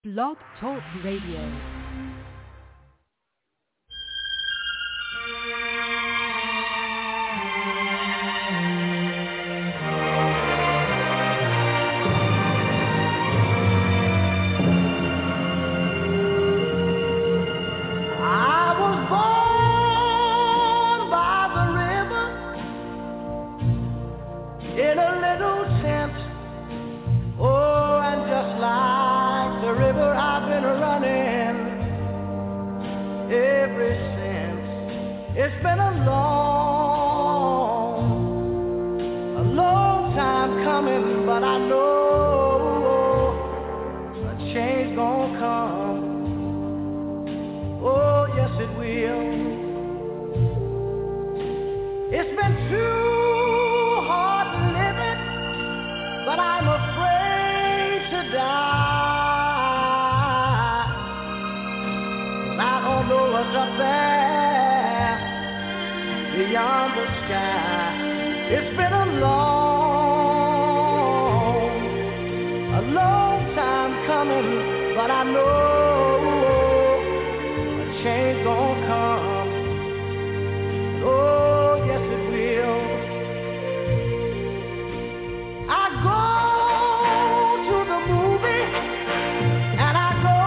Blog Talk Radio. It's been a long time coming, but I know a change gonna come. Oh, yes it will. It's been too hard living, but I'm afraid to die. I don't know what's up there beyond the sky. It's been a long time coming, but I know a change gonna come. Oh, yes it will. I go to the movie and I go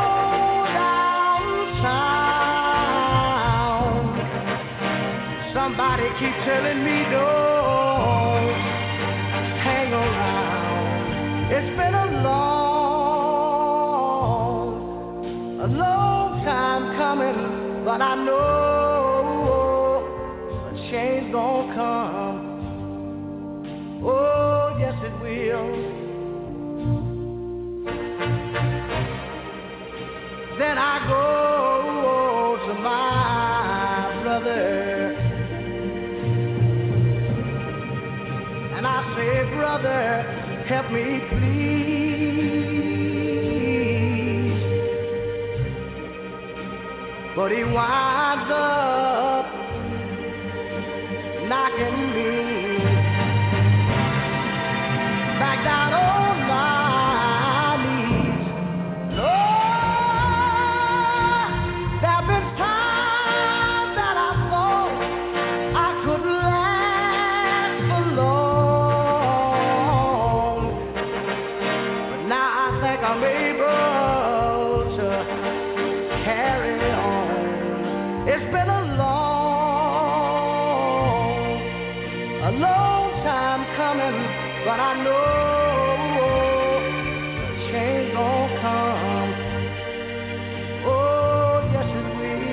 downtown. Somebody keep telling me don't hang around. It's been a long time coming, but I know a change gonna come. Oh, yes it will. Then I go to my brother and I say, brother, help me please. But he winds up knocking me back down on my knees. Lord, there have been times that I thought I could last alone, but now I think I'm able to carry on. It's been a long time coming, but I know a change gonna come. Oh, yes it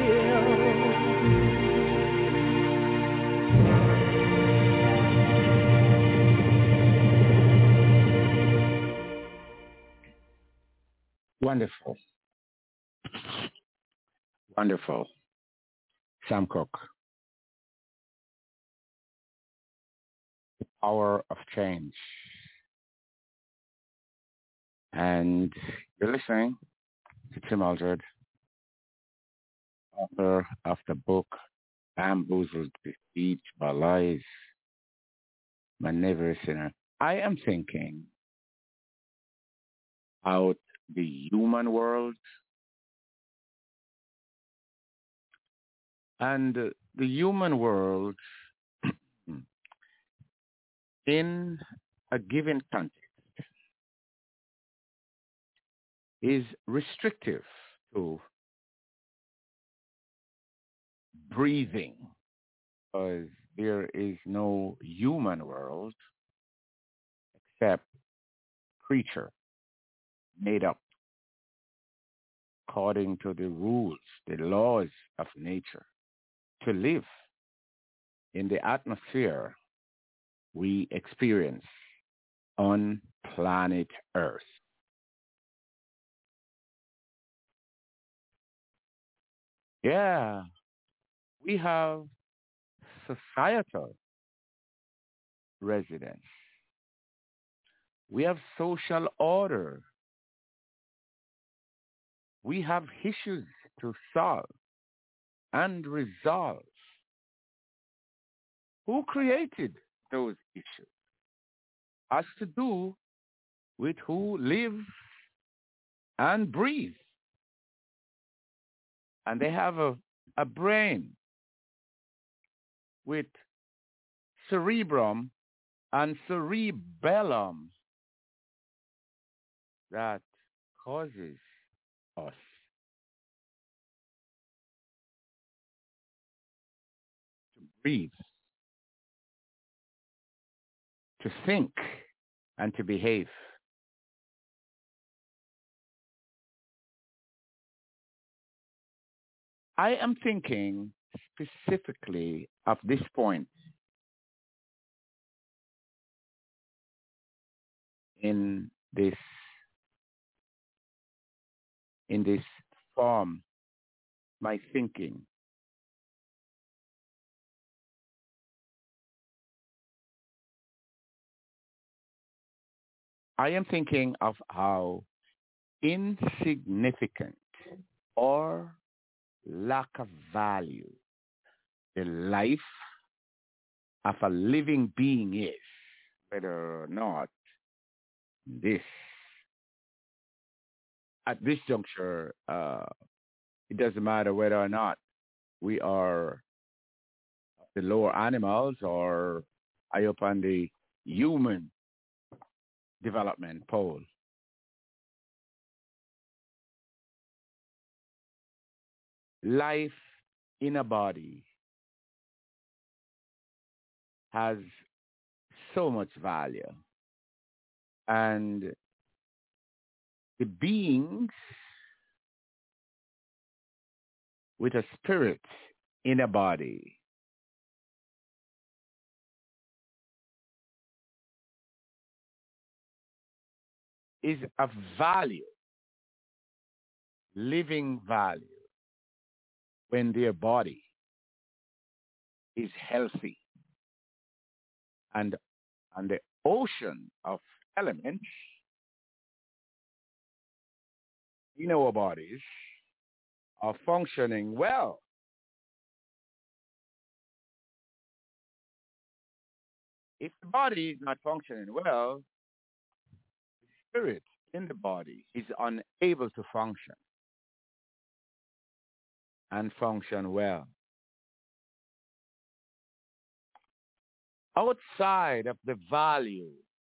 will. Wonderful. Wonderful. Sam Cooke. The power of change. And you're listening to Tim Aldred, author of the book Bamboozled, Besieged by Lies, Magnificent Sinner. I am thinking about the human world. And the human world in a given context is restrictive to breathing, because there is no human world except creature made up according to the rules, the laws of nature, to live in the atmosphere we experience on planet Earth. Yeah, we have societal residence. We have social order. We have issues to solve and resolve. Who created those issues? Has to do with who lives and breathe. And they have a brain with cerebrum and cerebellum that causes us to breathe, to think, and to behave. I am thinking specifically of this point in this form, my thinking. I am thinking of how insignificant or lack of value the life of a living being is, whether or not this, at this juncture, it doesn't matter whether or not we are the lower animals or high up on the human development pole. Life in a body has so much value. And the beings with a spirit in a body is of value, living value, when their body is healthy. And the ocean of elements in our bodies are functioning well. If the body is not functioning well, the spirit in the body is unable to function and function well. Outside of the value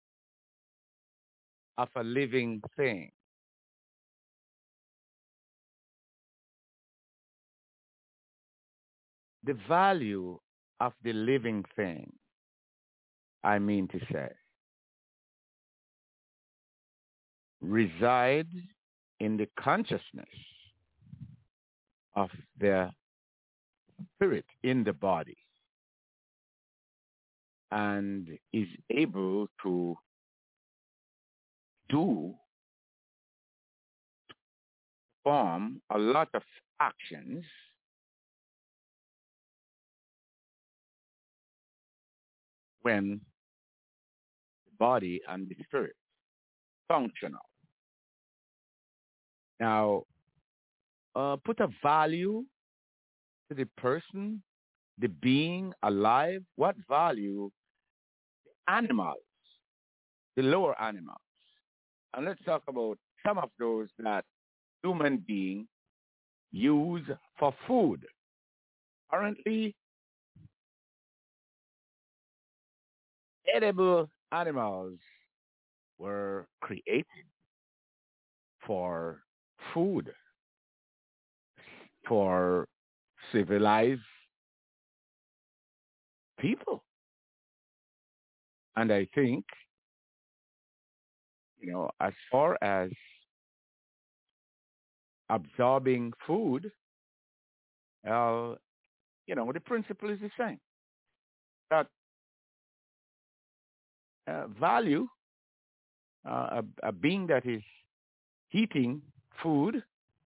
of a living thing, the value of the living thing, I mean to say, resides in the consciousness of the spirit in the body and is able to perform a lot of actions when the body and the spirit functional. Now, put a value to the person, the being alive. What value? The animals, the lower animals. And let's talk about some of those that human beings use for food. Currently, edible animals were created for food, for civilized people. And I think, as far as absorbing food, the principle is the same. That value, a being that is eating food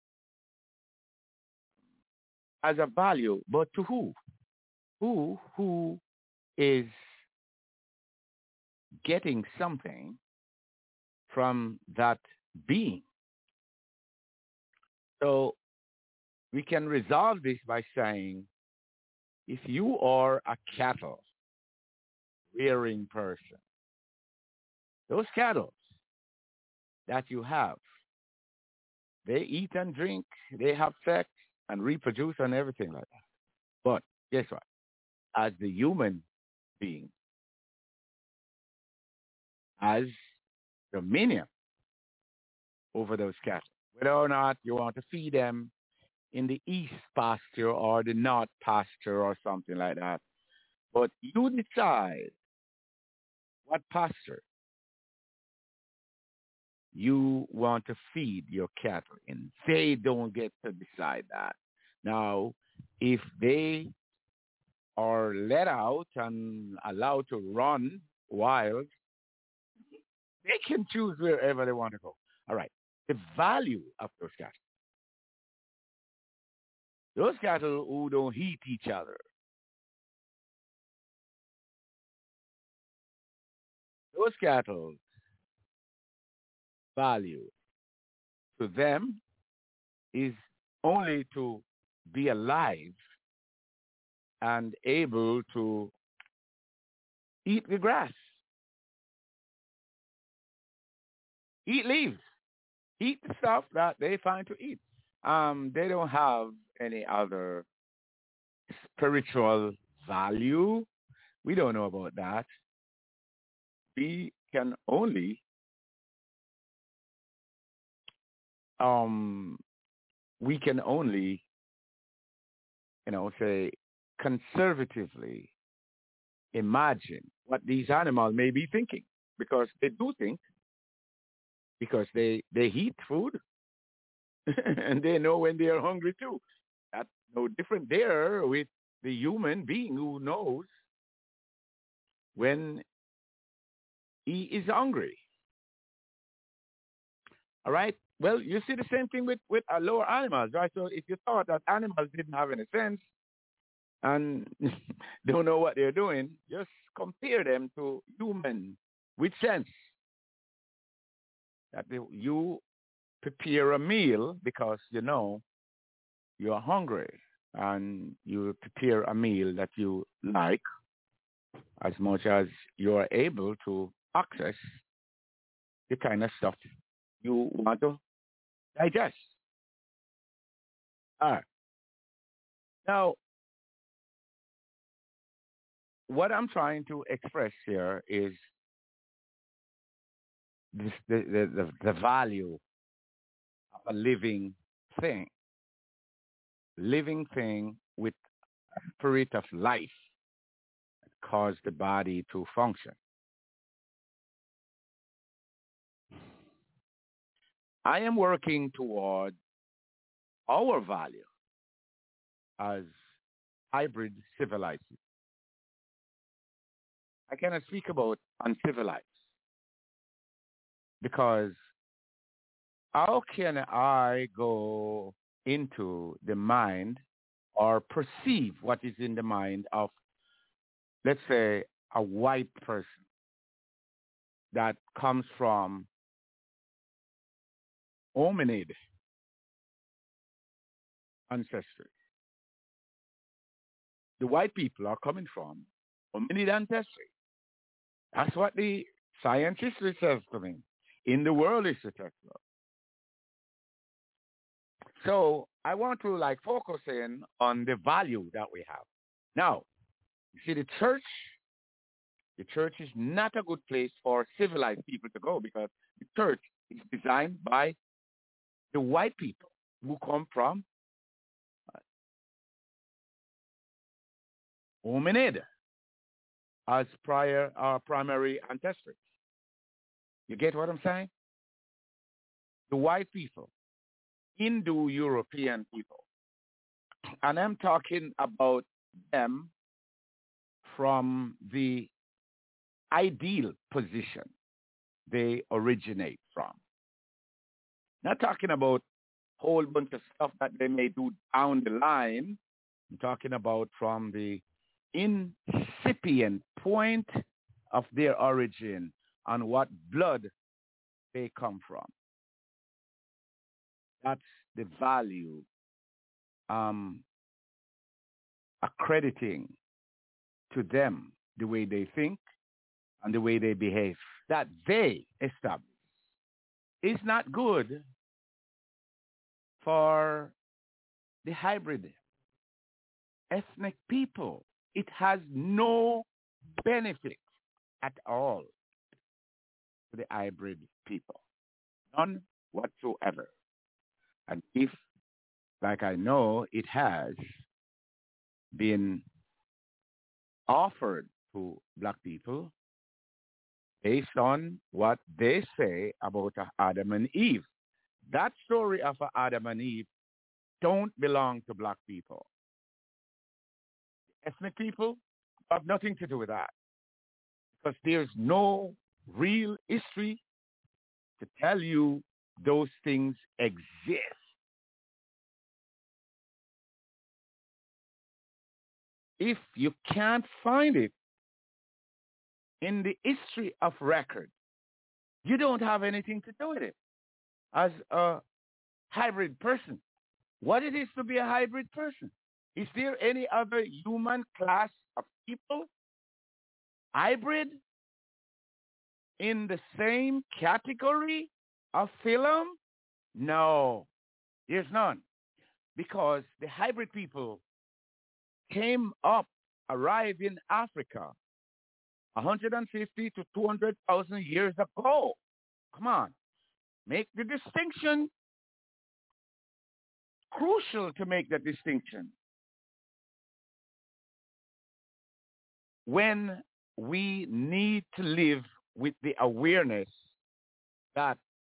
has a value, but to who? Who is getting something from that being? So we can resolve this by saying, if you are a cattle rearing person, those cattle that you have They eat and drink, they have sex and reproduce and everything like that. But guess what? As the human being, as dominion over those cattle, whether or not you want to feed them in the east pasture or the north pasture or something like that. But you decide what pasture you want to feed your cattle in. They don't get to decide that. Now, if they are let out and allowed to run wild, they can choose wherever they want to go. All right. The value of those cattle who don't hit each other, those cattle value to them is only to be alive and able to eat the grass, eat leaves, eat the stuff that they find to eat. They don't have any other spiritual value. We don't know about that. We can only um, say conservatively imagine what these animals may be thinking, because they do think, because they eat food and they know when they are hungry too. That's no different there with the human being who knows when he is hungry. All right? Well, you see the same thing with lower animals, right? So if you thought that animals didn't have any sense and don't know what they're doing, just compare them to human with sense. That you prepare a meal because you know you're hungry, and you prepare a meal that you like as much as you're able to access the kind of stuff you want to digest. All right. Now, what I'm trying to express here is this, the value of a living thing with a spirit of life that cause the body to function. I am working toward our value as hybrid civilized. I cannot speak about uncivilized, because how can I go into the mind or perceive what is in the mind of, let's say, a white person that comes from hominid ancestry? The white people are coming from hominid ancestry. That's what the science history says to me. In the world history says to us. So I want to focus in on the value that we have. Now, you see, the church is not a good place for civilized people to go, because the church is designed by the white people who come from hominid as primary ancestry. You get what I'm saying? The white people, Indo-European people, and I'm talking about them from the ideal position they originate from. Not talking about a whole bunch of stuff that they may do down the line. I'm talking about from the incipient point of their origin and what blood they come from. That's the value accrediting to them the way they think and the way they behave that they establish. It's not good for the hybrid ethnic people. It has no benefit at all to the hybrid people. None whatsoever. And if, like I know, it has been offered to black people based on what they say about Adam and Eve. That story of Adam and Eve don't belong to black people. Ethnic people have nothing to do with that because there's no real history to tell you those things exist. If you can't find it in the history of record, you don't have anything to do with it as a hybrid person. What it is to be a hybrid person? Is there any other human class of people hybrid in the same category of film? No, there's none. Because the hybrid people arrived in Africa 150 to 200,000 years ago. Come on. Make the distinction. Crucial to make that distinction. When we need to live with the awareness that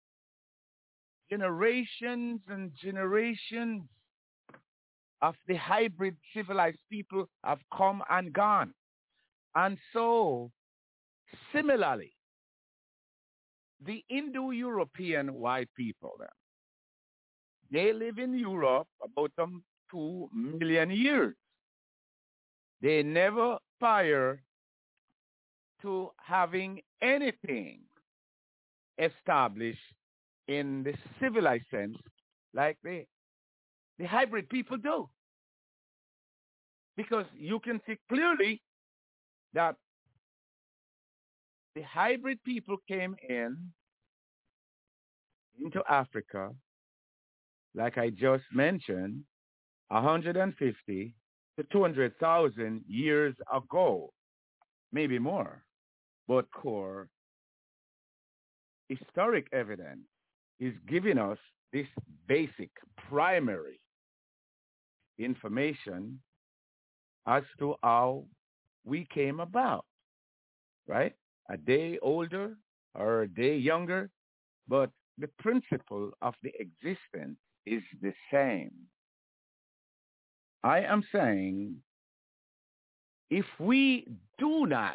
generations and generations of the hybrid civilized people have come and gone. And so, similarly, the Indo-European white people, they live in Europe about 2 million years. They never prior to having anything established in the civilized sense like the hybrid people do. Because you can see clearly that the hybrid people came into Africa, like I just mentioned, 150 to 200,000 years ago, maybe more. But core historic evidence is giving us this basic primary information as to how we came about, right? A day older or a day younger, but the principle of the existence is the same. I am saying if we do not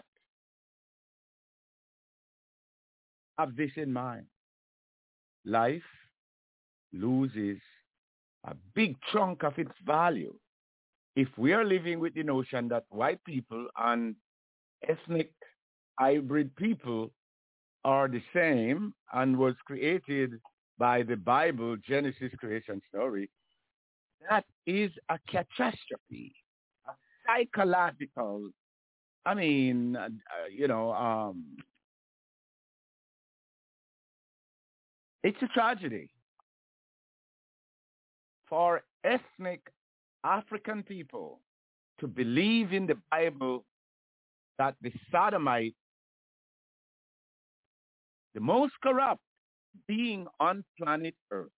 have this in mind, life loses a big chunk of its value. If we are living with the notion that white people and ethnic hybrid people are the same and was created by the Bible, Genesis creation story, that is a catastrophe, a psychological, it's a tragedy for ethnic African people to believe in the Bible that the Sodomite, the most corrupt being on planet Earth,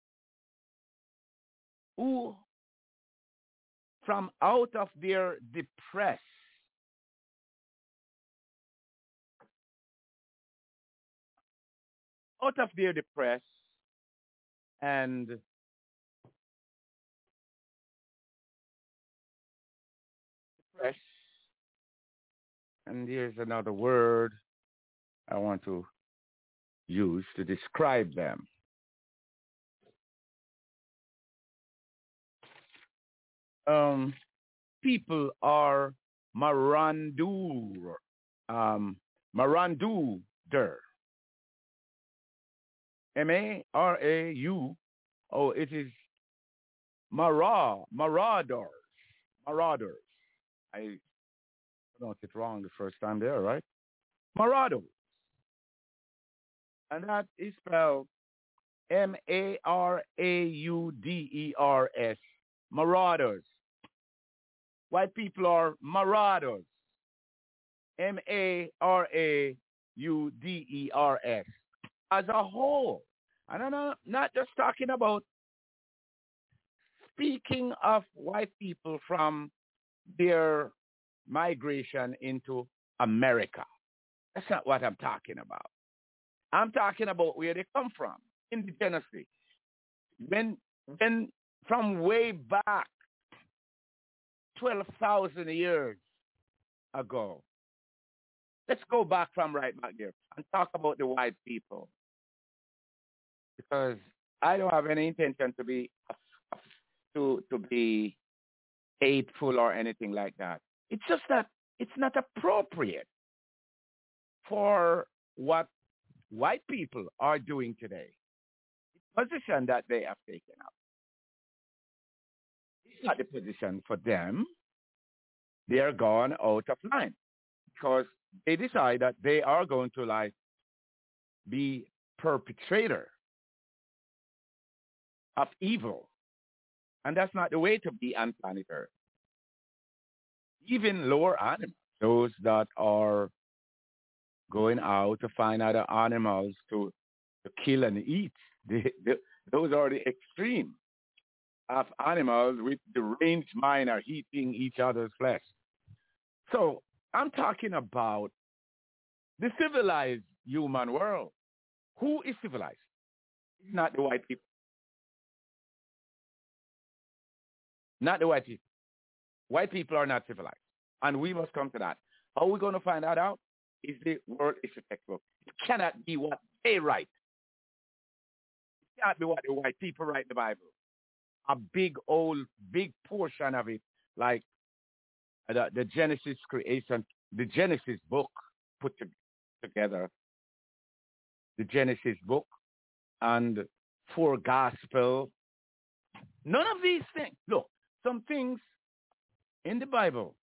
who from out of their depress and depress, and here's another word I want to use to describe them. People are Marandur, Maranduder. M-A-R-A-U. Oh, it is Marauders. I pronounced it wrong the first time there, right? Marauders. And that is spelled Marauders. Marauders. White people are marauders. Marauders. As a whole. And I'm not just talking about speaking of white people from their migration into America. That's not what I'm talking about. I'm talking about where they come from, indigenously. When from way back 12,000 years ago. Let's go back from right back there and talk about the white people. Because I don't have any intention to be hateful or anything like that. It's just that it's not appropriate for what white people are doing today. The position that they have taken up. It's not the position for them. They are gone out of line because they decide that they are going to be perpetrator of evil. And that's not the way to be on planet Earth. Even lower animals, those that are going out to find other animals to kill and eat, those are the extreme of animals with deranged mind are eating each other's flesh. So I'm talking about the civilized human world. Who is civilized? It's not the white people. Not the white people. White people are not civilized. And we must come to that. How are we going to find that out? Is the World History textbook. It cannot be what they write. It can't be what the white people write in the Bible. A big portion of it, like the Genesis creation, the Genesis book put together, the Genesis book and 4 gospel. None of these things. Look, some things in the Bible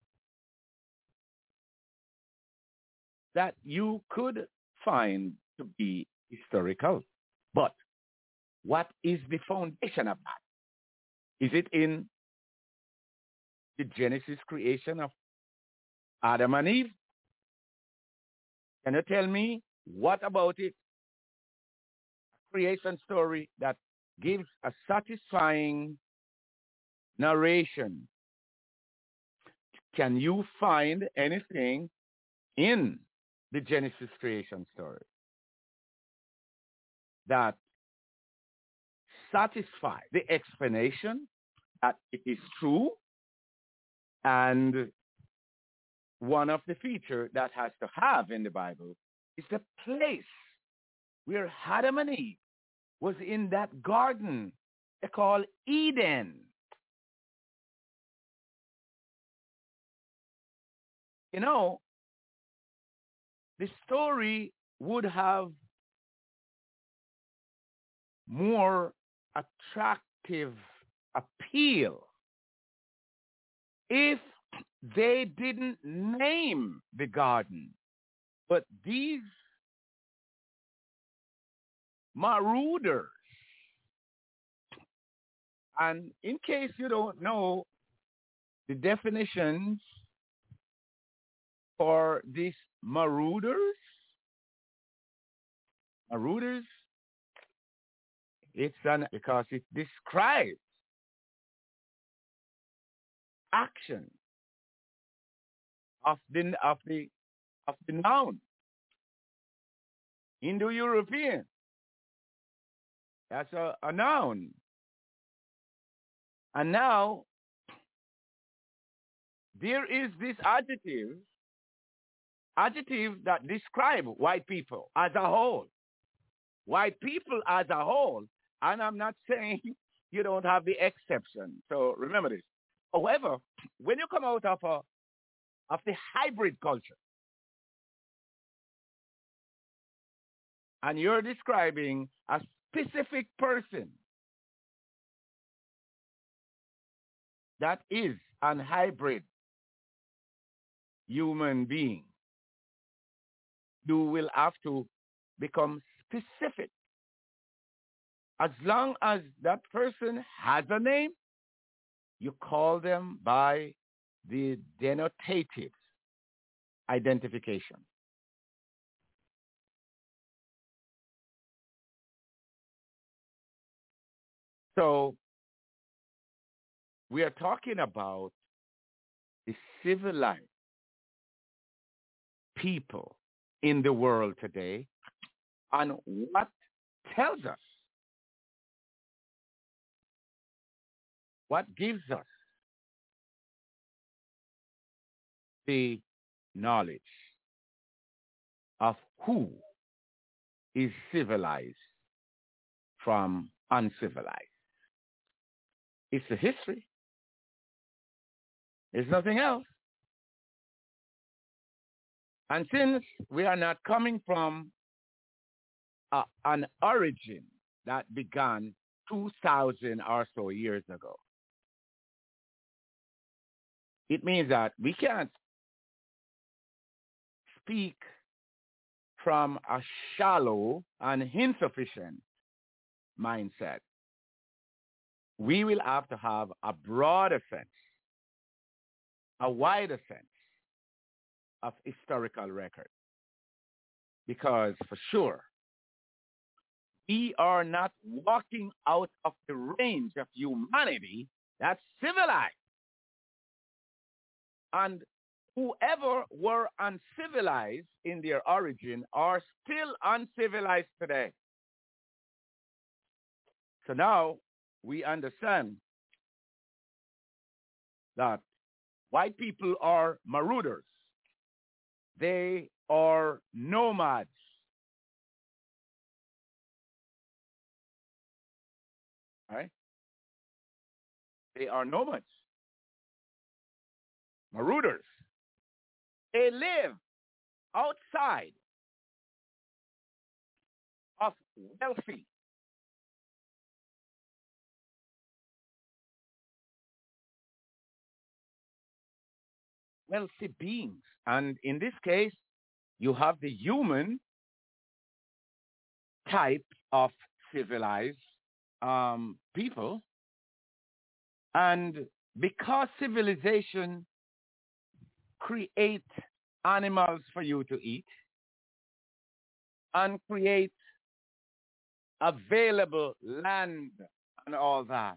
that you could find to be historical. But what is the foundation of that? Is it in the Genesis creation of Adam and Eve? Can you tell me what about it? A creation story that gives a satisfying narration. Can you find anything in the Genesis creation story that satisfy the explanation that it is true? And one of the features that has to have in the Bible is the place where Adam and Eve was in that garden they call Eden. You know, the story would have more attractive appeal if they didn't name the garden. But these marauders, and in case you don't know the definitions for these marauders, because it describes action of the noun. Indo-European. That's a noun. And now there is this adjective that describe white people as a whole. White people as a whole, and I'm not saying you don't have the exception. So remember this. However, when you come out of the hybrid culture, and you're describing a specific person that is an hybrid human being, you will have to become specific As long as that person has a name, you call them by the denotative identification. So we are talking about the civilized people in the world today and what tells us, what gives us the knowledge of who is civilized from uncivilized. It's the history. It's nothing else. And since we are not coming from an origin that began 2,000 or so years ago, it means that we can't speak from a shallow and insufficient mindset. We will have to have a broader sense, a wider sense of historical record. Because for sure, we are not walking out of the range of humanity that's civilized. And whoever were uncivilized in their origin are still uncivilized today. So now we understand that white people are marauders. They are nomads. Right? They are nomads. Marauders. They live outside of wealthy beings. And in this case, you have the human type of civilized people. And because civilization create animals for you to eat and create available land and all that,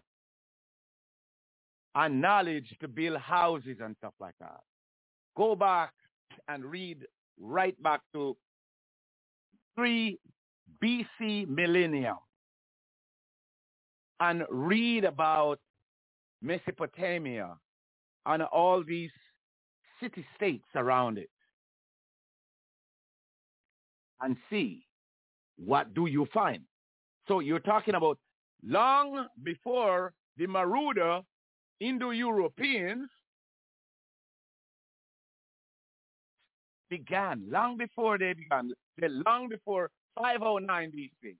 and knowledge to build houses and stuff like that. Go back and read right back to 3 BC millennium and read about Mesopotamia and all these city-states around it and see what do you find. So you're talking about long before the marauder Indo-Europeans began, long before they began, long before 509 BC.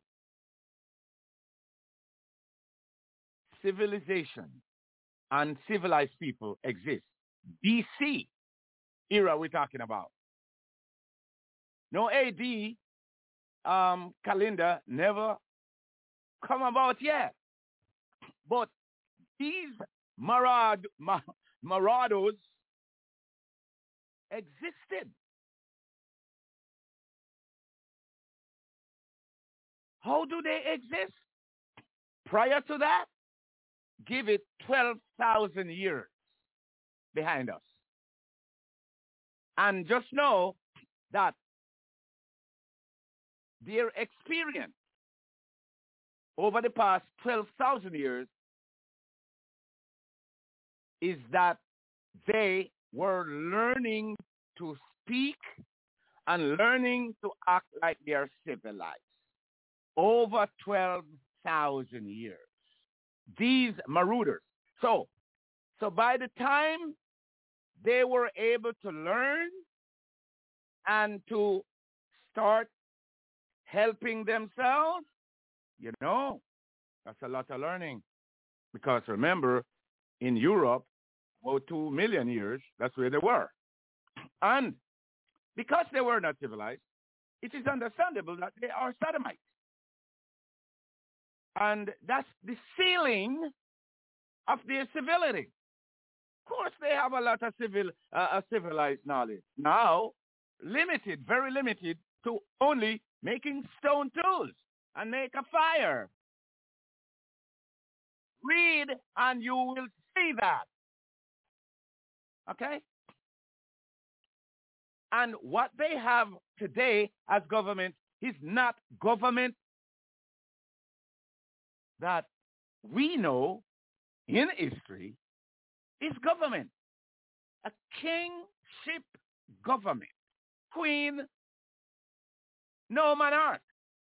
Civilization and civilized people exist. BC era we're talking about. No AD calendar never come about yet. But these marauders existed. How do they exist? Prior to that, give it 12,000 years behind us. And just know that their experience over the past 12,000 years is that they were learning to speak and learning to act like they are civilized. Over 12,000 years. These marauders. So by the time they were able to learn and to start helping themselves, that's a lot of learning. Because remember, in Europe, about 2 million years, that's where they were. And because they were not civilized, it is understandable that they are sodomites. And that's the ceiling of their civility. Of course, they have a lot of civilized knowledge. Now, limited, very limited, to only making stone tools and make a fire. Read and you will see that. Okay? And what they have today as government is not government that we know in history is government. A kingship government. Queen, no monarch.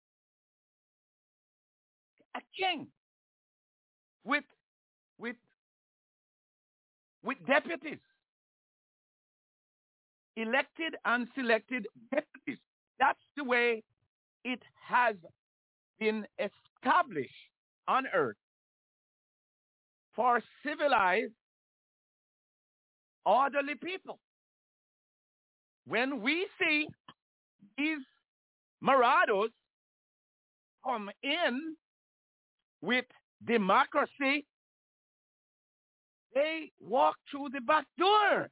A king with deputies. Elected and selected deputies. That's the way it has been established on earth for civilized, orderly people. When we see these marauders come in with democracy, they walk through the back door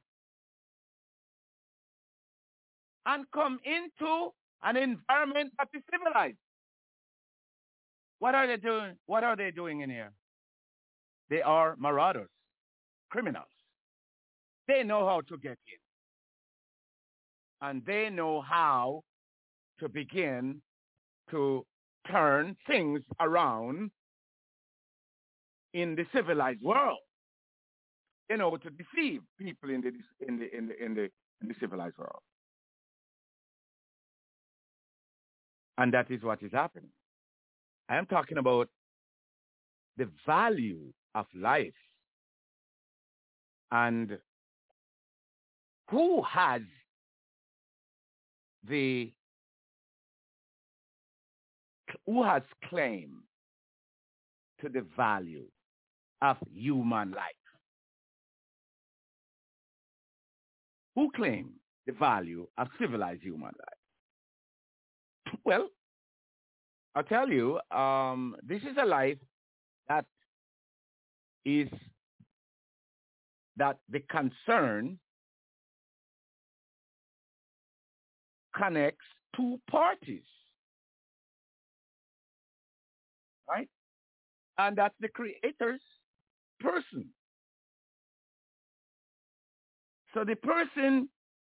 and come into an environment that is civilized. What are they doing? What are they doing in here? They are marauders, criminals. They know how to get in. And they know how to begin to turn things around in the civilized world. They know to deceive people in the civilized world. And that is what is happening. I am talking about the value of life and who has claim to the value of human life? Who claim the value of civilized human life? Well, I'll tell you, this is a life that the concern connects two parties, right? And that's the creator's person. So the person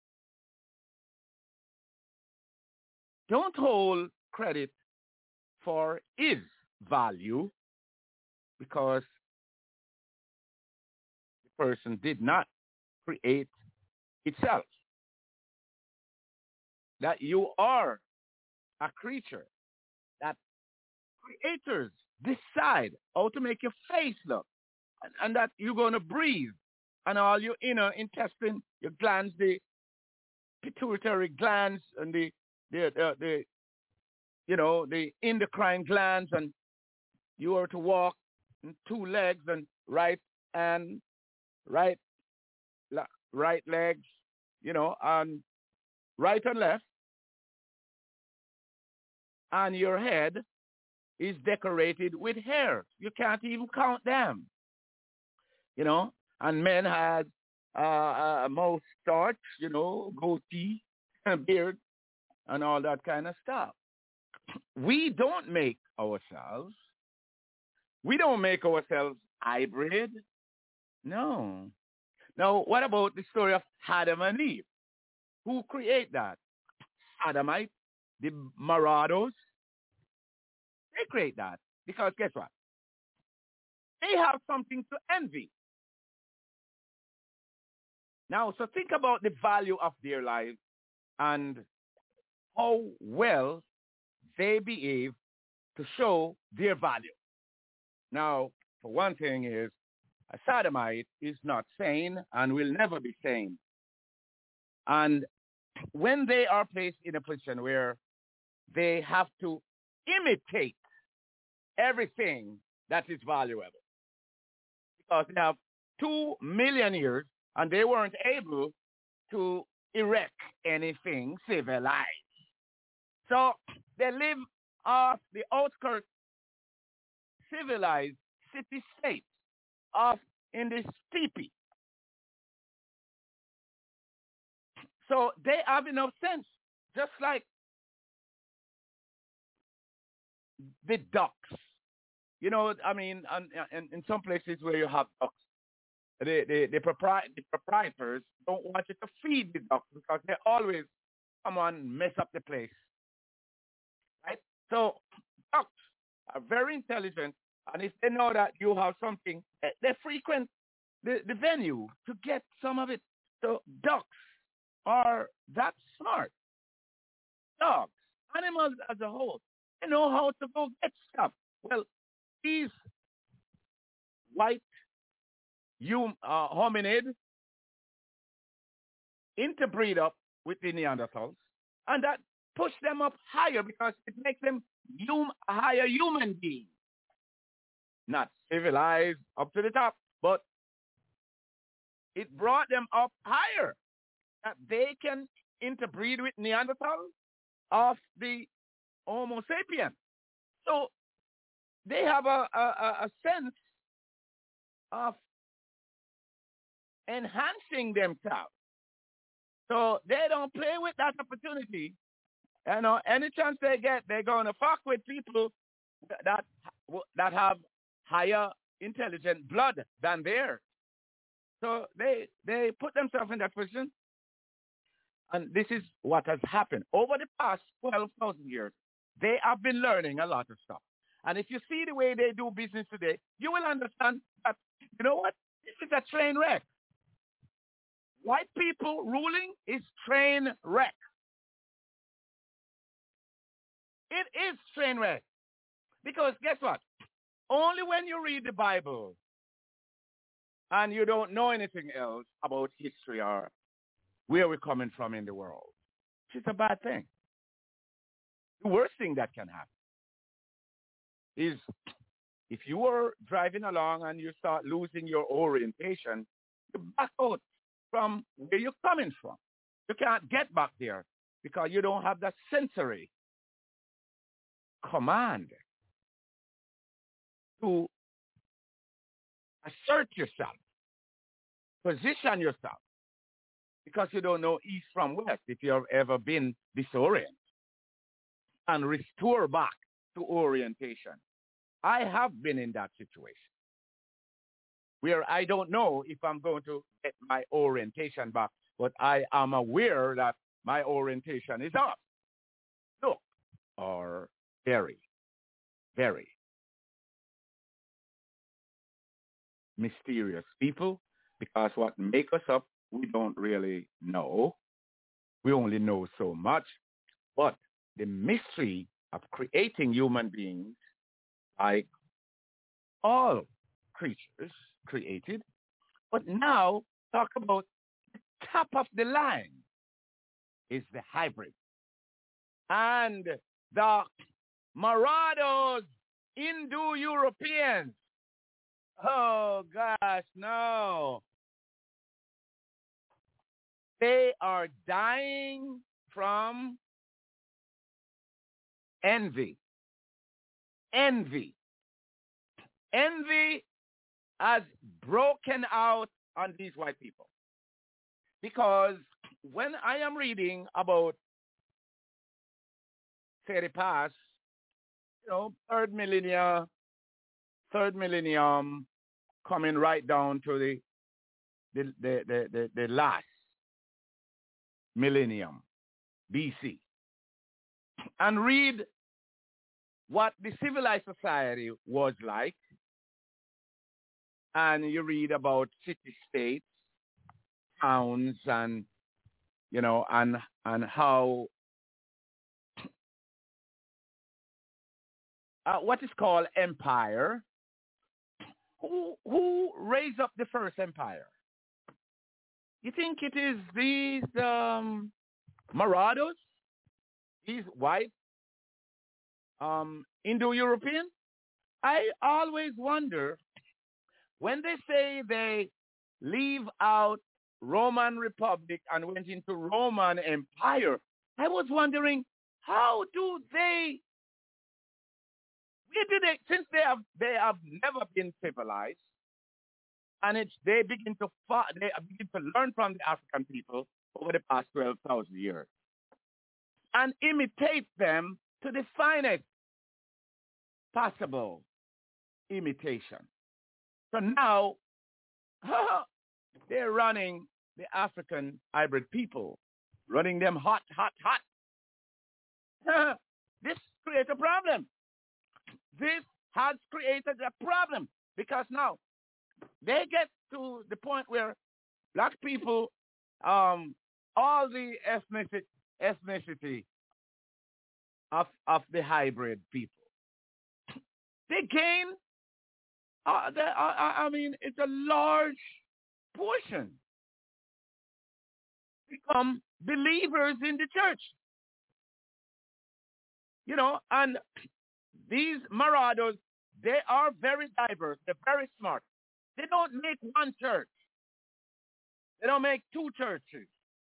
don't hold credit for his value because the person did not create itself. That you are a creature, that creators decide how to make your face look, and that you're going to breathe, and all your inner intestine, your glands, the pituitary glands, and the endocrine glands, and you are to walk in two legs and right legs, and right and left, and your head is decorated with hair. You can't even count them, and men had a moustache, goatee, beard, and all that kind of stuff. We don't make ourselves. We don't make ourselves hybrid. No. Now, what about the story of Adam and Eve? Who create that? Adamites, the marauders. They create that. Because guess what? They have something to envy. Now, so think about the value of their life and how well they behave to show their value. Now, for one thing is, a sodomite is not sane and will never be sane. And when they are placed in a position where they have to imitate everything that is valuable, because they have 2 million years and they weren't able to erect anything civilized. So they live off the outskirts. civilized city-states of in the steppe. So they have enough sense, just like the ducks. You know, I mean, in some places where you have ducks, the proprietors don't want you to feed the ducks because they always come on mess up the place, right? So ducks are very intelligent, and if they know that you have something, they frequent the venue to get some of it. So ducks are that smart. Dogs, animals as a whole, they know how to go get stuff. Well, these white hominid interbreed up with the Neanderthals, and that pushed them up higher because it makes them higher human beings. Not civilized up to the top, but it brought them up higher, that they can interbreed with Neanderthals of the Homo sapiens. So they have a sense of enhancing themselves. So they don't play with that opportunity. You know, any chance they get, they're going to fuck with people that have higher intelligent blood than theirs. So they put themselves in that position. And this is what has happened. Over the past 12,000 years, they have been learning a lot of stuff. And if you see the way they do business today, you will understand that, you know what? This is a train wreck. White people ruling is train wreck. It is train wreck. Because guess what? Only when you read the Bible and you don't know anything else about history or where we're coming from in the world, it's a bad thing. The worst thing that can happen is if you are driving along and you start losing your orientation, you back out from where you're coming from. You can't get back there because you don't have that sensory command to assert yourself, position yourself, because you don't know east from west if you have ever been disoriented, and restore back to orientation. I have been in that situation where I don't know if I'm going to get my orientation back, but I am aware that my orientation is off. Look, or very, very mysterious people, because what make us up, we don't really know. We only know so much. But the mystery of creating human beings, like all creatures created, but now talk about the top of the line is the hybrid. And the Marauders, Indo-Europeans. Oh, gosh, no. They are dying from envy. Envy. Envy has broken out on these white people. Because when I am reading about, say, the past, third millennium, coming right down to the last millennium, BC, and read what the civilized society was like, and you read about city-states, towns, and how what is called empire. Who raised up the first empire? You think it is these marauders, these white Indo-European? I always wonder, when they say they leave out Roman Republic and went into Roman Empire, I was wondering, how do they We did it since they have never been civilized, and they begin to learn from the African people over the past 12,000 years and imitate them to the finest possible imitation. So now they're running the African hybrid people, running them hot. This creates a problem. This has created a problem because now they get to the point where black people, all the ethnicity of the hybrid people, they gain. It's a large portion become believers in the church. And these marauders, they are very diverse. They're very smart. They don't make one church. They don't make two churches.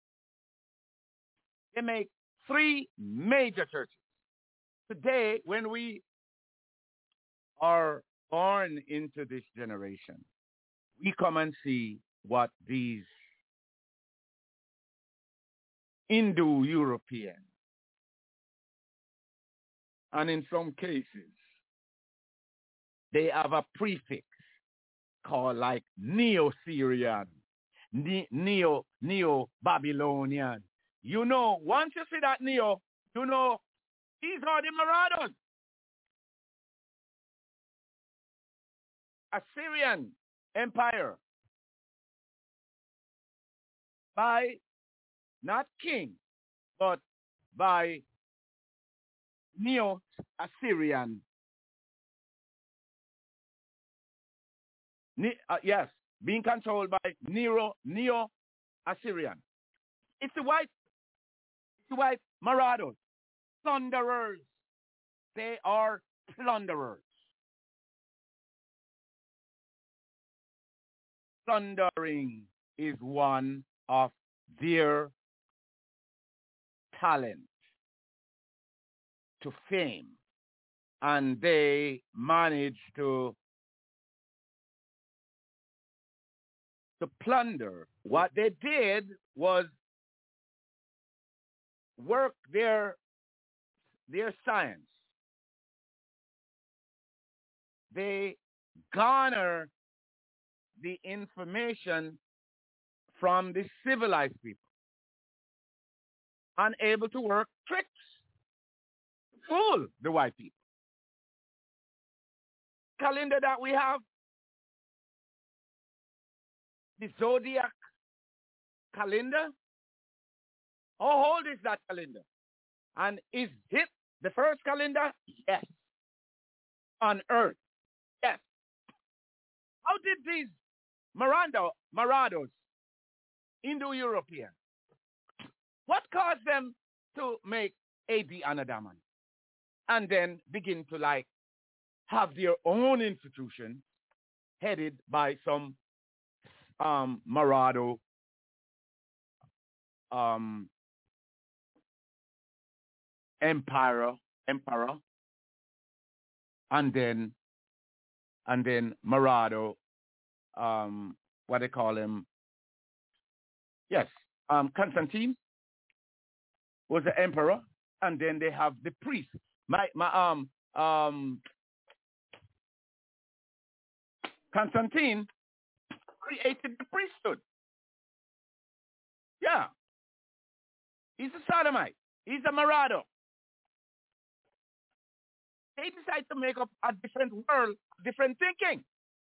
They make three major churches. Today, when we are born into this generation, we come and see what these Indo-European, and in some cases, they have a prefix called like Neo-Syrian, Neo-Babylonian. Once you see that Neo, these are the marauders. Assyrian Empire by not king, but by Neo-Assyrian. Being controlled by Neo-Assyrian. It's the white marauders, plunderers. They are plunderers. Plundering is one of their talent to fame, and they manage to plunder. What they did was work their science. They garner the information from the civilized people, unable to work tricks to fool the white people. Calendar that we have, the zodiac calendar. How old is that calendar? And is it the first calendar? Yes. On Earth? Yes. How did these marauders, Indo-European, what caused them to make AD Anadaman and then begin to have their own institution headed by some Marauder emperor, and then Marauder, what they call him? Yes, Constantine was the emperor, and then they have the priest. Constantine created the priesthood. Yeah. He's a sodomite. He's a marauder. They decided to make up a different world, different thinking.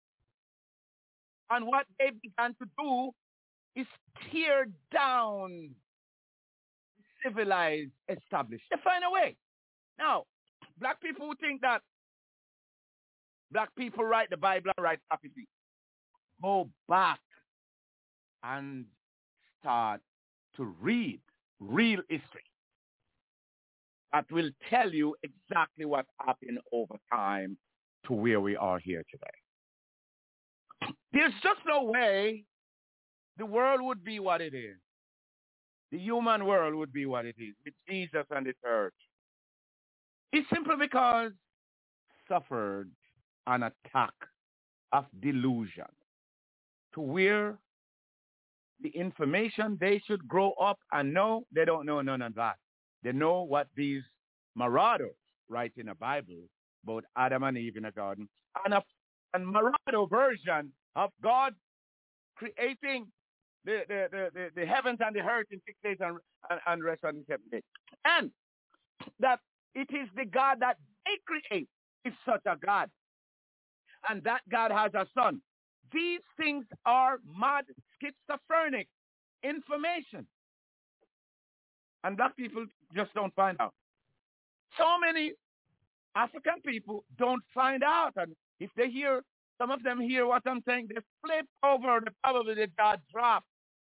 And what they began to do is tear down civilized established. They find a way. Now, black people who think that black people write the Bible and write prophecy, go back and start to read real history. That will tell you exactly what happened over time to where we are here today. There's just no way the world would be what it is. The human world would be what it is with Jesus and the church. It's simply because suffered an attack of delusion to where the information they should grow up and know, they don't know none of that. They know what these marauders write in the Bible about Adam and Eve in the garden, and a marauder version of God creating the heavens and the earth in 6 days and rest on the seventh day. And that it is the God that they create is such a God. And that God has a son. These things are mad, schizophrenic information. And black people just don't find out. So many African people don't find out. And if they hear, some of them hear what I'm saying, they flip over, probably the jaw drop.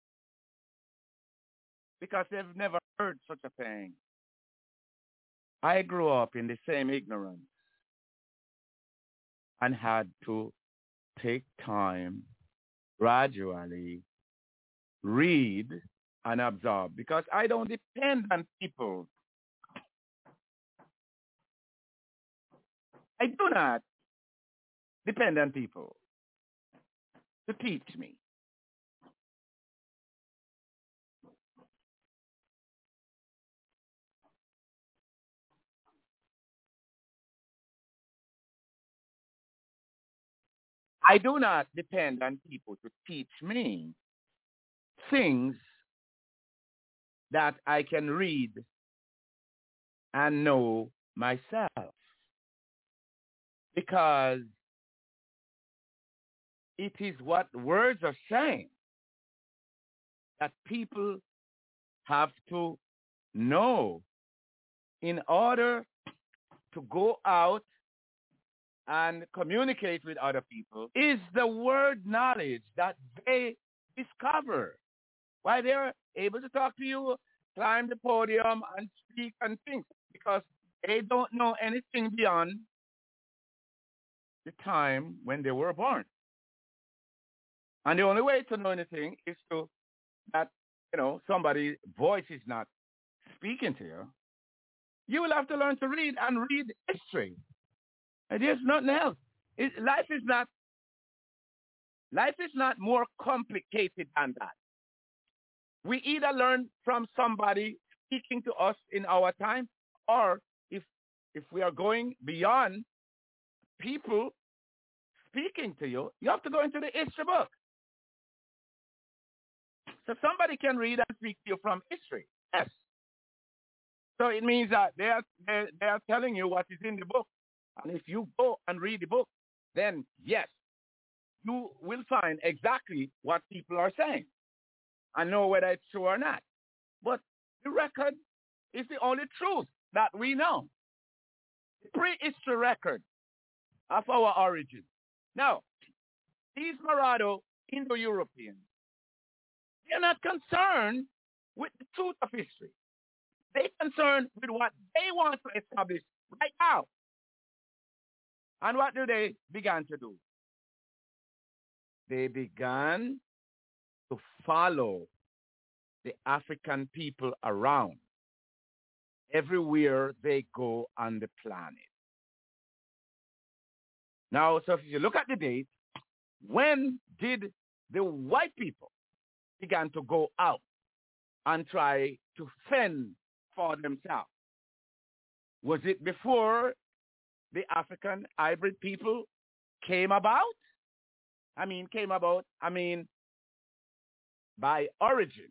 Because they've never heard such a thing. I grew up in the same ignorance and had to take time, gradually read and absorb, because I don't depend on people. I do not depend on people to teach me. I do not depend on people to teach me things that I can read and know myself. Because it is what words are saying that people have to know in order to go out and communicate with other people, is the word knowledge that they discover. Why they're able to talk to you, climb the podium and speak and think, because they don't know anything beyond the time when they were born. And the only way to know anything is to that, somebody's voice is not speaking to you. You will have to learn to read and read history. And there's nothing else. Life is not more complicated than that. We either learn from somebody speaking to us in our time, or if we are going beyond people speaking to you, you have to go into the history book. So somebody can read and speak to you from history. Yes. So it means that they are telling you what is in the book. And if you go and read the book, then yes, you will find exactly what people are saying and know whether it's true or not. But the record is the only truth that we know. The prehistory record of our origin. Now, these Marado Indo-Europeans, they're not concerned with the truth of history. They're concerned with what they want to establish right now. And what do they begin to do? They began to follow the African people around everywhere they go on the planet. Now, so if you look at the date, when did the white people begin to go out and try to fend for themselves? Was it before the African hybrid people came about? By origin.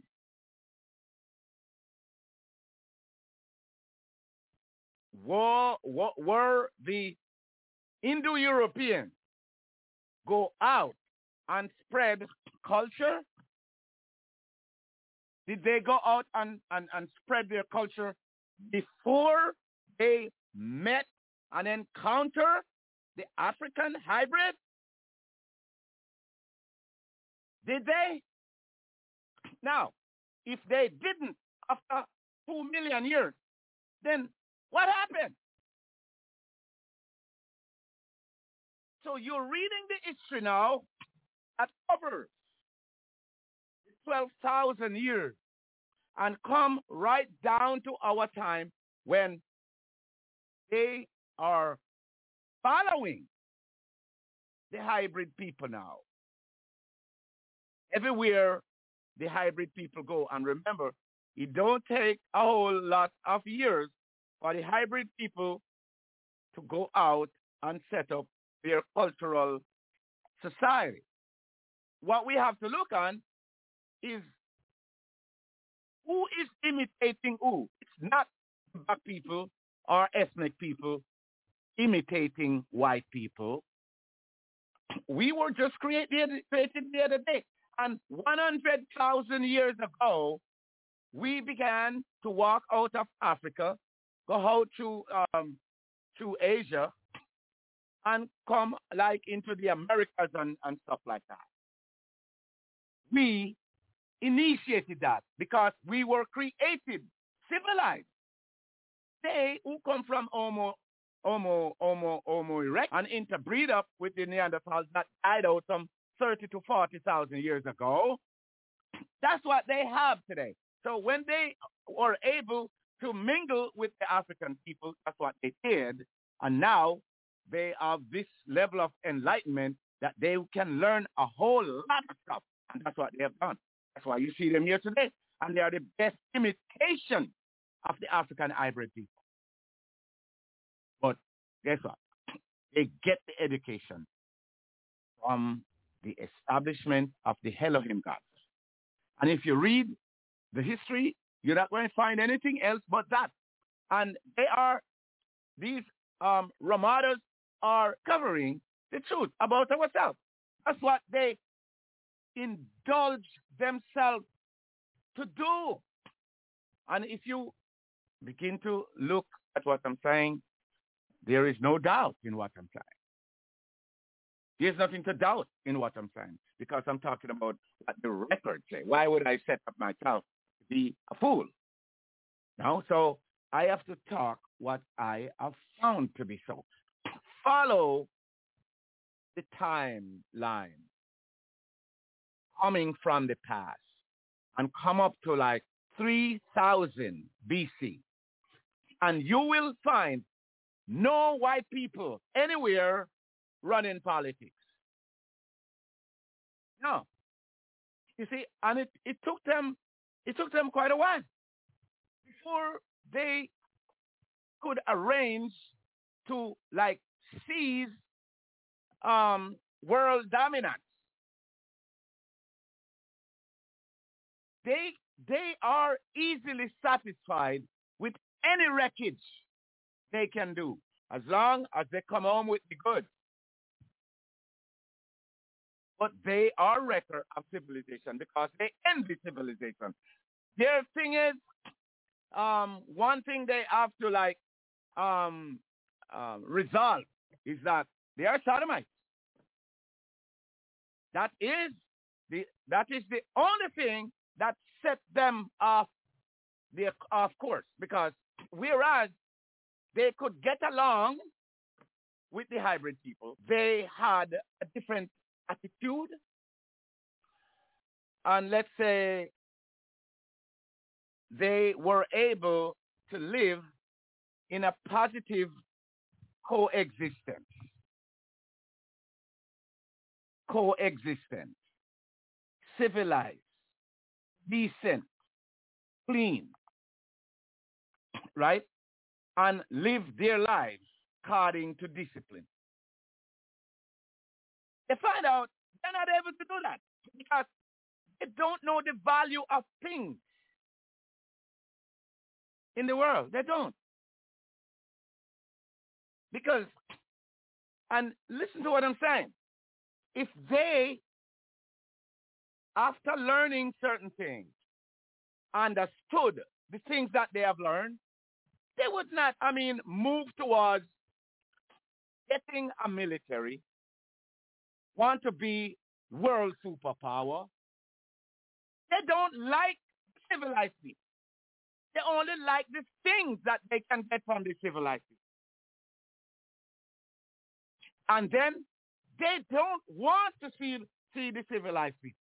Were the Indo-Europeans go out and spread culture? Did they go out and spread their culture before they met and encounter the African hybrid? Did they? Now, if they didn't after 2 million years, then what happened? So you're reading the history now that covers 12,000 years and come right down to our time when they are following the hybrid people now. Everywhere the hybrid people go. And remember, it don't take a whole lot of years for the hybrid people to go out and set up their cultural society. What we have to look on is who is imitating who. It's not black people or ethnic people imitating white people. We were just created the other day. And 100,000 years ago, we began to walk out of Africa, go out to Asia, and come like into the Americas and stuff like that. We initiated that because we were created, civilized. They who come from Homo erectus and interbreed up with the Neanderthals that died out some 30 to 40,000 years ago. That's what they have today. So when they were able to mingle with the African people, that's what they did. And now they have this level of enlightenment that they can learn a whole lot of stuff. And that's what they have done. That's why you see them here today. And they are the best imitation of the African hybrid people. But guess what? They get the education from the establishment of the Elohim gods. And if you read the history, you're not going to find anything else but that. And these Ramadas are covering the truth about ourselves. That's what they indulge themselves to do. And if you begin to look at what I'm saying, there is no doubt in what I'm saying. There's nothing to doubt in what I'm saying because I'm talking about what the records say. Why would I set up myself to be a fool? No, so I have to talk what I have found to be so. Follow the timeline coming from the past and come up to like 3000 BC. And you will find no white people anywhere running politics. No. You see, and it took them quite a while before they could arrange to like seize world dominance. They are easily satisfied with any wreckage they can do as long as they come home with the goods. But they are wrecker of civilization because they envy civilization. Their thing is, one thing they have to like resolve is that they are sodomites. That is the only thing that set them off course, because whereas they could get along with the hybrid people, they had a different attitude, and let's say they were able to live in a positive coexistence, civilized, decent, clean, right? And live their lives according to discipline. They find out they're not able to do that because they don't know the value of things in the world. They don't. Because, and listen to what I'm saying, if they, after learning certain things, understood the things that they have learned, they would not, move towards getting a military, want to be world superpower. They don't like civilized people. They only like the things that they can get from the civilized people. And then they don't want to see the civilized people.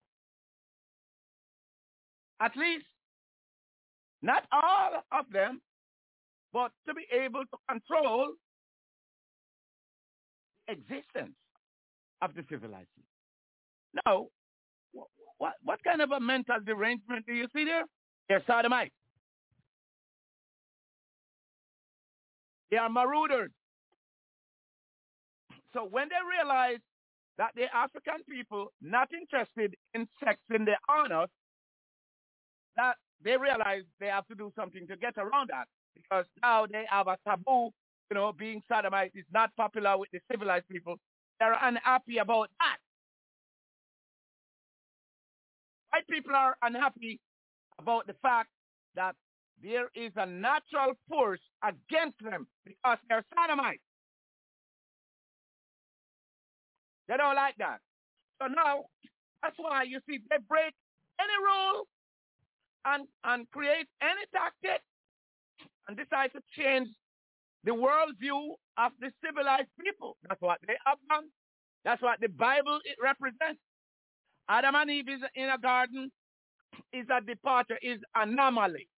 At least, not all of them, but to be able to control existence of the civilized people. Now, what kind of a mental derangement do you see there? They're sodomites. They are marauders. So when they realize that the African people not interested in sex in the honor, that they realize they have to do something to get around that, because now they have a taboo. Being sodomite is not popular with the civilized people. They're unhappy about that. White people are unhappy about the fact that there is a natural force against them because they're sodomites. They don't like that. So now, that's why you see they break any rule and create any tactic and decide to change the worldview of the civilized people. That's what they have done. That's what the Bible it represents. Adam and Eve is in a garden, is a departure, is anomaly.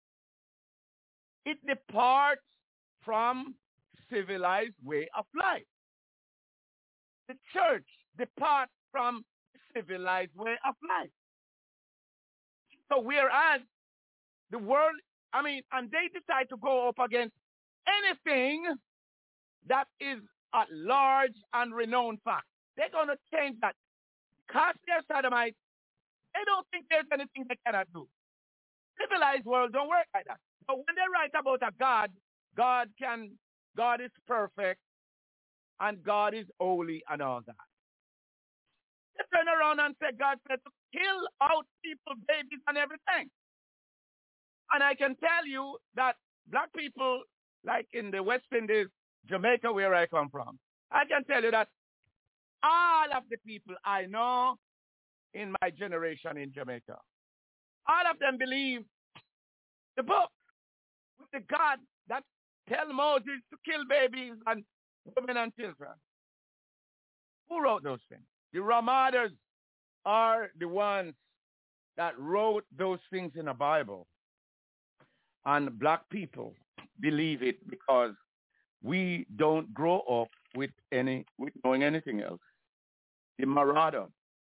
It departs from civilized way of life. The church departs from civilized way of life. So whereas the world, and they decide to go up against anything that is a large and renowned fact. They're going to change that. Because they're sodomites, they don't think there's anything they cannot do. Civilized world don't work like that. But when they write about a God, God is perfect, and God is holy and all that. They turn around and say God said to kill out people, babies, and everything. And I can tell you that black people, like in the West Indies, Jamaica, where I come from, I can tell you that all of the people I know in my generation in Jamaica, all of them believe the book with the God that tell Moses to kill babies and women and children. Who wrote those things? The Ramadas are the ones that wrote those things in the Bible. And black people believe it because we don't grow up with knowing anything else. The marauders,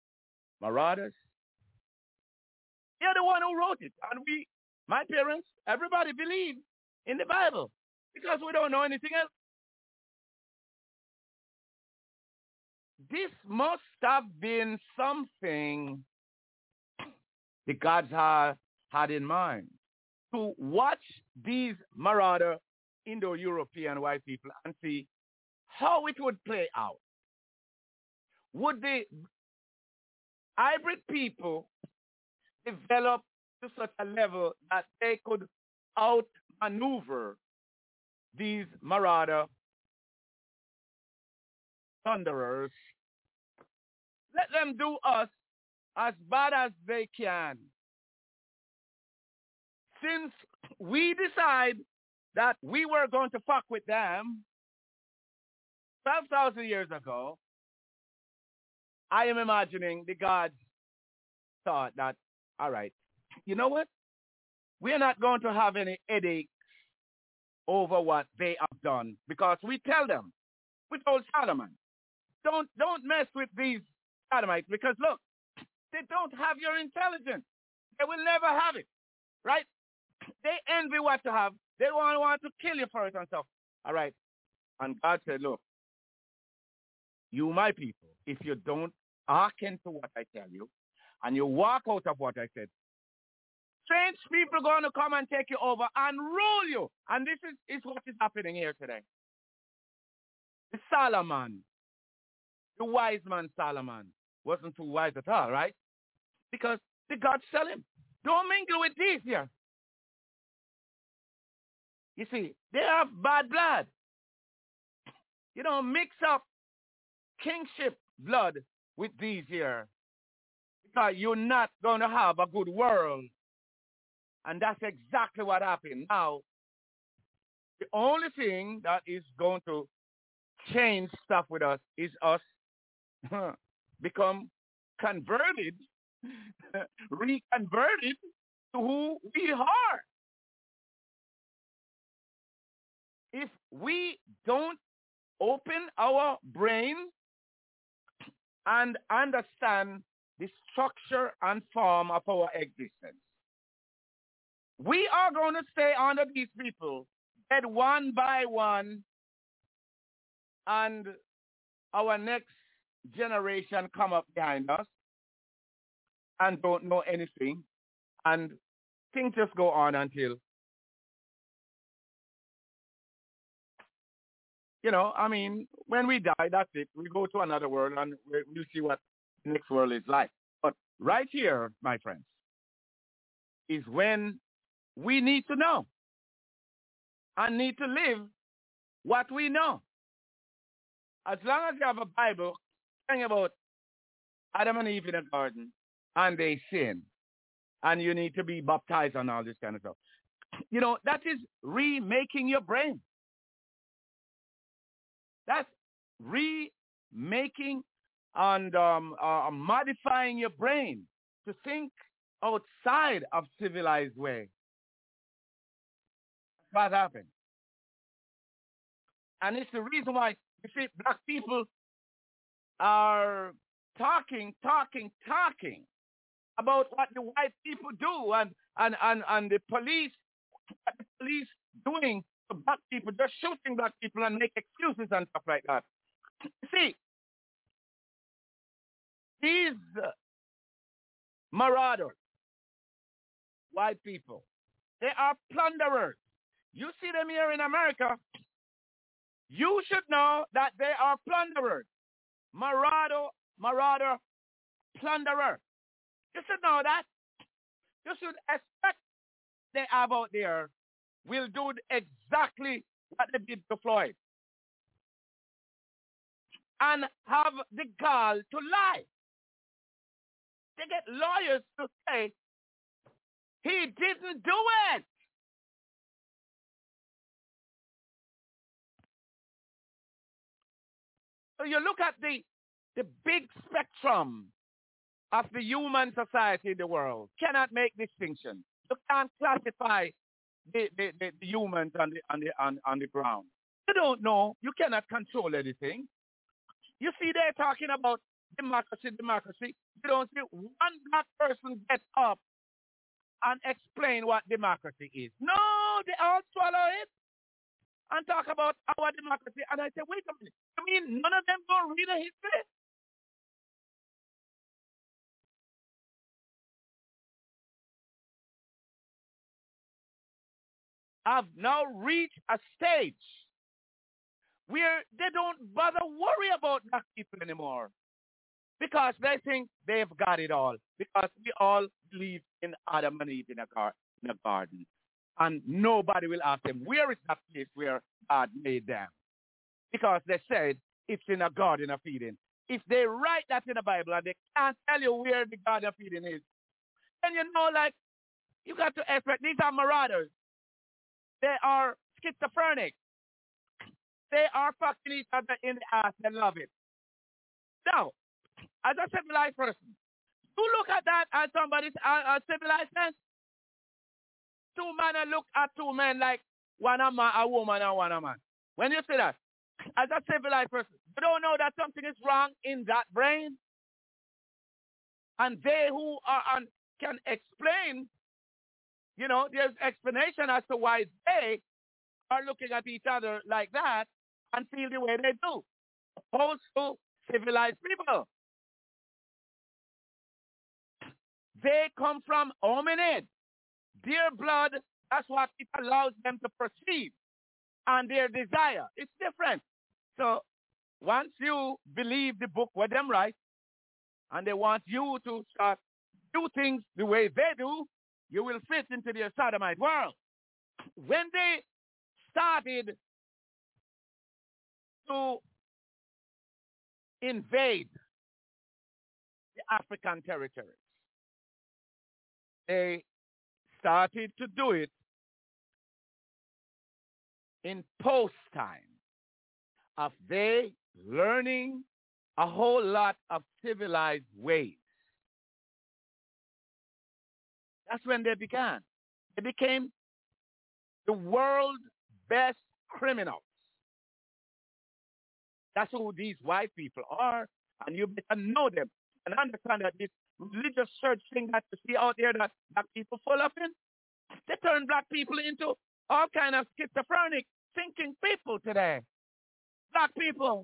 they're the one who wrote it. And my parents, everybody believes in the Bible because we don't know anything else. This must have been something the gods had in mind to watch these marauder Indo-European white people and see how it would play out. Would the hybrid people develop to such a level that they could outmaneuver these marauder thunderers? Let them do us as bad as they can. Since we decide that we were going to fuck with them 12,000 years ago, I am imagining the gods thought that, all right, you know what? We're not going to have any headaches over what they have done because we tell them, we told Solomon, don't mess with these Sodomites because look, they don't have your intelligence. They will never have it, right? They envy what you have. They want to kill you for it and stuff. All right. And God said, look, you my people, if you don't hearken to what I tell you and you walk out of what I said, strange people are going to come and take you over and rule you. And this is what is happening here today. The Solomon, the wise man Solomon, wasn't too wise at all, right? Because the gods tell him, don't mingle with these here. You see, they have bad blood. You don't mix up kingship blood with these here because you're not going to have a good world. And that's exactly what happened. Now, the only thing that is going to change stuff with us is us become converted, reconverted to who we are. If we don't open our brain and understand the structure and form of our existence. We are going to stay under these people, dead one by one, and our next generation come up behind us and don't know anything, and things just go on until, when we die, that's it. We go to another world and we'll see what the next world is like. But right here, my friends, is when we need to know and need to live what we know. As long as you have a Bible talking about Adam and Eve in the garden and they sin, and you need to be baptized and all this kind of stuff. That is remaking your brain. That's remaking and modifying your brain to think outside of civilized way. That's what happened. And it's the reason why, you see, black people are talking about what the white people do and the police doing to black people, just shooting black people and make excuses and stuff like that. See, these marauders, white people, they are plunderers. You see them here in America, you should know that they are plunderers. Marauder, plunderer. You should know that. You should expect they have out there will do exactly what they did to Floyd. And have the gall to lie. They get lawyers to say, he didn't do it. So you look at the big spectrum of the human society in the world, cannot make distinction. You can't classify the humans on the ground. You don't know. You cannot control anything. You see, they're talking about democracy. You don't see one black person get up and explain what democracy is. No, they all swallow it and talk about our democracy. And I say, wait a minute. You mean none of them don't read the history? Have now reached a stage where they don't bother worry about black people anymore because they think they've got it all, because we all believe in Adam and Eve in a garden. And nobody will ask them, where is that place where God made them? Because they said it's in a garden of Eden. If they write that in the Bible and they can't tell you where the garden of Eden is, then you got to expect these are marauders. They are schizophrenic. They are fucking each other in the ass. They love it. Now, as a civilized person, you look at that as somebody's civilized sense. Two men look at two men like one a man, a woman, and one a man. When you say that, as a civilized person, you don't know that something is wrong in that brain. And they who are can explain, there's explanation as to why they are looking at each other like that and feel the way they do, opposed to civilized people. They come from hominid. Their blood, that's what it allows them to perceive. And their desire, it's different. So once you believe the book what them write, and they want you to start do things the way they do, you will fit into their sodomite world. When they started to invade the African territories, they started to do it in post-time of they learning a whole lot of civilized ways. That's when they began. They became the world's best criminals. That's who these white people are, and you better know them and understand that this religious church thing that you see out there that black people full of in, they turn black people into all kind of schizophrenic thinking people today. Black people.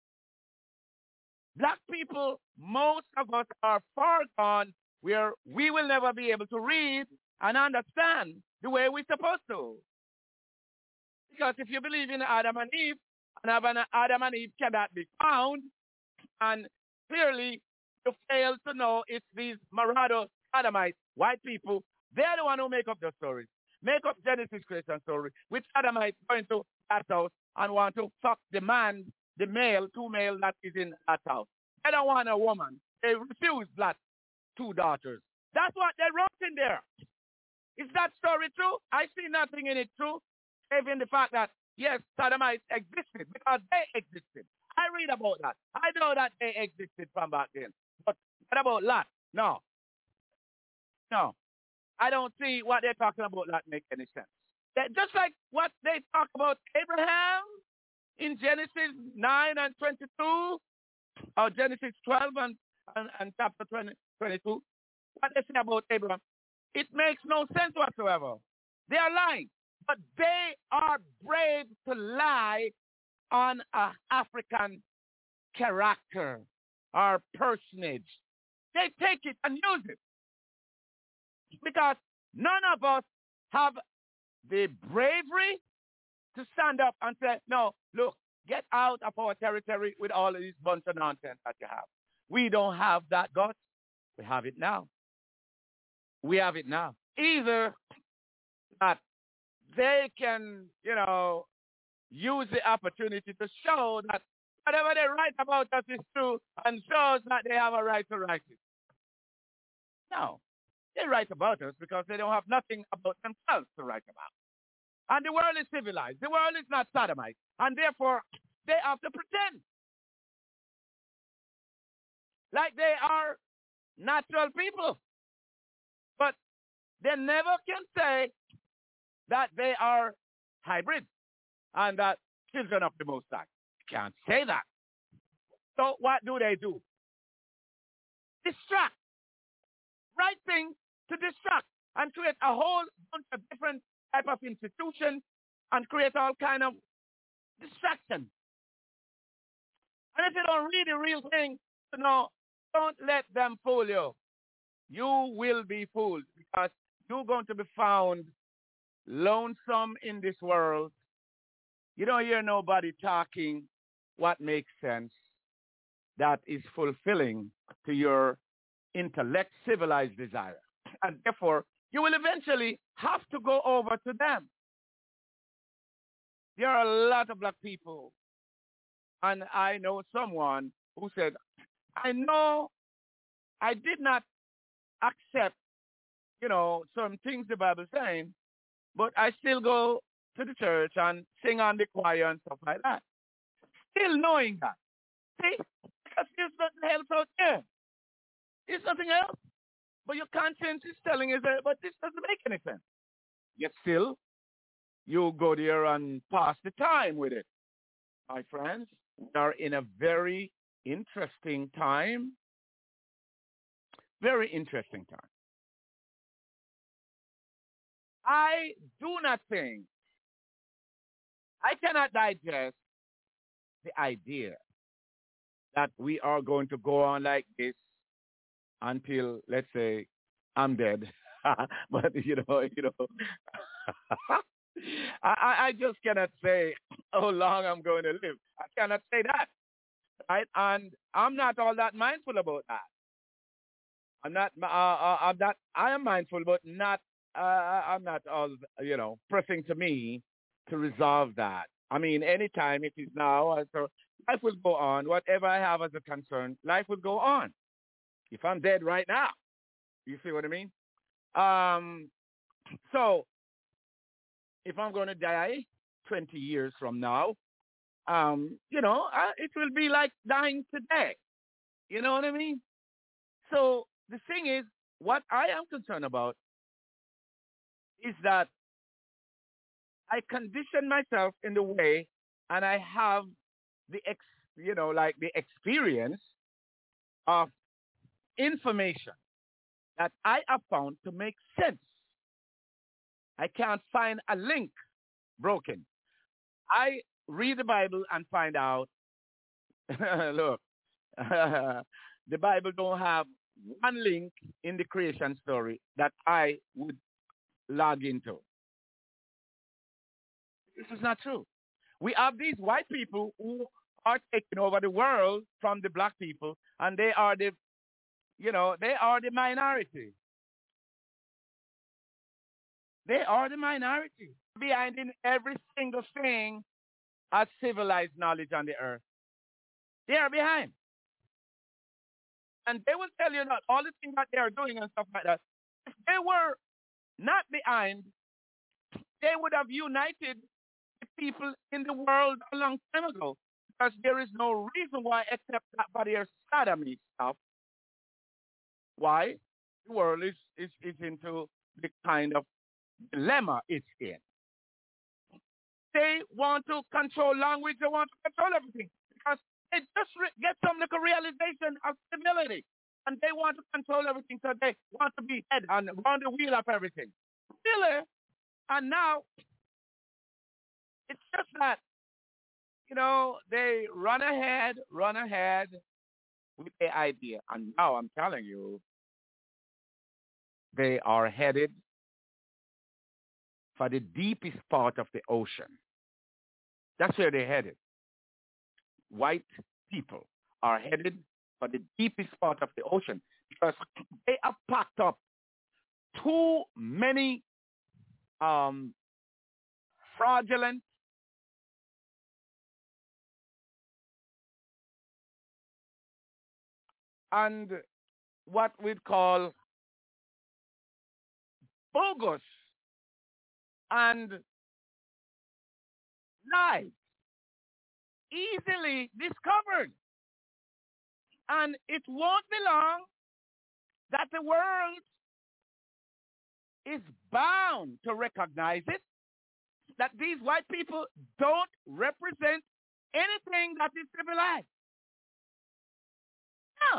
Black people, most of us are far gone where we will never be able to read and understand the way we're supposed to. Because if you believe in Adam and Eve, and Adam and Eve cannot be found, and clearly you fail to know it's these Marado Adamites, white people, they're the one who make up the stories. Make up Genesis creation story, with Adamites going to that house and want to fuck the man, the male, two male that is in that house. They don't want a woman. They refuse that two daughters. That's what they wrote in there. Is that story true? I see nothing in it true, even the fact that, yes, Sodomites existed because they existed. I read about that. I know that they existed from back then. But what about Lot? No. No. I don't see what they're talking about that make any sense. Just like what they talk about Abraham in Genesis 9 and 22, or Genesis 12 and chapter 22, what they say about Abraham, it makes no sense whatsoever. They are lying, but they are brave to lie on an African character or personage. They take it and use it. Because none of us have the bravery to stand up and say, no, look, get out of our territory with all of this bunch of nonsense that you have. We don't have that guts. We have it now. We have it now. Either that they can, use the opportunity to show that whatever they write about us is true and shows that they have a right to write it. No. They write about us because they don't have nothing about themselves to write about. And the world is civilized. The world is not sodomite. And therefore, they have to pretend like they are natural people. But they never can say that they are hybrids and that children of the Most High. Can't say that. So what do? Distract. Right thing to distract and create a whole bunch of different type of institutions and create all kind of distraction. And if you don't read the real thing, don't let them fool you. You will be fooled because you're going to be found lonesome in this world. You don't hear nobody talking what makes sense that is fulfilling to your intellect, civilized desire. And therefore, you will eventually have to go over to them. There are a lot of black people. And I know someone who said, I know I did not accept, some things the Bible saying, but I still go to the church and sing on the choir and stuff like that. Still knowing that. See? Because there's nothing else out there. There's nothing else. But your conscience is telling you that, but this doesn't make any sense. Yet still, you go there and pass the time with it. My friends, we are in a very interesting time. Very interesting time. I do not think, I cannot digest the idea that we are going to go on like this until, let's say, I'm dead. But, I just cannot say how long I'm going to live. I cannot say that, right? And I'm not all that mindful about that. I am mindful, but not, I'm not all, pressing to me to resolve that. I mean, anytime it is now, so life will go on. Whatever I have as a concern, life will go on. If I'm dead right now, you see what I mean? So if I'm going to die 20 years from now, it will be like dying today. You know what I mean? So the thing is, what I am concerned about is that I condition myself in the way and I have the like the experience of information that I have found to make sense. I can't find a link broken. I read the Bible and find out, look, the Bible don't have one link in the creation story that I would log into. This is not true. We have these white people who are taking over the world from the black people, and they are the minority. They are the minority. Behind in every single thing as civilized knowledge on the earth. They are behind. And they will tell you that all the things that they are doing and stuff like that, if they were not behind, they would have united the people in the world a long time ago. Because there is no reason why except that for their sodomy stuff. Why? The world is into the kind of dilemma it's in. They want to control language. They want to control everything. Because they just get some little realization of stability. And they want to control everything. So they want to be head and run the wheel of everything. Really? And now, it's just that, they run ahead with the idea. And now I'm telling you, they are headed for the deepest part of the ocean. That's where they're headed. White people are headed for the deepest part of the ocean because they have packed up too many fraudulent and what we'd call bogus and lies easily discovered. And it won't be long that the world is bound to recognize it, that these white people don't represent anything that is civilized. No.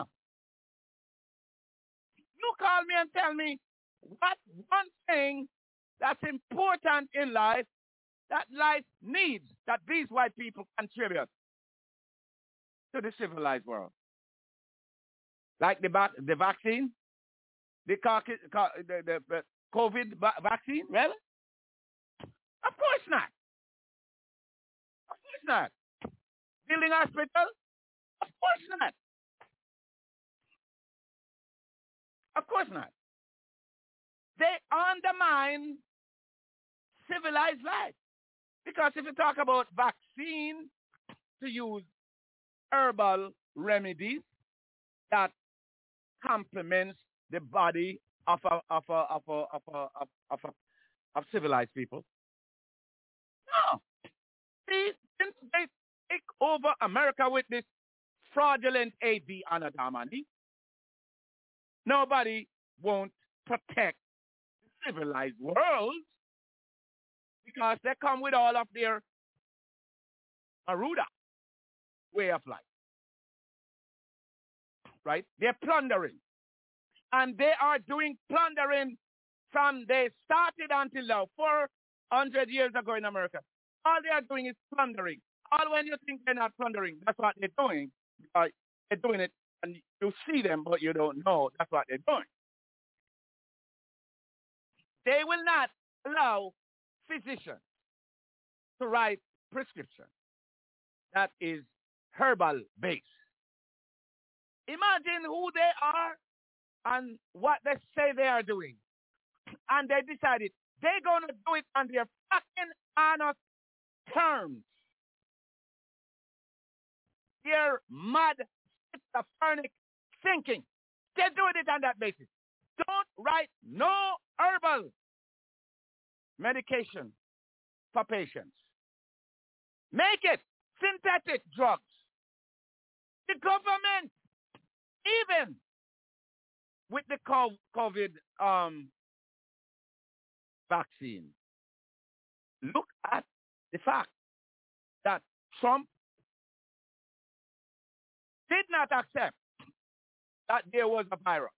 You call me and tell me what one thing that's important in life that life needs that these white people contribute to the civilized world. Like the vaccine, the COVID vaccine, really? Of course not. Of course not. Building hospital? Of course not. Of course not. They undermine civilized life. Because if you talk about vaccine to use herbal remedies that complements the body of civilized people, no. See, since they take over America with this fraudulent AB Anadamani, nobody won't protect the civilized world because they come with all of their Maruda way of life. Right? They're plundering. And they are doing plundering from they started until now, 400 years ago in America. All they are doing is plundering. All when you think they're not plundering, that's what they're doing. They're doing it and you see them, but you don't know that's what they're doing. They will not allow physicians to write prescription that is herbal based. Imagine who they are and what they say they are doing. And they decided they're going to do it on their fucking honest terms. Their mad, schizophrenic thinking. They're doing it on that basis. Don't write no herbal medication for patients. Make it synthetic drugs. The government, even with the COVID vaccine, look at the fact that Trump did not accept that there was a virus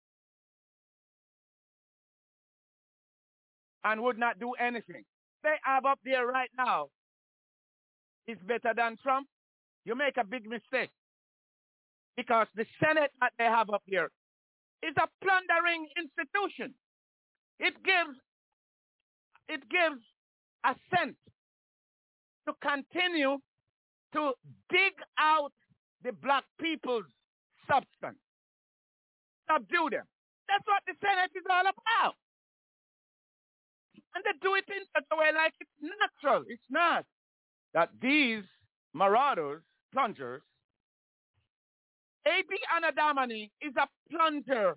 and would not do anything. They have up there right now is better than Trump. You make a big mistake because the Senate that they have up there is a plundering institution. It gives assent to continue to dig out the black people's substance, subdue them. That's what the Senate is all about. And they do it in such a way like it's natural. It's not. That these marauders, plungers, A.B. Anadamani is a plunder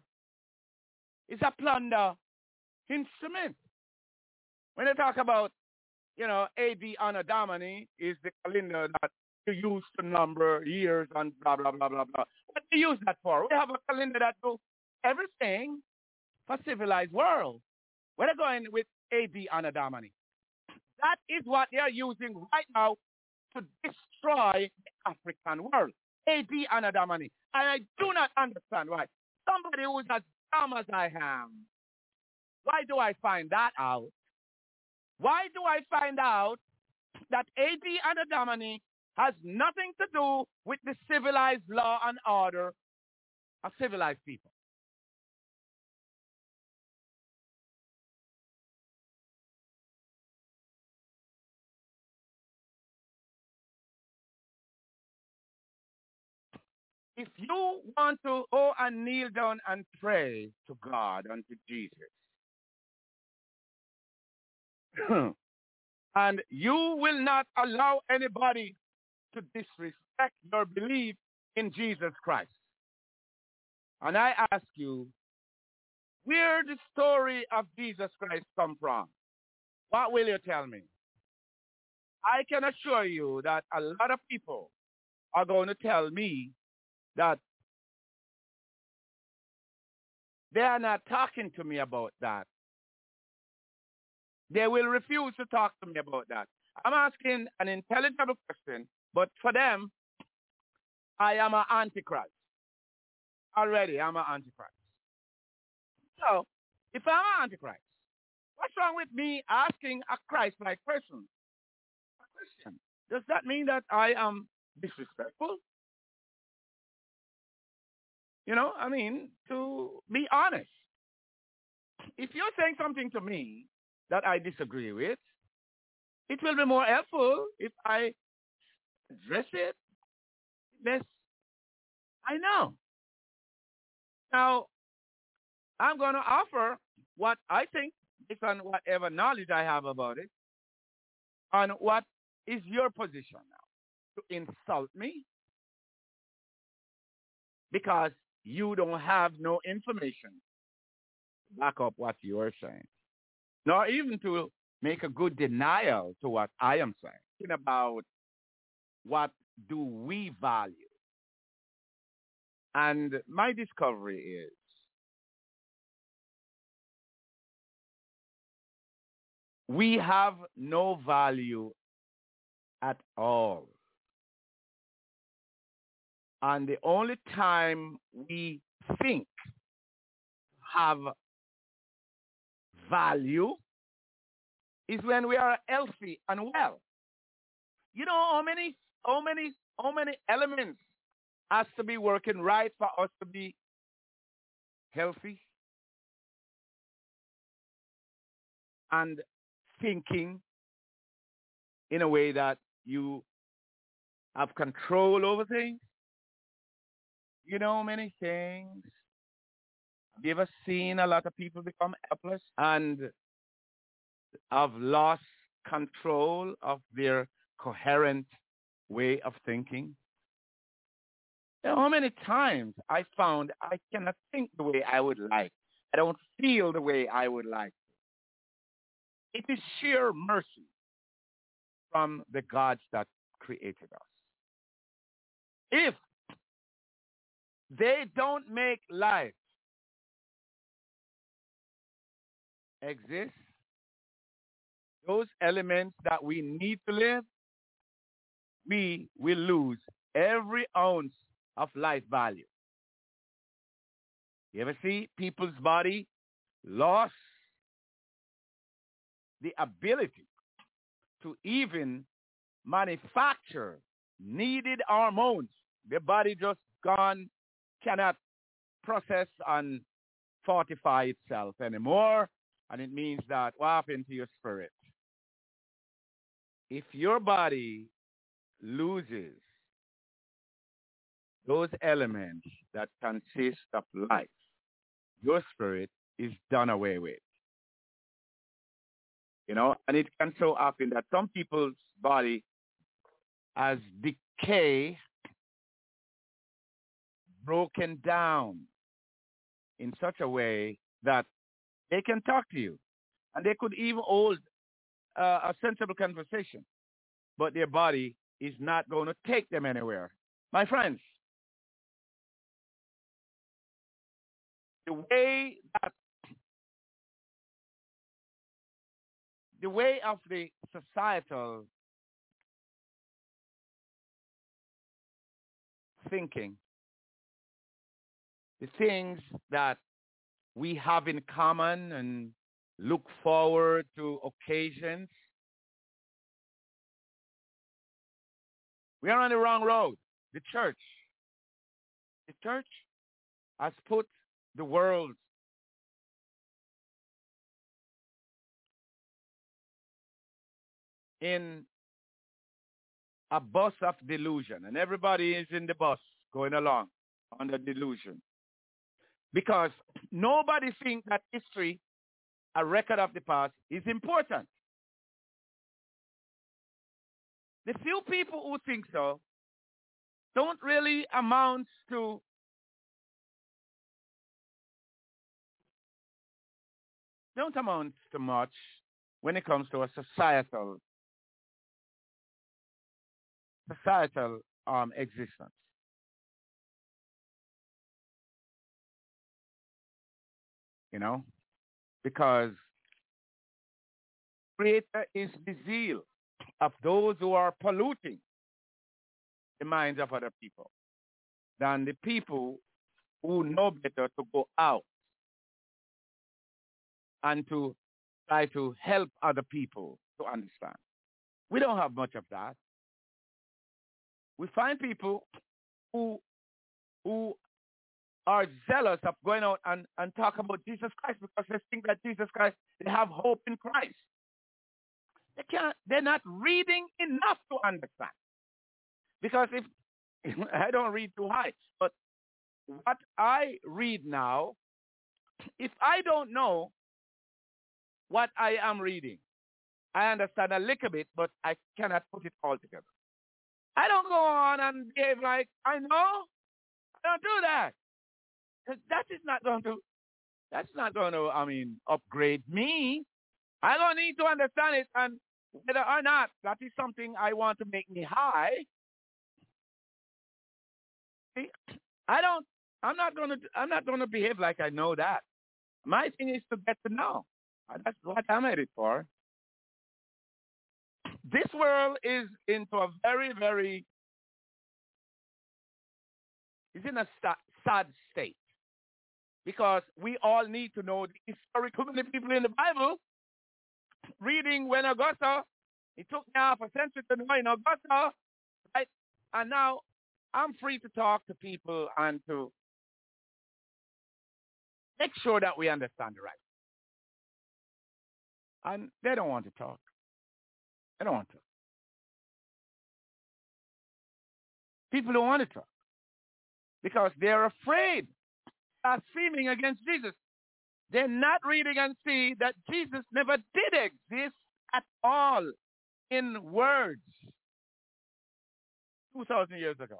instrument. When they talk about, A.B. Anadamani is the calendar that you use to number years and blah, blah, blah, blah, blah. What do you use that for? We have a calendar that does everything for civilized world. We're going with A.B. Anadamani. That is what they are using right now to destroy the African world. A.B. Anadamani. And I do not understand why. Somebody who is as dumb as I am. Why do I find that out? Why do I find out that A.B. Anadamani has nothing to do with the civilized law and order of civilized people? If you want to go and kneel down and pray to God and to Jesus, and you will not allow anybody to disrespect your belief in Jesus Christ, and I ask you, where the story of Jesus Christ come from? What will you tell me? I can assure you that a lot of people are going to tell me that they are not talking to me about that. They will refuse to talk to me about that. I'm asking an intelligible question, but for them, I am an antichrist. Already, I'm an antichrist. So, if I'm an antichrist, what's wrong with me asking a Christ-like person a question? Does that mean that I am disrespectful? To be honest, if you're saying something to me that I disagree with, it will be more helpful if I address it. Yes, I know. Now, I'm going to offer what I think, based on whatever knowledge I have about it, on what is your position now. To insult me? Because you don't have no information to back up what you are saying, nor even to make a good denial to what I am saying. Thinking about what do we value. And my discovery is we have no value at all. And the only time we think have value is when we are healthy and well. You know how many elements has to be working right for us to be healthy and thinking in a way that you have control over things. You know many things. Have you ever seen a lot of people become helpless and have lost control of their coherent way of thinking? You know how many times I found I cannot think the way I would like. I don't feel the way I would like. It is sheer mercy from the gods that created us. If they don't make life exist, those elements that we need to live, we will lose every ounce of life value. You ever see people's body lost the ability to even manufacture needed hormones? Their body just gone, cannot process and fortify itself anymore. And it means that what happened to your spirit? If your body loses those elements that consist of life, your spirit is done away with. You know, and it can so happen that some people's body has decay, broken down in such a way that they can talk to you and they could even hold a sensible conversation, but their body is not going to take them anywhere. My friends, the way of the societal thinking, the things that we have in common and look forward to occasions, we are on the wrong road. The church has put the world in a bus of delusion, and everybody is in the bus going along under delusion. Because nobody thinks that history, a record of the past, is important. The few people who think so don't really amount to much when it comes to a societal existence. You know, because greater is the zeal of those who are polluting the minds of other people than the people who know better to go out and to try to help other people to understand. We don't have much of that. We find people who are zealous of going out and talk about Jesus Christ because they think that Jesus Christ, they have hope in Christ. They're not reading enough to understand. Because if I don't read too high, but what I read now, if I don't know what I am reading, I understand a little bit, but I cannot put it all together. I don't go on and behave like I know. I don't do that. That's not going to, upgrade me. I don't need to understand it, and whether or not that is something I want to make me high. See, I'm not going to behave like I know that. My thing is to get to know. That's what I'm headed for. This world is into a is in a sad state. Because we all need to know the historical people in the Bible. Reading when Augusta, it took me half a century to know in Augusta, right? And now I'm free to talk to people and to make sure that we understand the right. And they don't want to talk. They don't want to. People don't want to talk because they're afraid. Blaspheming against Jesus. They're not reading and see that Jesus never did exist at all in words 2,000 years ago.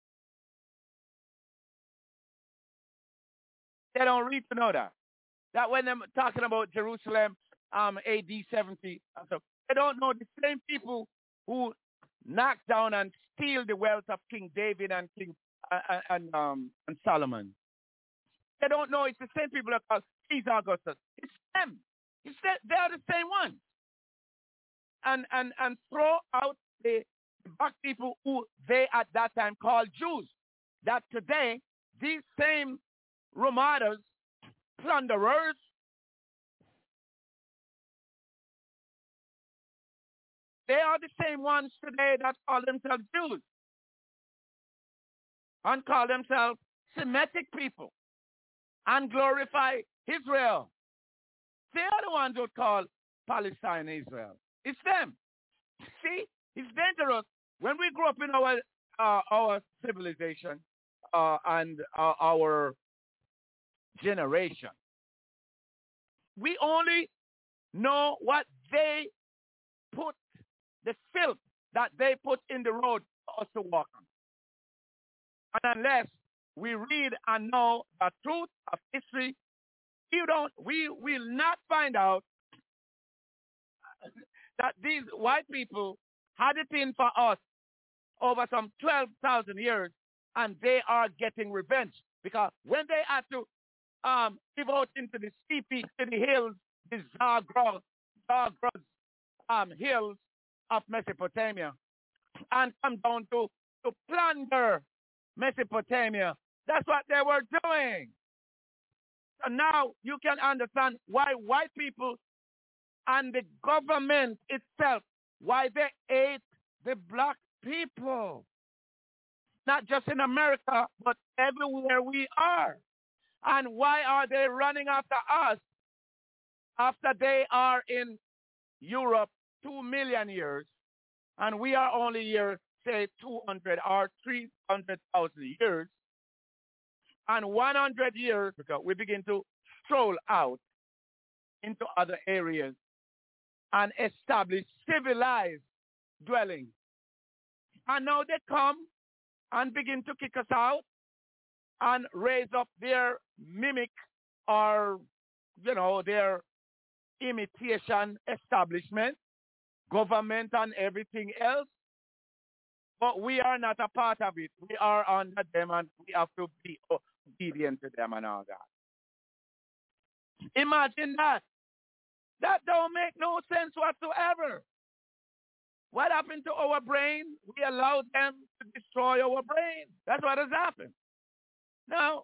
They don't read to know that. That when they're talking about Jerusalem, AD 70, so they don't know the same people who knocked down and steal the wealth of King David and King and Solomon. They don't know it's the same people that call Caesar Augustus. It's them. They are the same ones. And throw out the black people who they at that time called Jews. that today these same Ramadas, plunderers, they are the same ones today that call themselves Jews and call themselves Semitic people and glorify Israel. They are the ones who call Palestine Israel. It's them. See, it's dangerous. When we grew up in our civilization and our generation, we only know what they put, the filth that they put in the road for us to walk on. And unless we read and know the truth of history, we will not find out that these white people had it in for us over some 12,000 years, and they are getting revenge. Because when they had to live out into the steepy city hills, the Zagros hills of Mesopotamia, and come down to plunder Mesopotamia, that's what they were doing. So now you can understand why white people and the government itself, why they hate the black people. Not just in America, but everywhere we are. And why are they running after us after they are in Europe 2 million years and we are only here, say, 200 or 300,000 years, and 100 years ago, we begin to stroll out into other areas and establish civilized dwellings. And now they come and begin to kick us out and raise up their mimic or, their imitation establishment, government and everything else. But we are not a part of it. We are under them and we have to be obedient to them and all that. Imagine that. That don't make no sense whatsoever. What happened to our brain? We allowed them to destroy our brain. That's what has happened. Now,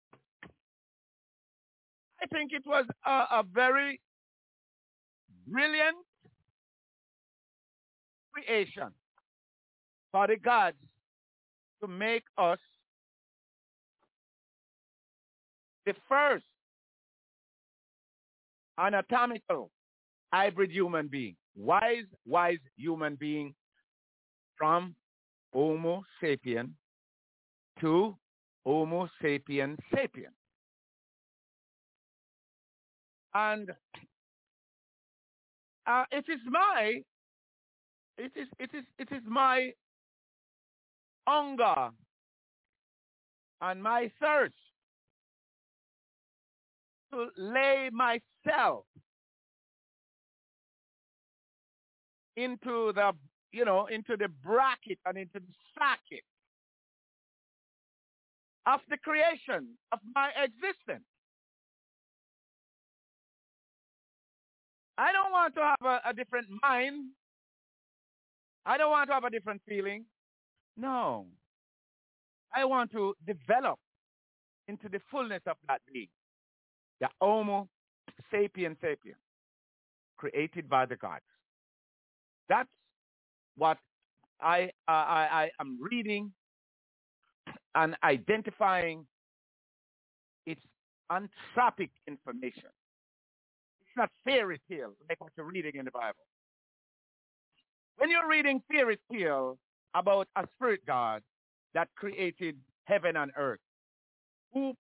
I think it was a very brilliant creation for the gods to make us the first anatomical hybrid human being, wise human being, from Homo sapien to Homo sapien sapien. And it is my hunger and my thirst to lay myself into the bracket and into the socket of the creation of my existence. I don't want to have a different mind. I don't want to have a different feeling. No. I want to develop into the fullness of that being. The Homo sapien sapien, created by the gods. That's what I am reading and identifying. It's anthropic information. It's not fairy tale like what you're reading in the Bible. When you're reading fairy tale about a spirit God that created heaven and earth, who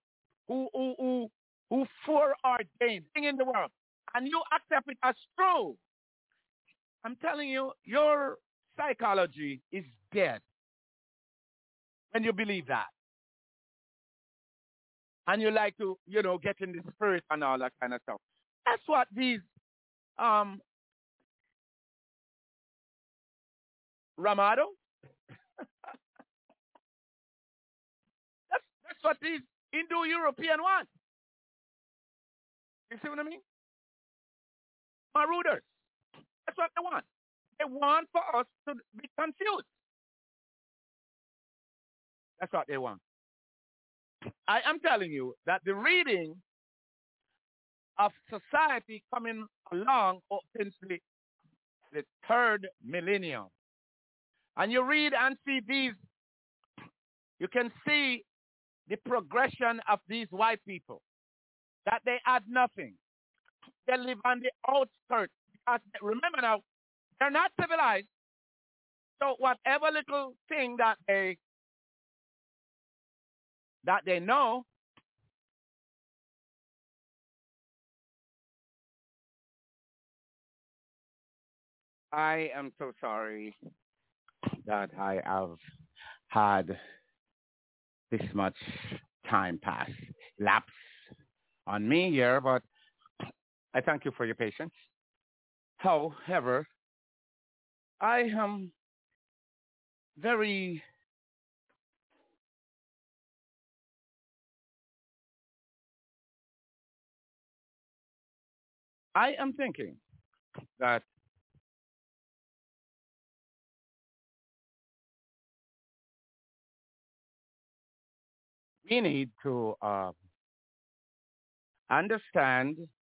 foreordained thing in the world, and you accept it as true, I'm telling you, your psychology is dead when you believe that. And you like to, get in the spirit and all that kind of stuff. That's what these Ramado, that's what these Indo-European want. You see what I mean? Marauders. That's what they want. They want for us to be confused. That's what they want. I am telling you that the reading of society coming along since the third millennium. And you read and see these, you can see the progression of these white people, that they add nothing. They live on the outskirts. Because remember now, they're not civilized. So whatever little thing that they know, I am so sorry that I have had this much time lapse on me here, but I thank you for your patience. However, I am very I am thinking that we need to understand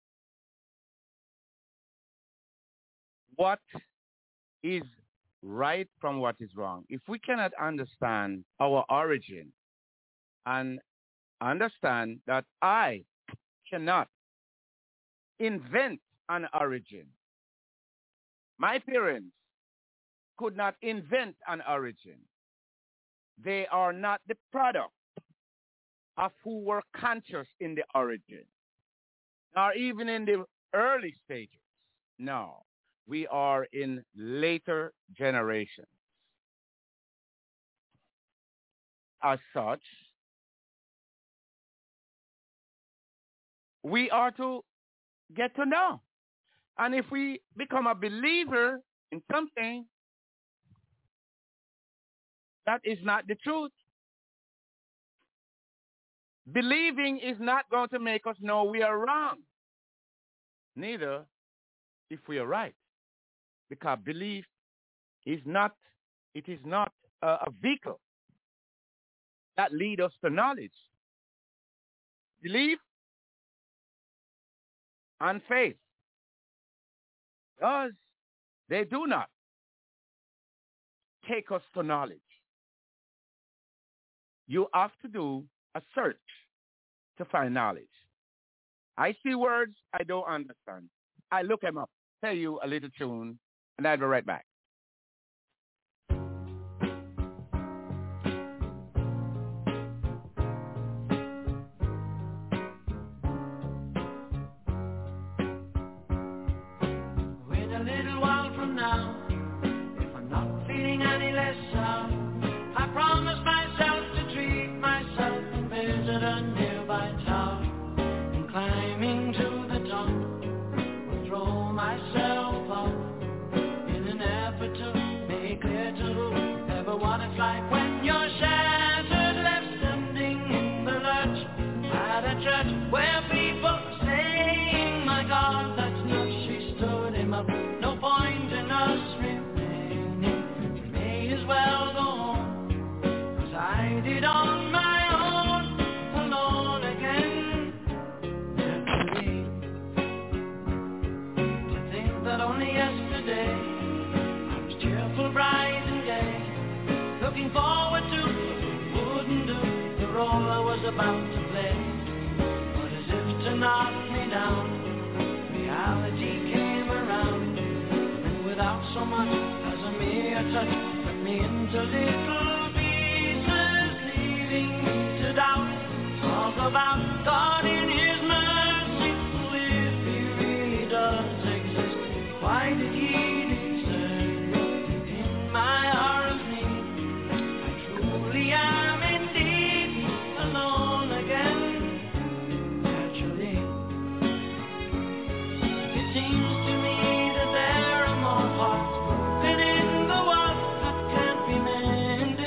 what is right from what is wrong. If we cannot understand our origin and understand that I cannot invent an origin, my parents could not invent an origin. They are not the product of who were conscious in the origin, nor even in the early stages. No, we are in later generations. As such, we are to get to know. And if we become a believer in something that is not the truth, believing is not going to make us know we are wrong. Neither if we are right. Because belief is not a vehicle that leads us to knowledge. Belief and faith, because they do not take us to knowledge. You have to do a search to find knowledge. I see words I don't understand. I look them up, tell you a little tune, and I'll be right back. About to play, but as if to knock me down, reality came around, and without so much as a mere touch, cut me into little pieces, leaving me to doubt. Talk about God in His mercy, if He really does exist, why did He desert in my hour of need? I truly am. Mended.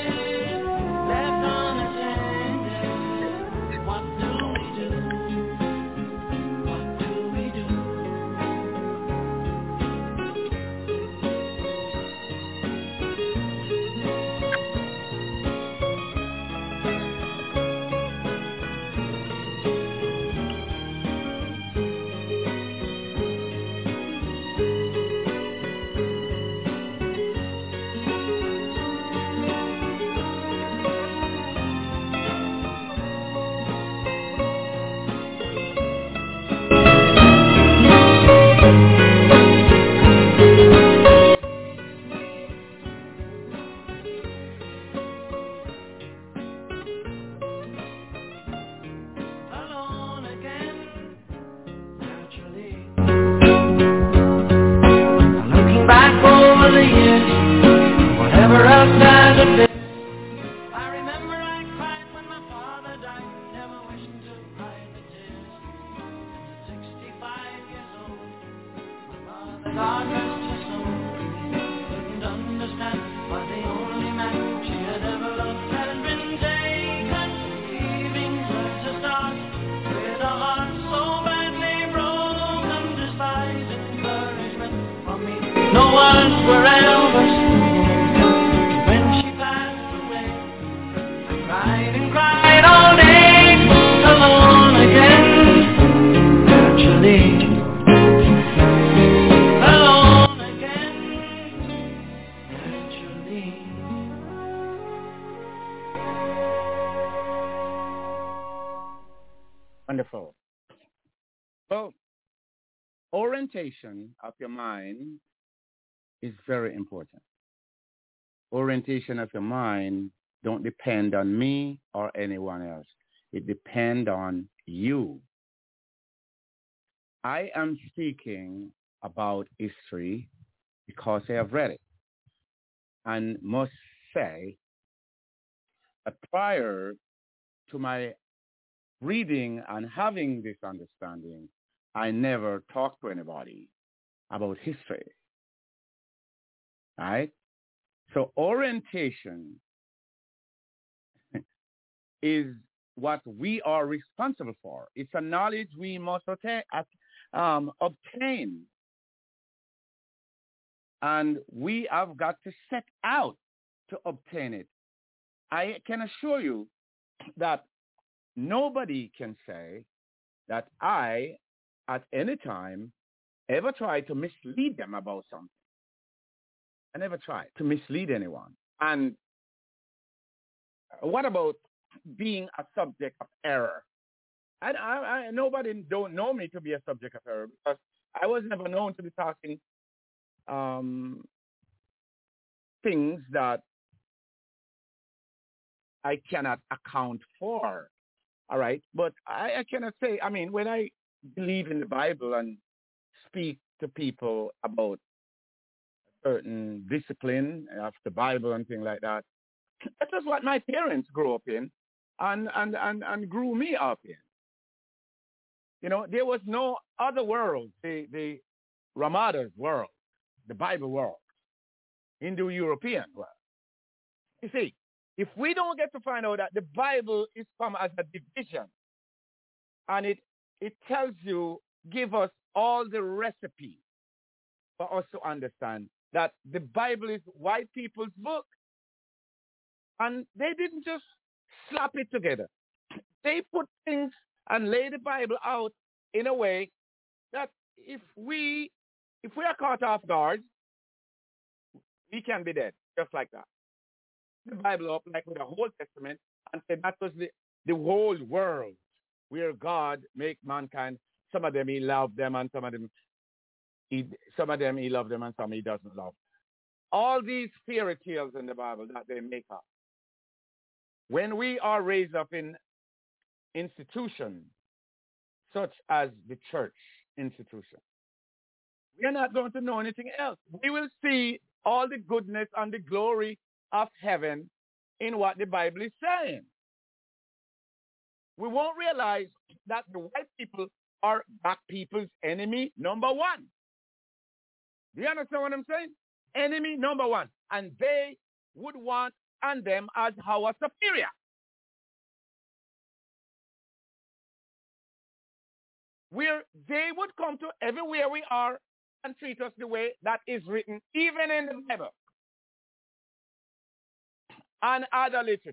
God rest her soul. Couldn't understand why the only man she had ever loved had been taken, leaving her to start with a heart so badly broken. Despise encouragement from me, no words were ever spoken. When she passed away, I cried and cried all day, alone again. Naturally, alone again. Naturally. Wonderful. Well, orientation of your mind is very important. Orientation of your mind don't depend on me or anyone else. It depends on you. I am speaking about history because I have read it and must say that prior to my reading and having this understanding, I never talked to anybody about history. Right? So orientation is what we are responsible for. It's a knowledge we must obtain. And we have got to set out to obtain it. I can assure you that nobody can say that I, at any time, ever tried to mislead them about something. I never tried to mislead anyone. And what about being a subject of error? Nobody don't know me to be a subject of error because I was never known to be talking things that I cannot account for. All right. But I cannot say, I mean, when I believe in the Bible and speak to people about certain discipline of the Bible and things like that, that is what my parents grew up in and grew me up in. You know, there was no other world, the Ramada's world, the Bible world, Indo-European world. You see, if we don't get to find out that the Bible is come as a division and it tells you, give us all the recipe for us to understand that the Bible is white people's book. And they didn't just slap it together. They put things and lay the Bible out in a way that if we are caught off guard, we can be dead, just like that. The Bible up like with the whole Testament and said that was the whole world where God make mankind. Some of them he loved them and some of them he loved them and some he doesn't love. All these fairy tales in the Bible that they make up. When we are raised up in institutions such as the church institution, we are not going to know anything else. We will see all the goodness and the glory of heaven in what the Bible is saying. We won't realize that the white people are black people's enemy number one. Do you understand what I'm saying? Enemy number one. And they would want and them as our superior. Where they would come to everywhere we are and treat us the way that is written, even in the Bible and other literature.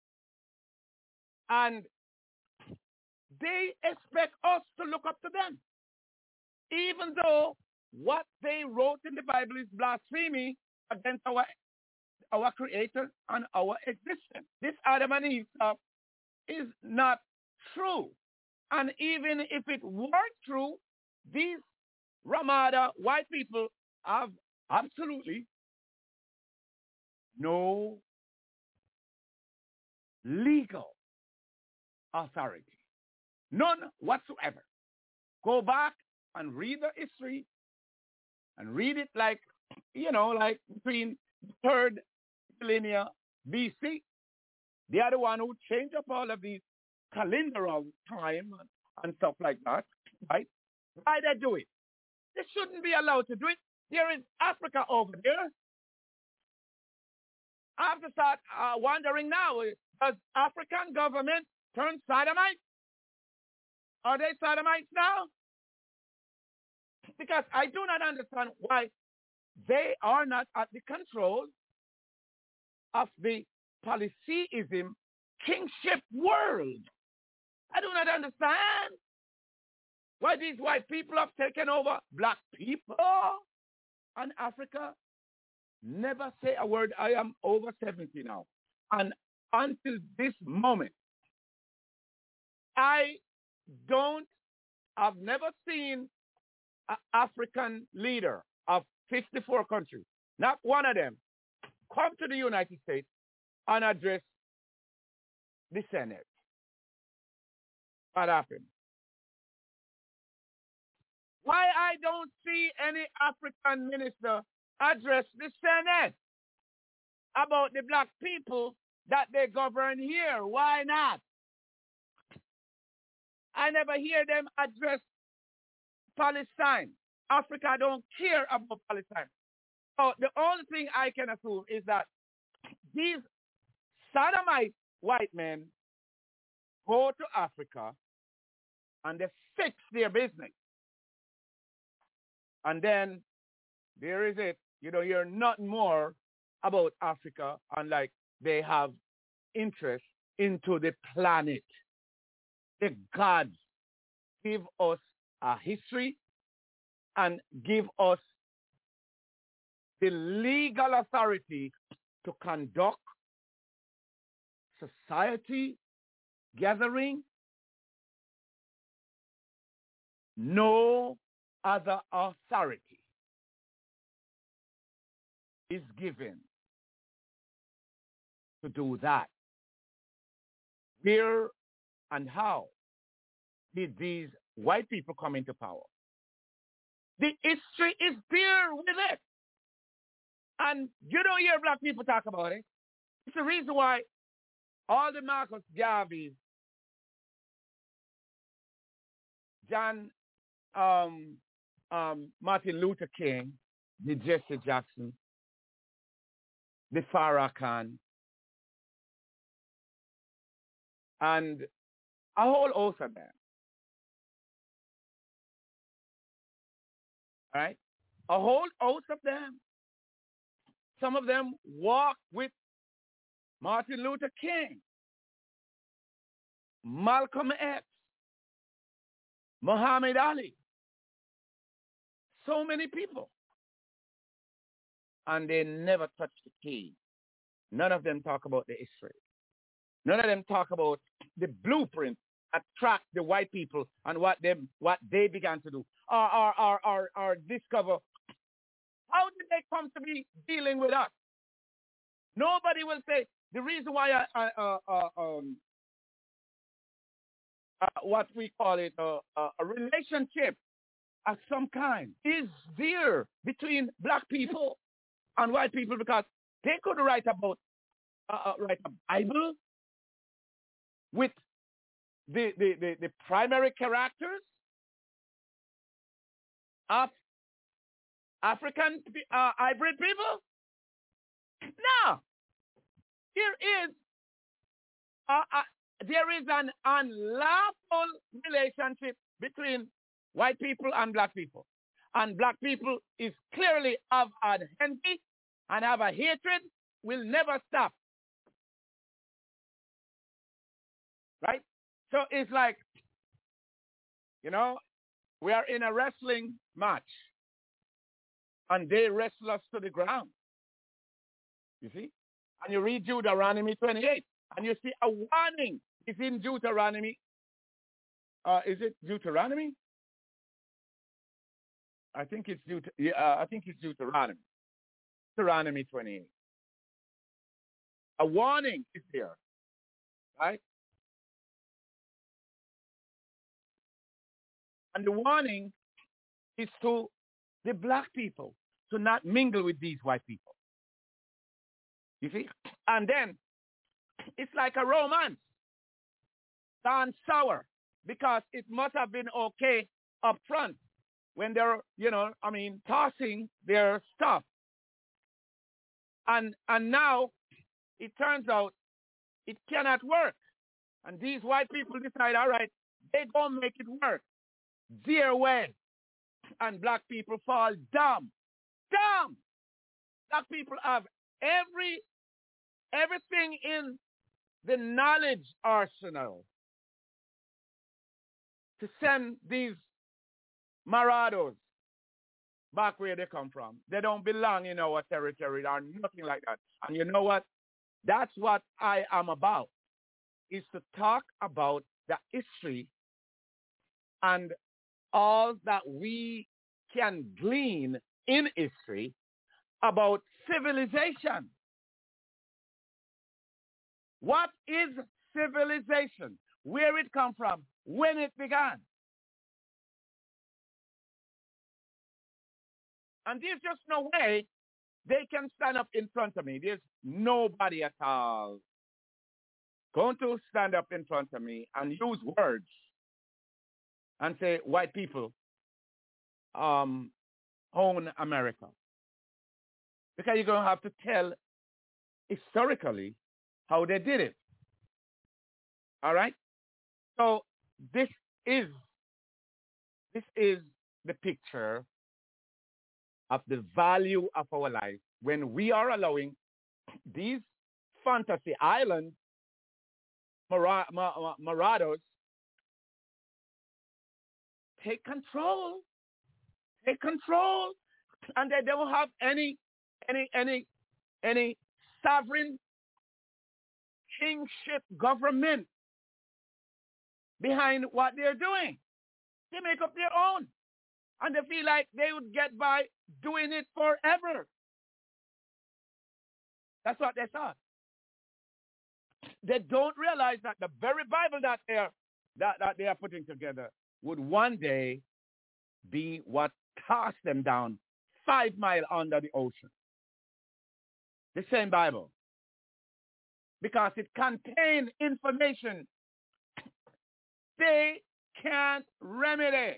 And they expect us to look up to them. Even though what they wrote in the Bible is blasphemy against our Creator and our existence. This Adam and Eve stuff is not true. And even if it were true, these Ramada white people have absolutely no legal authority. None whatsoever. Go back and read the history and read it like between 3rd millennia BC. They are the one who changed up all of these calendar of time and stuff like that, right? Why they do it? They shouldn't be allowed to do it. There is Africa over there. I have to start wondering now, does African government turn Sodomites? Are they Sodomites now? Because I do not understand why they are not at the control of the polytheism kingship world. I do not understand why these white people have taken over black people. And Africa never say a word. I am over 70 now. And until this moment, I've never seen an African leader of 54 countries, not one of them, come to the United States and address the Senate. What happened? Why I don't see any African minister address the Senate about the black people that they govern here? Why not? I never hear them address Palestine. Africa don't care about Palestine. So the only thing I can assume is that these sodomite white men go to Africa and they fix their business. And then there is it. You don't hear nothing more about Africa, unlike they have interest into the planet. The gods give us a history and give us the legal authority to conduct society gathering. No other authority is given to do that. Where and how did these white people come into power? The history is there with it. And you don't hear black people talk about it. It's the reason why all the Marcus Garvey, Martin Luther King, the Jesse Jackson, the Farrakhan, and a whole host of them. All right? A whole host of them. Some of them walk with Martin Luther King, Malcolm X, Muhammad Ali. So many people. And they never touch the key. None of them talk about the history. None of them talk about the blueprint that tracked the white people and what they began to do. Or discover how did they come to be dealing with us. Nobody will say the reason why what we call it a relationship of some kind is there between black people and white people, because they could write about write a Bible with the primary characters of African hybrid people. No, there is an unlawful relationship between white people and black people. And black people is clearly have an envy and have a hatred, will never stop. Right? So it's like, we are in a wrestling match and they wrestle us to the ground. You see? And you read Deuteronomy 28 and you see a warning. It's in Deuteronomy. Is it Deuteronomy? I think it's Deuteronomy. Deuteronomy 28. A warning is there, right? And the warning is to the black people to not mingle with these white people. You see? And then it's like a romance gone sour, because it must have been okay up front. when they're, tossing their stuff. And now it turns out it cannot work. And these white people decide, all right, they're going to make it work their way. And black people fall dumb. Dumb! Black people have everything in the knowledge arsenal to send these marauders back where they come from. They don't belong in our territory or nothing like that. And you know what? That's what I am about, is to talk about the history and all that we can glean in history about civilization. What is civilization? Where it come from? When it began? And there's just no way they can stand up in front of me. There's nobody at all going to stand up in front of me and use words and say white people own America. Because you're going to have to tell historically how they did it. All right? So this is the picture of the value of our life when we are allowing these fantasy island marauders take control, and they don't have any sovereign kingship government behind what they're doing. They make up their own. And they feel like they would get by doing it forever. That's what they thought. They don't realize that the very Bible that they are putting together would one day be what tossed them down 5 miles under the ocean. The same Bible. Because it contained information they can't remedy.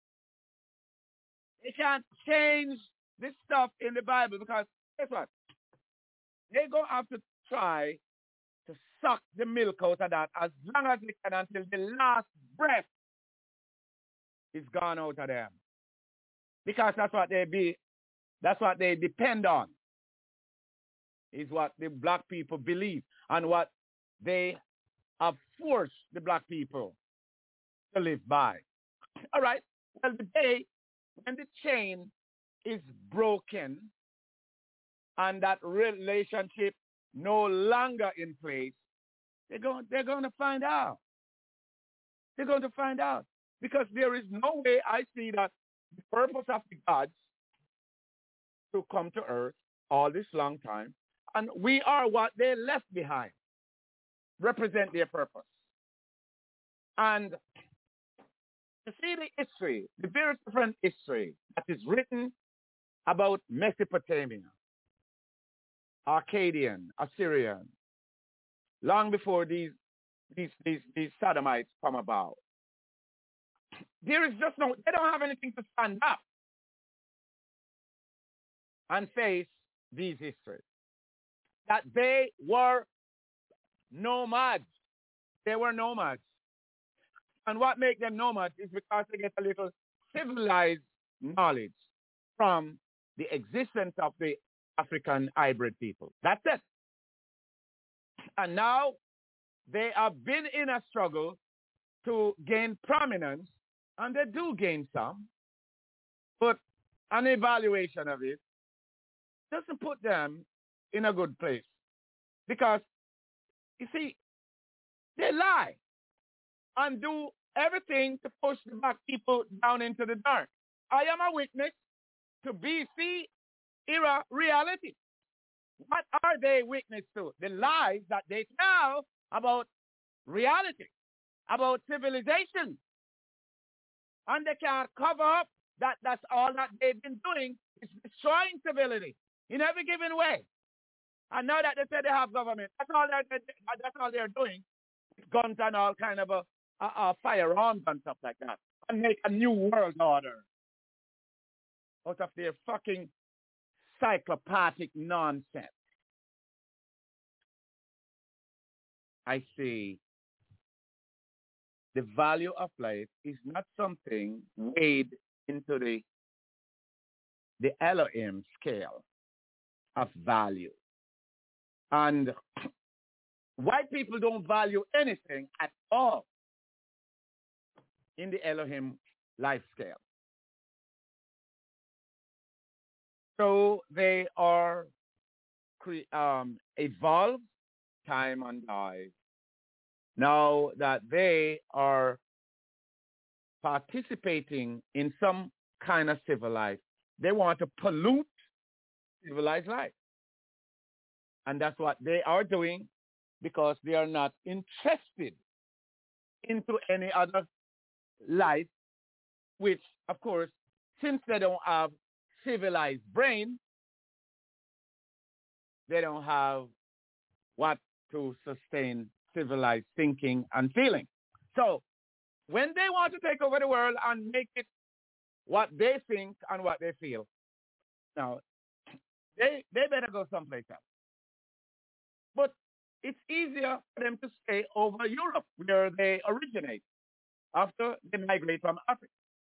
They can't change this stuff in the Bible because guess what? They're going to have to try to suck the milk out of that as long as they can until the last breath is gone out of them. Because that's what they depend on. Is what the black people believe and what they have forced the black people to live by. All right. Well, the day when the chain is broken and that relationship no longer in place, they're going to find out. They're going to find out. Because there is no way I see that the purpose of the gods to come to earth all this long time, and we are what they left behind, represent their purpose. And to see the history, the very different history that is written about Mesopotamia, Akkadian, Assyrian, long before these Sodomites come about. There is just no, they don't have anything to stand up and face these histories. That they were nomads. They were nomads. And what makes them nomads is because they get a little civilized knowledge from the existence of the African hybrid people. That's it. And now they have been in a struggle to gain prominence, and they do gain some, but an evaluation of it doesn't put them in a good place. Because, you see, they lie and do everything to push the black people down into the dark. I am a witness to BC era reality. What are they witness to? The lies that they tell about reality, about civilization. And they can't cover up that that's all that they've been doing is destroying civility in every given way. And now that they say they have government, that's all they're doing. Guns and all kind of firearms and stuff like that. And make a new world order. out of their fucking psychopathic nonsense. I say the value of life is not something weighed into the Elohim scale of value. And white people don't value anything at all in the Elohim life scale. So they are evolved time and die. Now that they are participating in some kind of civilized, they want to pollute civilized life. And that's what they are doing because they are not interested into any other life, which, of course, since they don't have civilized brain, they don't have what to sustain civilized thinking and feeling. So when they want to take over the world and make it what they think and what they feel, now they better go someplace else. But it's easier for them to stay over Europe where they originate after they migrate from Africa.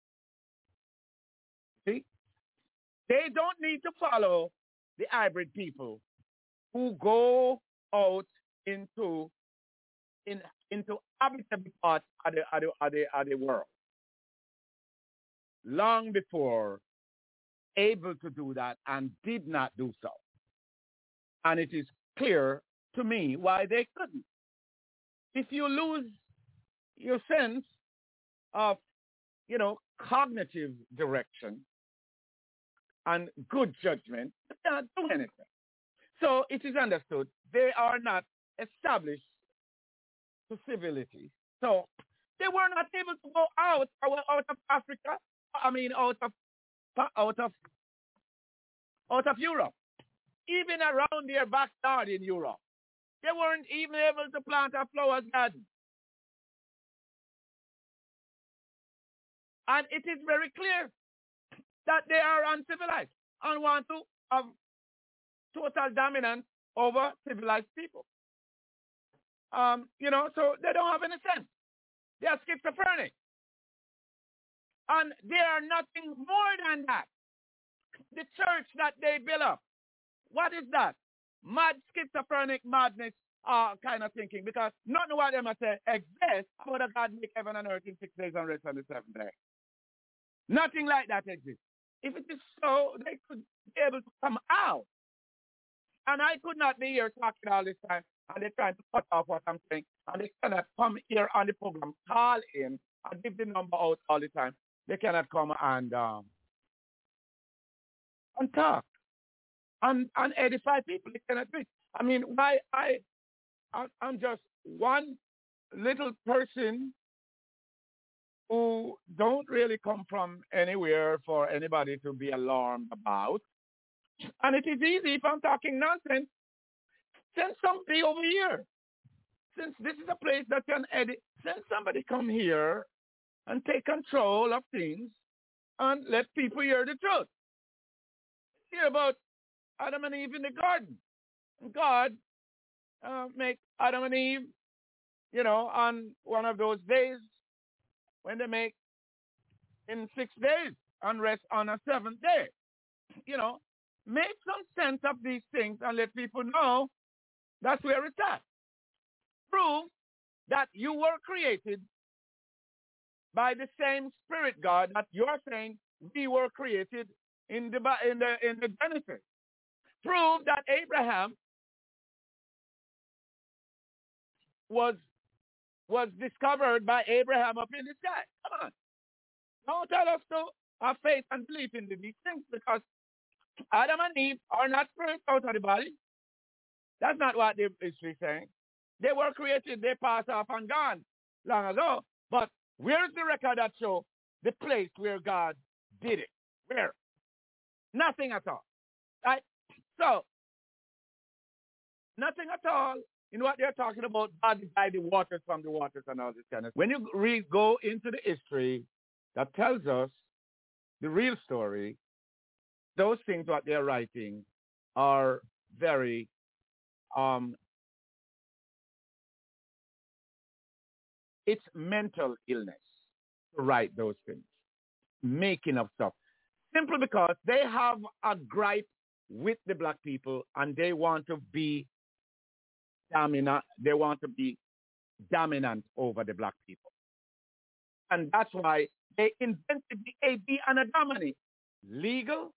See? They don't need to follow the hybrid people who go out into habitable parts of the world long before able to do that and did not do so. And it is clear to me why they couldn't. If you lose your sense of, cognitive direction and good judgment, you cannot do anything. So it is understood they are not established to civility. So they were not able to go out of Africa. Out of Europe, even around their backyard in Europe. They weren't even able to plant a flowers garden. And it is very clear that they are uncivilized and want to have total dominance over civilized people. So they don't have any sense. They are schizophrenic. And they are nothing more than that. The church that they built up, what is that? Mad, schizophrenic madness kind of thinking, because none of what them say exists. How would God make heaven and earth in 6 days and rest on the seventh day? Nothing like that exists. If it is so, they could be able to come out. And I could not be here talking all this time, and they're trying to cut off what I'm saying, and they cannot come here on the program, call in, and give the number out all the time. They cannot come and talk and edify people. They cannot do it. I mean, I'm just one little person who don't really come from anywhere for anybody to be alarmed about. And it is easy if I'm talking nonsense, send somebody over here. Since this is a place that can edit, send somebody come here and take control of things and let people hear the truth. Hear about Adam and Eve in the garden. God make Adam and Eve, on one of those days when they make in 6 days and rest on a seventh day. Make some sense of these things and let people know that's where it's at. Prove that you were created by the same spirit God that you're saying we were created in the Genesis. Prove that Abraham was discovered by Abraham up in the sky. Come on. Don't tell us to have faith and belief in these things, because Adam and Eve are not spirits out of the body. That's not what the history is saying. They were created, they passed off and gone long ago. But where's the record that shows the place where God did it? Where? Nothing at all. Right? So, nothing at all in what they're talking about, God divided the waters from the waters and all this kind of. When you go into the history that tells us the real story, those things what they're writing are very it's mental illness to write those things, making up stuff. Simply because they have a gripe with the black people and they want to be dominant. They want to be dominant over the black people. And that's why they invented the A.D. Anadomini. Legal,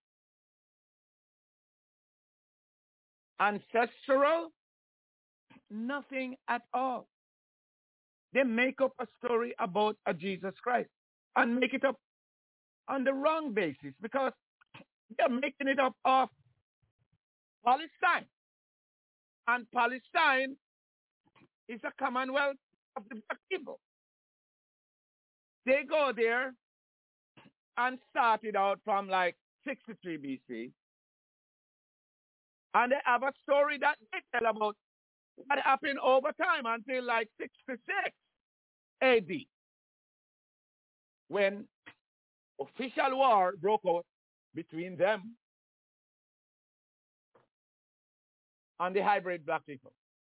ancestral, nothing at all. They make up a story about a Jesus Christ and make it up on the wrong basis because they're making it up of Palestine. And Palestine is a commonwealth of the black people. They go there and started out from like 63 BC. And they have a story that they tell about what happened over time until like 66 AD, when official war broke out between them and the hybrid black people.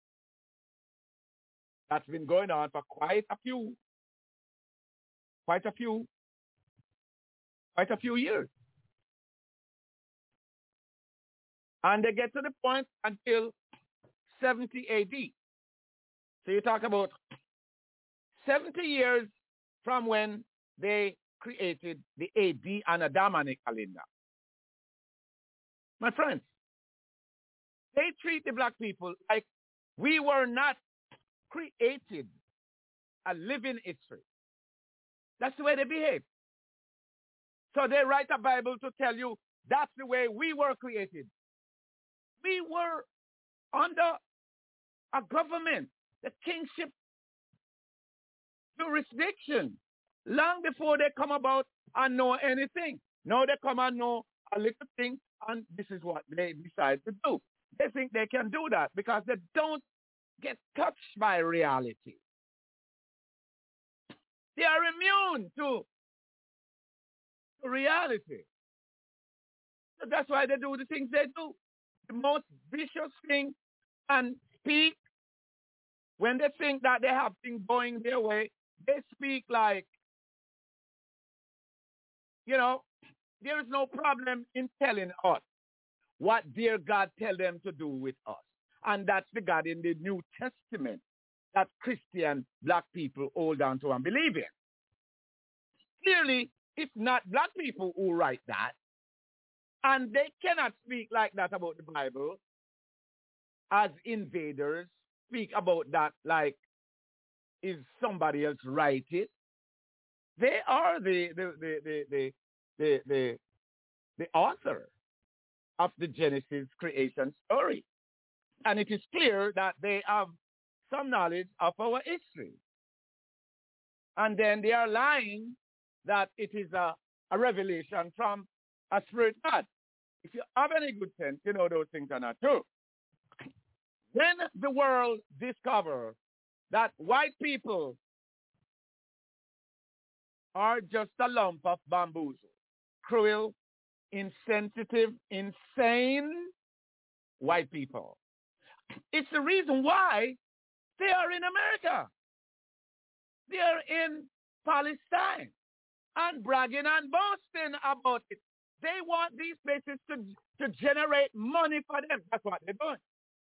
That's been going on for quite a few years. And they get to the point until 70 AD. So you talk about 70 years from when they created the A.D. Anadomini calendar. My friends, they treat the black people like we were not created a living history. That's the way they behave. So they write a Bible to tell you that's the way we were created. We were under a government, the kingship jurisdiction, long before they come about and know anything. Now they come and know a little thing, and this is what they decide to do. They think they can do that because they don't get touched by reality. They are immune to reality. So that's why they do the things they do. The most vicious thing and speak when they think that they have things going their way, they speak like, there is no problem in telling us what their God tell them to do with us. And that's the God in the New Testament that Christian black people hold on to and believe in. Clearly, it's not black people who write that. And they cannot speak like that about the Bible as invaders, speak about that like is somebody else write it. They are the author of the Genesis creation story. And it is clear that they have some knowledge of our history. And then they are lying that it is a revelation from a spirit God. If you have any good sense, you know those things are not true. When the world discovers that white people are just a lump of bamboozle, cruel, insensitive, insane white people, it's the reason why they are in America. They are in Palestine and bragging and boasting about it. They want these places to generate money for them. That's what they're doing.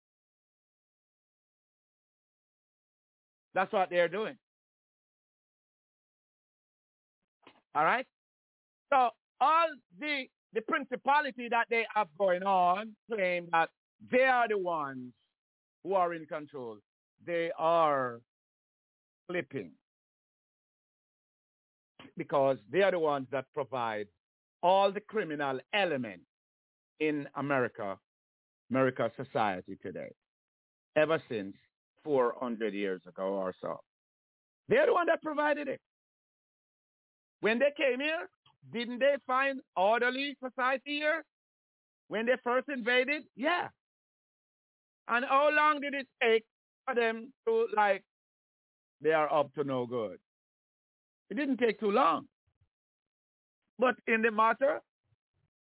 That's what they're doing. All right? So all the principality that they have going on claim that they are the ones who are in control. They are flipping because they are the ones that provide all the criminal elements in America society today, ever since 400 years ago or so. They're the one that provided it. When they came here, didn't they find orderly society here? When they first invaded? Yeah. And how long did it take for them to, they are up to no good? It didn't take too long. But in the matter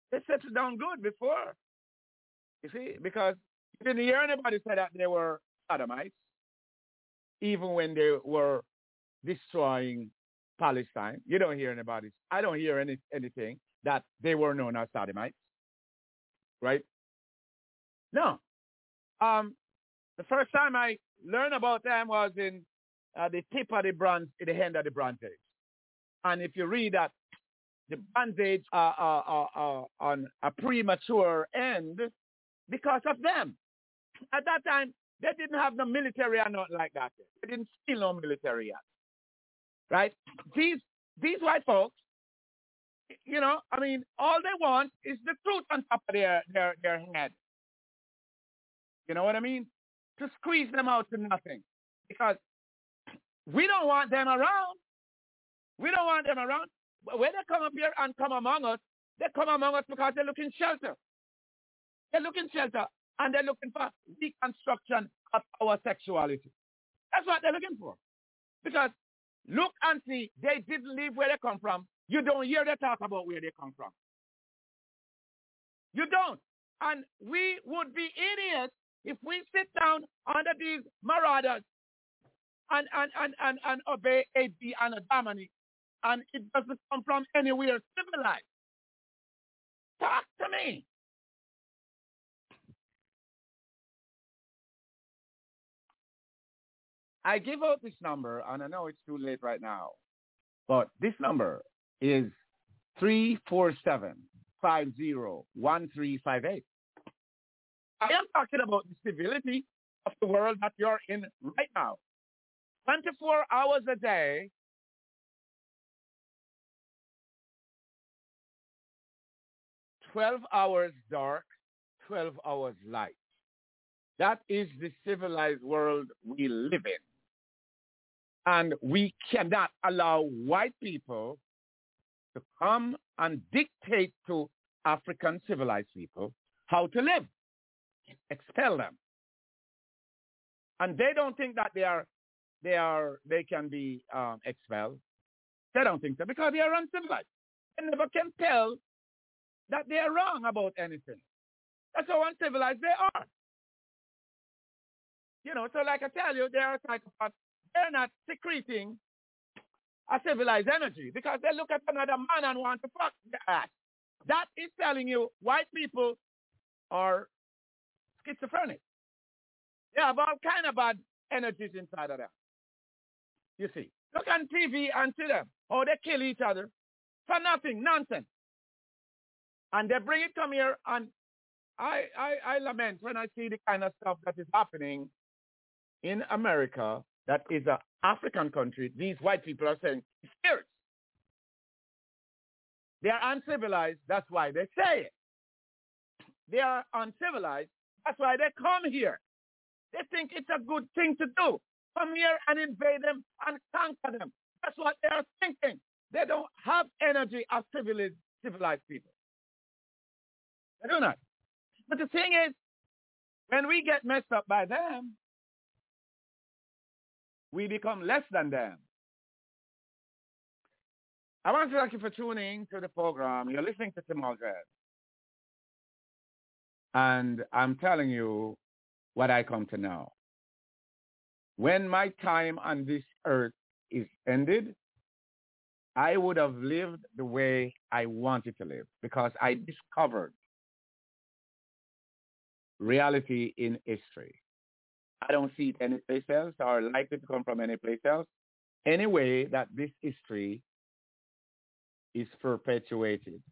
They settled down good before. You see, because you didn't hear anybody say that they were Sodomites, even when they were destroying Palestine. You don't hear anybody. I don't hear anything that they were known as Sodomites, right? No. The first time I learned about them was in the tip of the end of the Bronze Age. And if you read that, the Bronze Age on a premature end because of them. At that time, they didn't have no military or nothing like that. They didn't steal no military yet. Right? These white folks, you know, I mean, all they want is the truth on top of their head. You know what I mean? To squeeze them out to nothing. Because we don't want them around. We don't want them around. But when they come up here and come among us, they come among us because they're looking shelter. They're looking shelter, and they're looking for reconstruction of our sexuality. That's what they're looking for. Because look and see, they didn't leave where they come from. You don't hear them talk about where they come from. You don't. And we would be idiots if we sit down under these marauders and obey AB and Dominic, and it doesn't come from anywhere civilized. Talk to me. I give out this number, and I know it's too late right now, but this number is 347-50-1358. I am talking about the civility of the world that you're in right now. 24 hours a day, 12 hours dark, 12 hours light. That is the civilized world we live in. And we cannot allow white people to come and dictate to African civilized people how to live. Expel them. And they don't think that they can be expelled. They don't think so because they are uncivilized. They never can tell that they are wrong about anything. That's how uncivilized they are. You know, so like I tell you, they are psychopaths. They're not secreting a civilized energy because they look at another man and want to fuck the ass. That is telling you white people are schizophrenic. They have all kind of bad energies inside of them. You see. Look on TV and see them. How they kill each other for nothing, nonsense. And they bring it come here, and I lament when I see the kind of stuff that is happening in America that is an African country. These white people are saying, spirits. They are uncivilized. That's why they say it. They are uncivilized. That's why they come here. They think it's a good thing to do. Come here and invade them and conquer them. That's what they are thinking. They don't have energy as civilized people. They do not. But the thing is, when we get messed up by them, we become less than them. I want to thank you for tuning to the program. You're listening to Tim Aldred. And I'm telling you what I come to know. When my time on this earth is ended, I would have lived the way I wanted to live because I discovered reality in history. I don't see it any place else or likely to come from any place else. Anyway, that this history is perpetuated.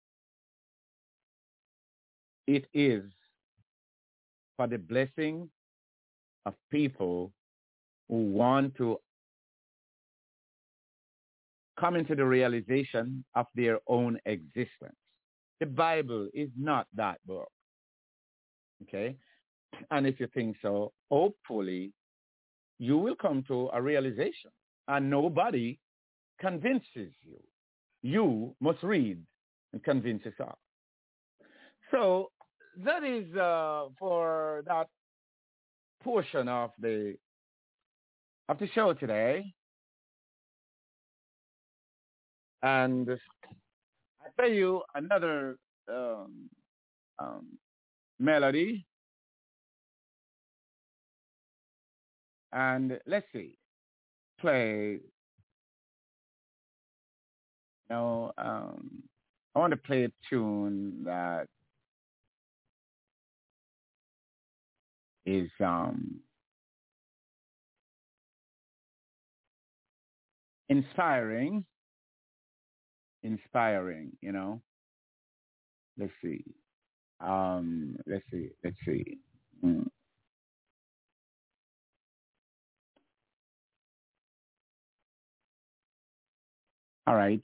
It is for the blessing of people who want to come into the realization of their own existence. The Bible is not that book. Okay? And if you think so, hopefully you will come to a realization. And nobody convinces you. You must read and convince yourself. So that is for that portion of the show today. And I tell you another melody, and let's see, play. I want to play a tune that is inspiring. Let's see. Let's see. Mm. All right.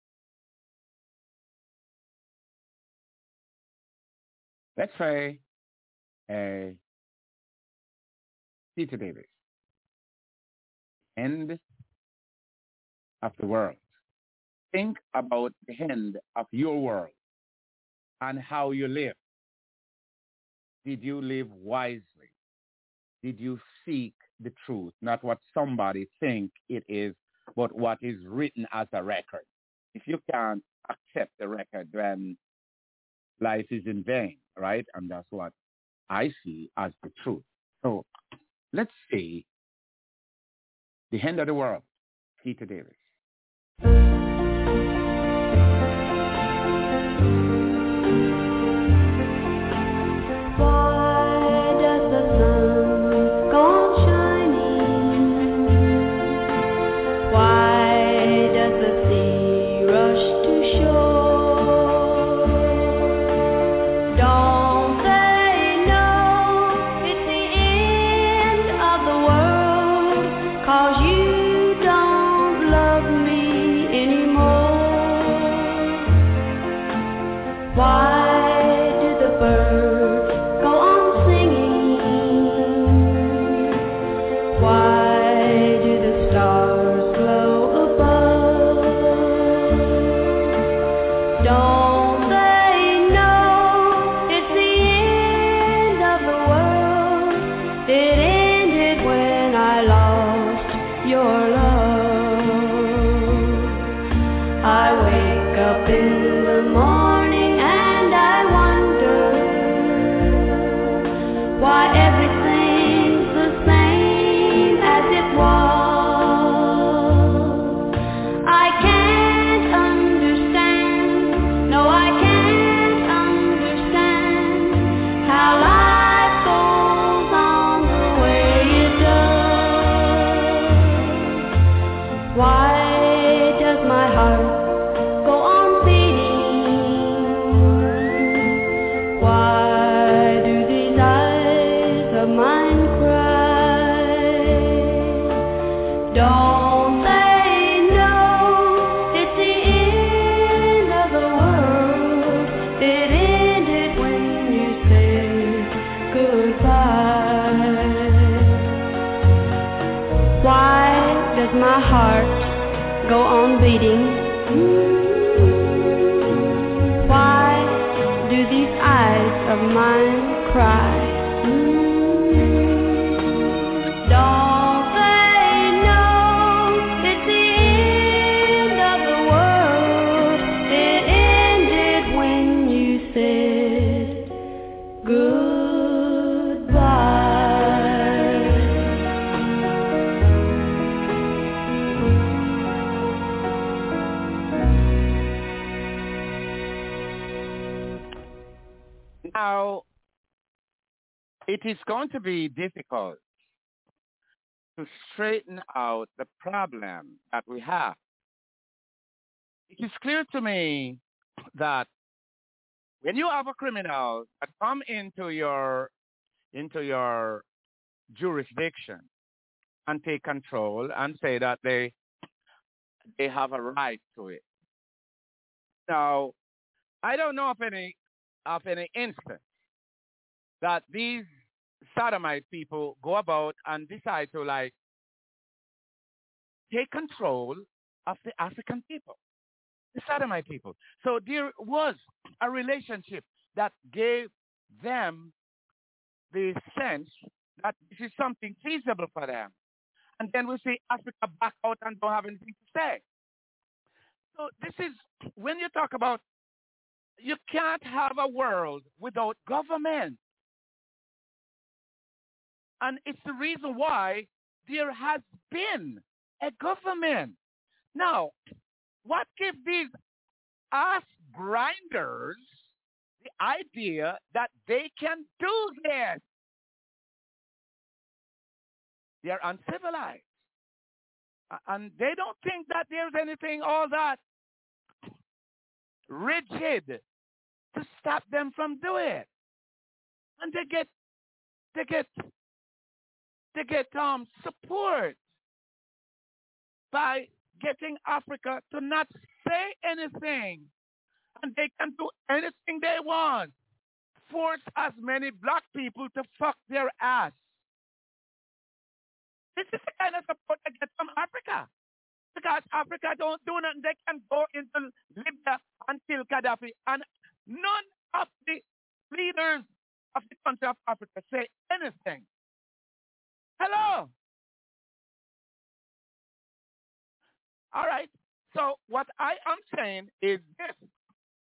Let's try Peter Davis, End of the World. Think about the end of your world and how you live. Did you live wisely? Did you seek the truth, not what somebody think it is, but what is written as a record? If you can't accept the record, then life is in vain, right? And that's what I see as the truth. So let's see the end of the world, Peter Davis. Now, it is going to be difficult to straighten out the problem that we have. It is clear to me that when you have a criminal that come into your jurisdiction and take control and say that they have a right to it. Now, I don't know of any instance that these sodomite people go about and decide to take control of the African people, the sodomite people. So there was a relationship that gave them the sense that this is something feasible for them. And then we see Africa back out and don't have anything to say. So this is, when you talk about You can't have a world without government. And it's the reason why there has been a government. Now, what gives these ass grinders the idea that they can do this? They're uncivilized. And they don't think that there's anything all that rigid to stop them from doing it. And they get support by getting Africa to not say anything. And they can do anything they want. Force as many black people to fuck their ass. This is the kind of support they get from Africa. Because Africa don't do nothing. They can go into Libya and kill Gaddafi. And none of the leaders of the country of Africa say anything. Hello. All right. So what I am saying is this.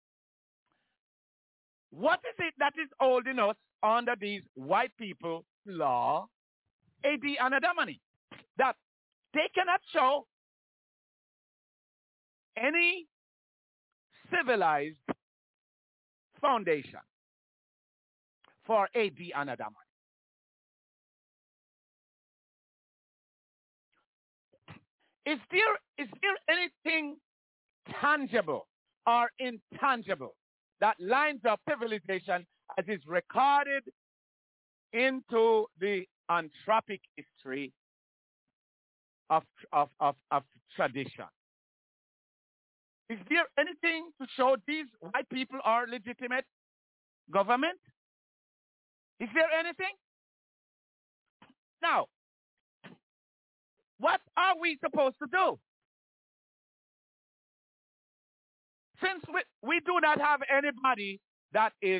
What is it that is holding us under these white people law, Abiy and Adamani? That they cannot show any civilized foundation for Abiy and Adamani. Is there anything tangible or intangible that lines up civilization as is recorded into the anthropic history of tradition? Is there anything to show these white people are legitimate government? Is there anything? Now, what are we supposed to do? Since we do not have anybody that is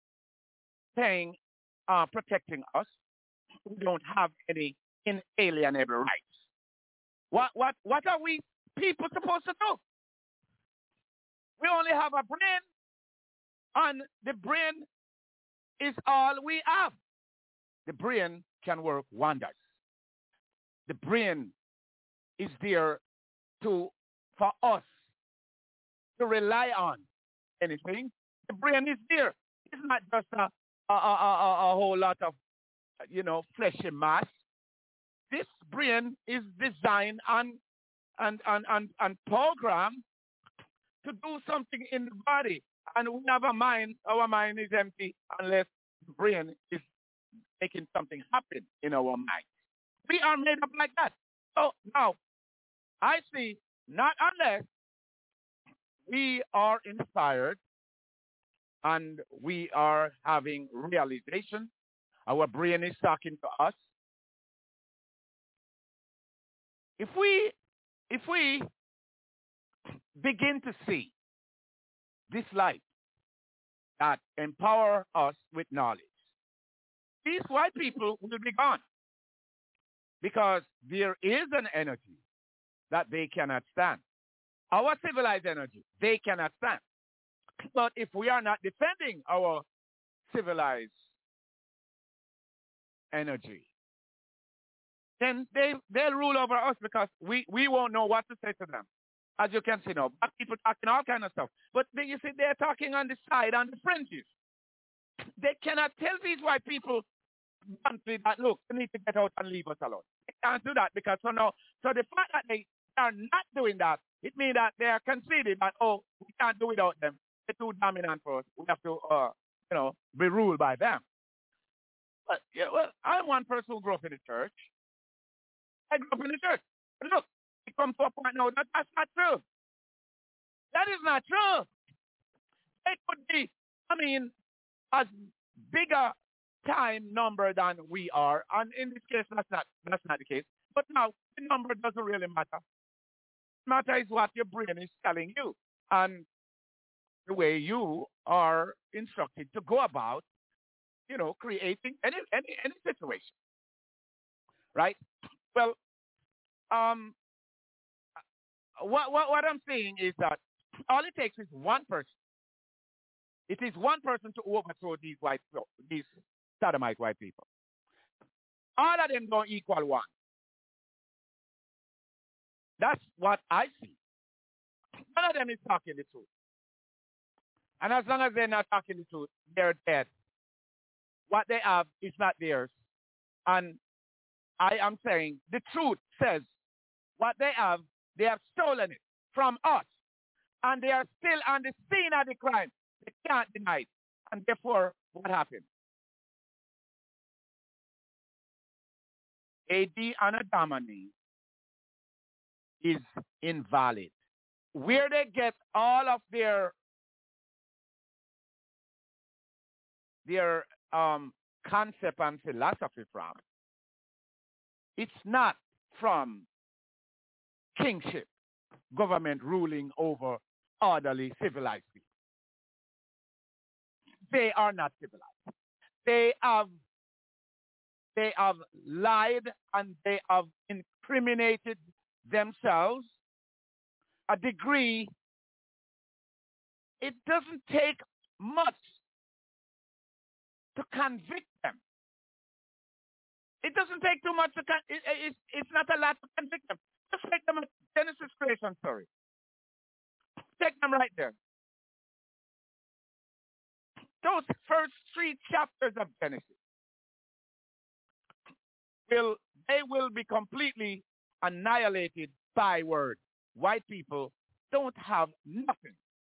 protecting us, we don't have any inalienable rights. What are we people supposed to do? We only have a brain, and the brain is all we have. The brain can work wonders. The brain is there for us to rely on. Anything, the brain is there. It's not just a whole lot of fleshy mass. This brain is designed and programmed to do something in the body. And we have a mind. Our mind is empty unless the brain is making something happen in our mind. We are made up like that. So now, I see, not unless we are inspired and we are having realization, our brain is talking to us. If we begin to see this light that empower us with knowledge, these white people will be gone. Because there is an energy that they cannot stand. Our civilized energy, they cannot stand. But if we are not defending our civilized energy, then they'll rule over us because we won't know what to say to them. As you can see now, black people talking all kind of stuff. But then you see they're talking on the side, on the fringes. They cannot tell these white people that, look, you need to get out and leave us alone. They can't do that because so the fact that they are not doing that, it means that they are conceding that, we can't do without them. They're too dominant for us. We have to, be ruled by them. But, I'm one person who grew up in the church. I grew up in the church. But look, it comes to a point now that that's not true. That is not true. It could be, as bigger time number than we are, and in this case that's not the case. But now the number doesn't really matter. Matter is what your brain is telling you and the way you are instructed to go about, creating any situation. Right? Well, what I'm saying is that all it takes is one person It is one person to overthrow these sodomite white people. All of them don't equal one. That's what I see. None of them is talking the truth. And as long as they're not talking the truth, they're dead. What they have is not theirs. And I am saying the truth says what they have stolen it from us. And they are still on the scene of the crime. They can't deny it. And therefore, what happened? A.D. Anadamani is invalid. Where they get all of their concept and philosophy from, it's not from kingship, government ruling over orderly, civilized people. They are not civilized. They have lied and they have incriminated themselves a degree. It doesn't take much to convict them. It doesn't take too much to it's not a lot to convict them. Just take them at Genesis creation story. Take them right there. Those first 3 chapters of Genesis will be completely annihilated by word. White people don't have nothing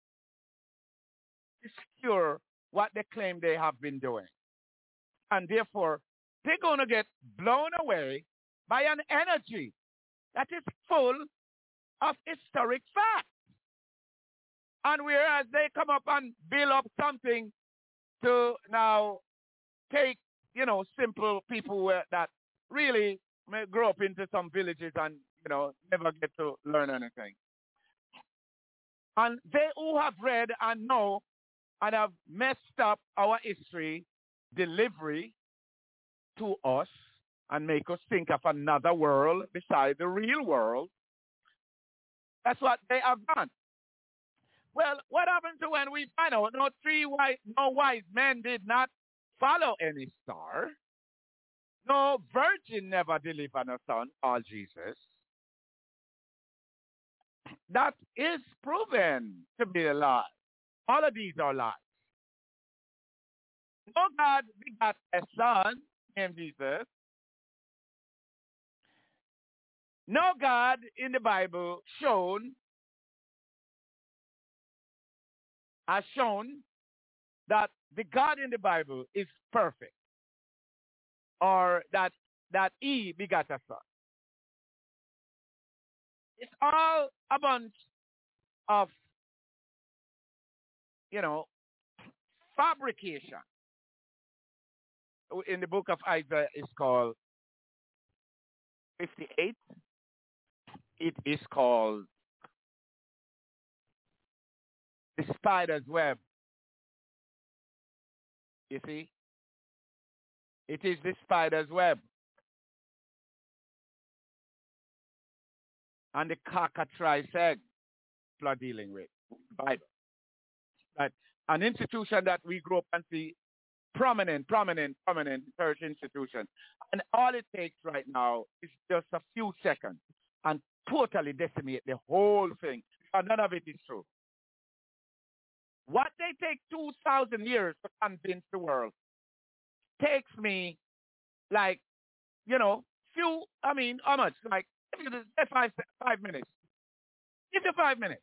to secure what they claim they have been doing. And therefore, they're going to get blown away by an energy that is full of historic facts. And whereas they come up and build up something to now take, simple people that really may grow up into some villages and, never get to learn anything. And they who have read and know and have messed up our history delivery to us and make us think of another world beside the real world. That's what they have done. Well, what happened to when we find out no wise men did not follow any star? No virgin never delivered a son, called Jesus. That is proven to be a lie. All of these are lies. No God begot a son named Jesus. No God in the Bible has shown that the God in the Bible is perfect, or that he begot a son. It's all a bunch of, fabrication. In the book of Isaiah, it's called 58. It is called the spider's web. You see? It is the spider's web. And the cockatrice egg people are dealing with. Bible. Right? An institution that we grew up and see prominent church institution. And all it takes right now is just a few seconds and totally decimate the whole thing. And none of it is true. What they take 2,000 years to convince the world takes me how much? Like, 5 minutes. Give you 5 minutes.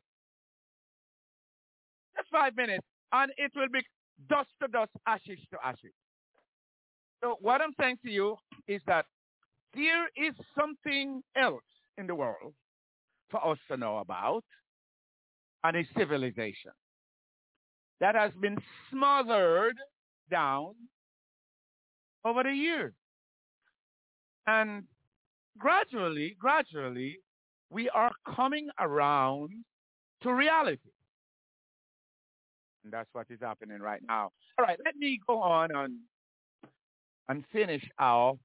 Just 5 minutes. And it will be dust to dust, ashes to ashes. So what I'm saying to you is that there is something else in the world for us to know about, and it's civilization that has been smothered down over the years. And gradually, we are coming around to reality. And that's what is happening right now. All right, let me go on and finish out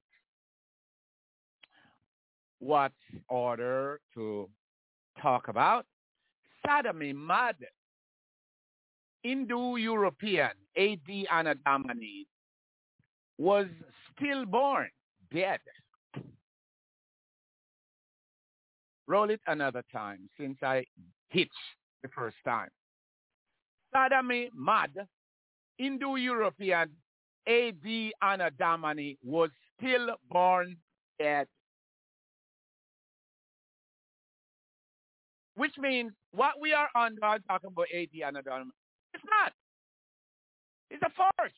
what's order to talk about. Sodomy madness. Indo-European A.D. Anno Domini was stillborn, dead. Roll it another time since I hitched the first time. Sodomy Mad, Indo-European A.D. Anno Domini was stillborn, dead. Which means what we are under, I'm talking about A.D. Anno Domini, it's not. It's a force.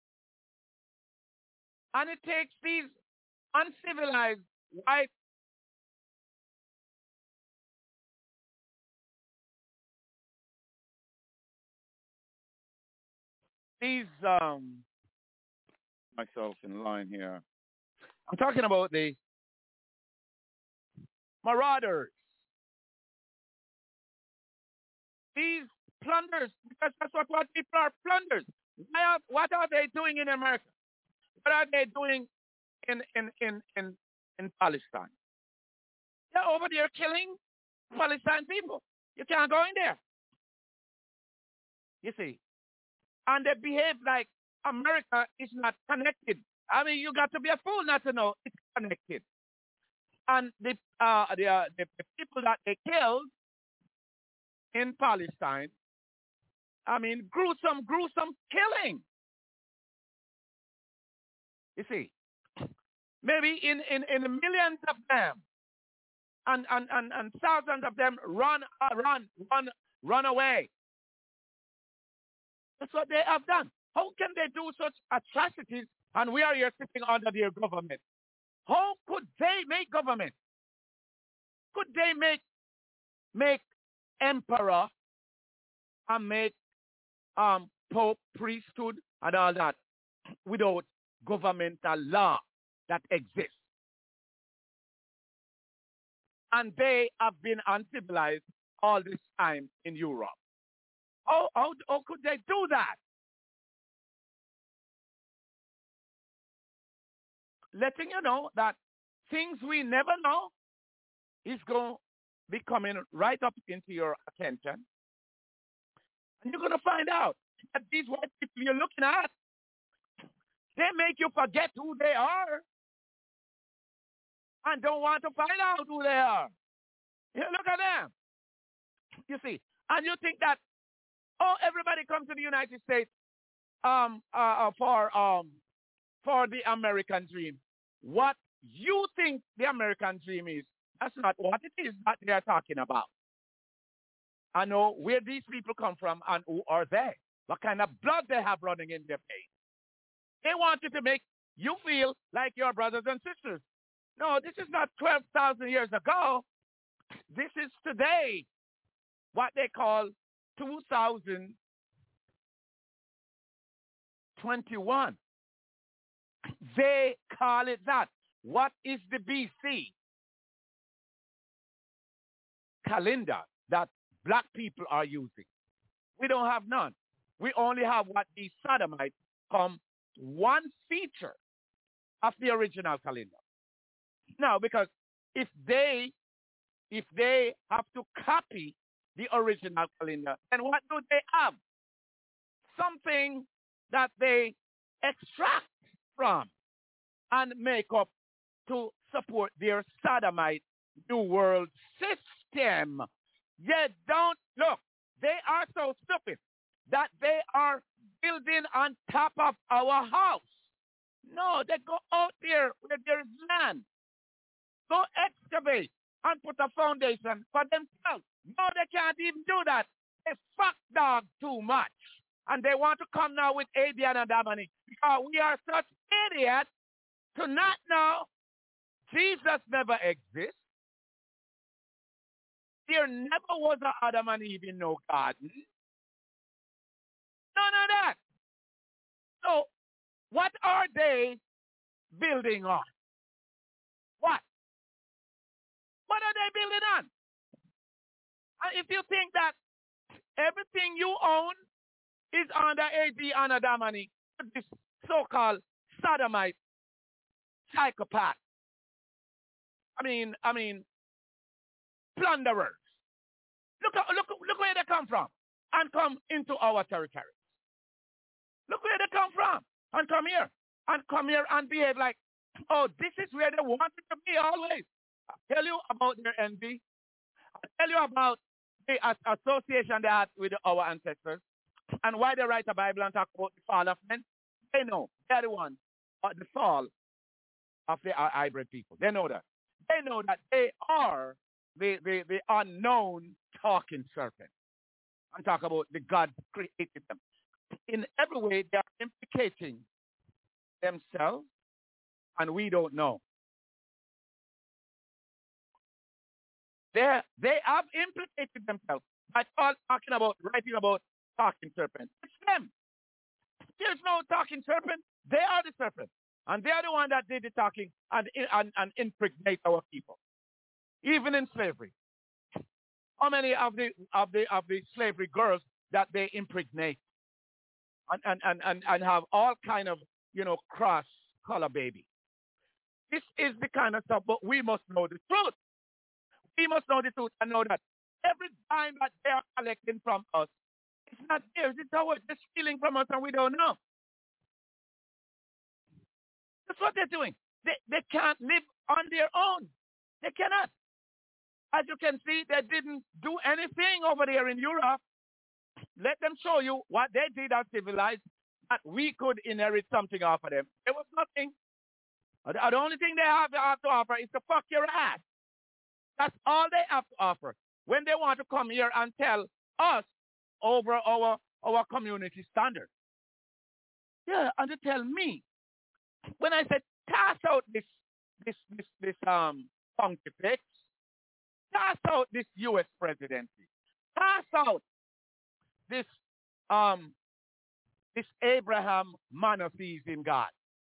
And it takes these uncivilized white myself in line here. I'm talking about the marauders. These plunders, because that's what people are, plunders. What are they doing in America? What are they doing in Palestine? They're over there killing Palestine people. You can't go in there. You see. And they behave like America is not connected. I mean, you got to be a fool not to know it's connected. And the people that they killed in Palestine, I mean, gruesome killing. You see, maybe in millions of them, and thousands of them run away. That's what they have done. How can they do such atrocities and we are here sitting under their government? How could they make government? Could they make emperor and make pope, priesthood, and all that without governmental law that exists? And they have been uncivilized all this time in Europe. How could they do that? Letting you know that things we never know is going to be coming right up into your attention. And you're going to find out that these white people you're looking at, they make you forget who they are and don't want to find out who they are. You look at them. You see, and you think that, everybody comes to the United States for the American dream. What you think the American dream is, that's not what it is that they are talking about. I know where these people come from and who are they. What kind of blood they have running in their veins. They want you to make you feel like your brothers and sisters. No, this is not 12,000 years ago. This is today. What they call 2021. They call it that. What is the BC calendar that black people are using? We don't have none. We only have what these sodomites come one feature of the original calendar. Now, because if they have to copy the original calendar, then what do they have? Something that they extract from and make up to support their sodomite New World system. They don't look. They are so stupid that they are building on top of our house. No, they go out there where there is land. Go excavate and put a foundation for themselves. No, they can't even do that. They fuck dog too much. And they want to come now with A.D. Anno Domini because we are such idiots to not know Jesus never exists. There never was an Adam and Eve in no garden. None of that. So, what are they building on? What? What are they building on? And if you think that everything you own is under A.D. Anno Domini, this so-called sodomite psychopath. I mean, plunderers. Look where they come from. and come into our territory. Look where they come from and come here and behave like, oh, this is where they wanted to be always. I tell you about their envy. I tell you about the association they had with our ancestors and why they write a Bible and talk about the fall of men. They know. They're the ones. The fall of the hybrid people. They know that. They know that they are the unknown talking serpent. I'm talking about the God created them. In every way, they are implicating themselves, and we don't know. They have implicated themselves by writing about talking serpent. It's them. There's no talking serpent. They are the serpent. And they are the one that did the talking and impregnate our people. Even in slavery. How many of the slavery girls that they impregnate and have all kind of, cross color baby. This is the kind of stuff, but we must know the truth. We must know the truth and know that every time that they are collecting from us, it's not theirs, it's ours. They're stealing from us and we don't know. That's what they're doing. They can't live on their own. They cannot. As you can see, they didn't do anything over there in Europe. Let them show you what they did as civilized, that we could inherit something off of them. There was nothing. The only thing they have to offer is to fuck your ass. That's all they have to offer. When they want to come here and tell us over our community standard. Yeah, and to tell me, when I said toss out this pontifex, toss out this U.S. presidency, toss out this Abraham monotheism God,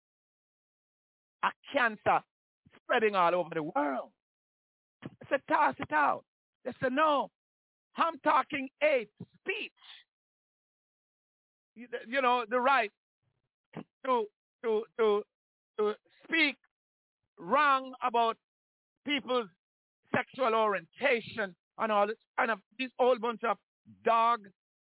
a cancer spreading all over the world. I said, toss it out. They said, no, I'm talking hate speech. The right to speak wrong about people's sexual orientation and all this kind of this whole bunch of dog,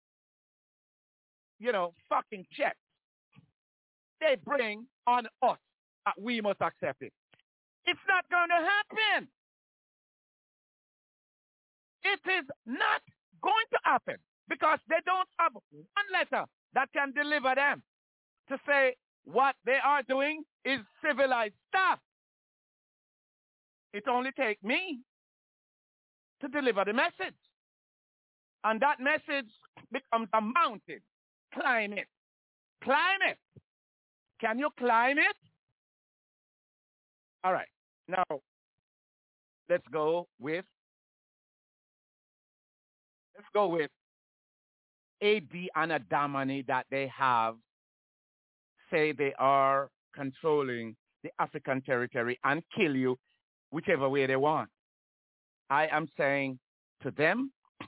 fucking checks they bring on us that we must accept it. It's not going to happen. It is not going to happen because they don't have one letter that can deliver them to say what they are doing is civilized stuff. It only takes me to deliver the message. And that message becomes a mountain. Climb it. Climb it. Can you climb it? All right. Now, let's go with A.D. and Adamani that they have, say they are controlling the African territory and kill you whichever way they want. I am saying to them,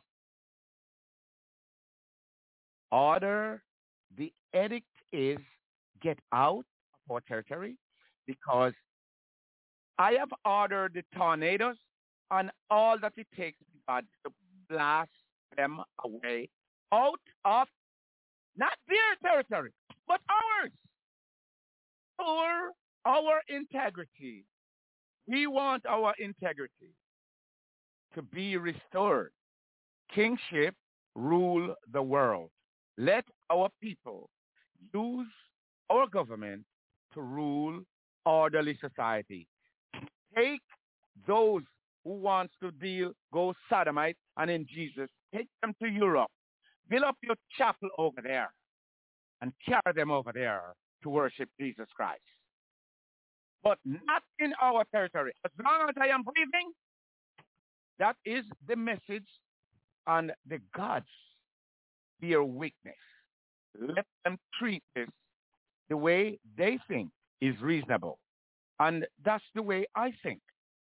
order, the edict is get out of our territory because I have ordered the tornadoes and all that it takes for God to blast them away out of not their territory, but ours. For our integrity. We want our integrity to be restored. Kingship rule the world. Let our people use our government to rule orderly society. Take those who wants to go sodomite and in Jesus, take them to Europe. Build up your chapel over there and carry them over there to worship Jesus Christ. But not in our territory. As long as I am breathing, that is the message, and the gods fear weakness. Let them treat this the way they think is reasonable. And that's the way I think.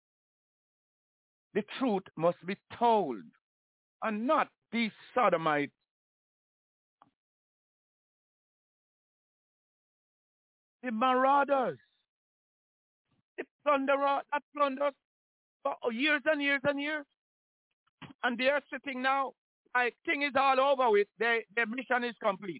The truth must be told, and not these sodomites. The marauders, the plunderer that plunders for years and years and years. And they are sitting now like thing is all over with, their mission is complete.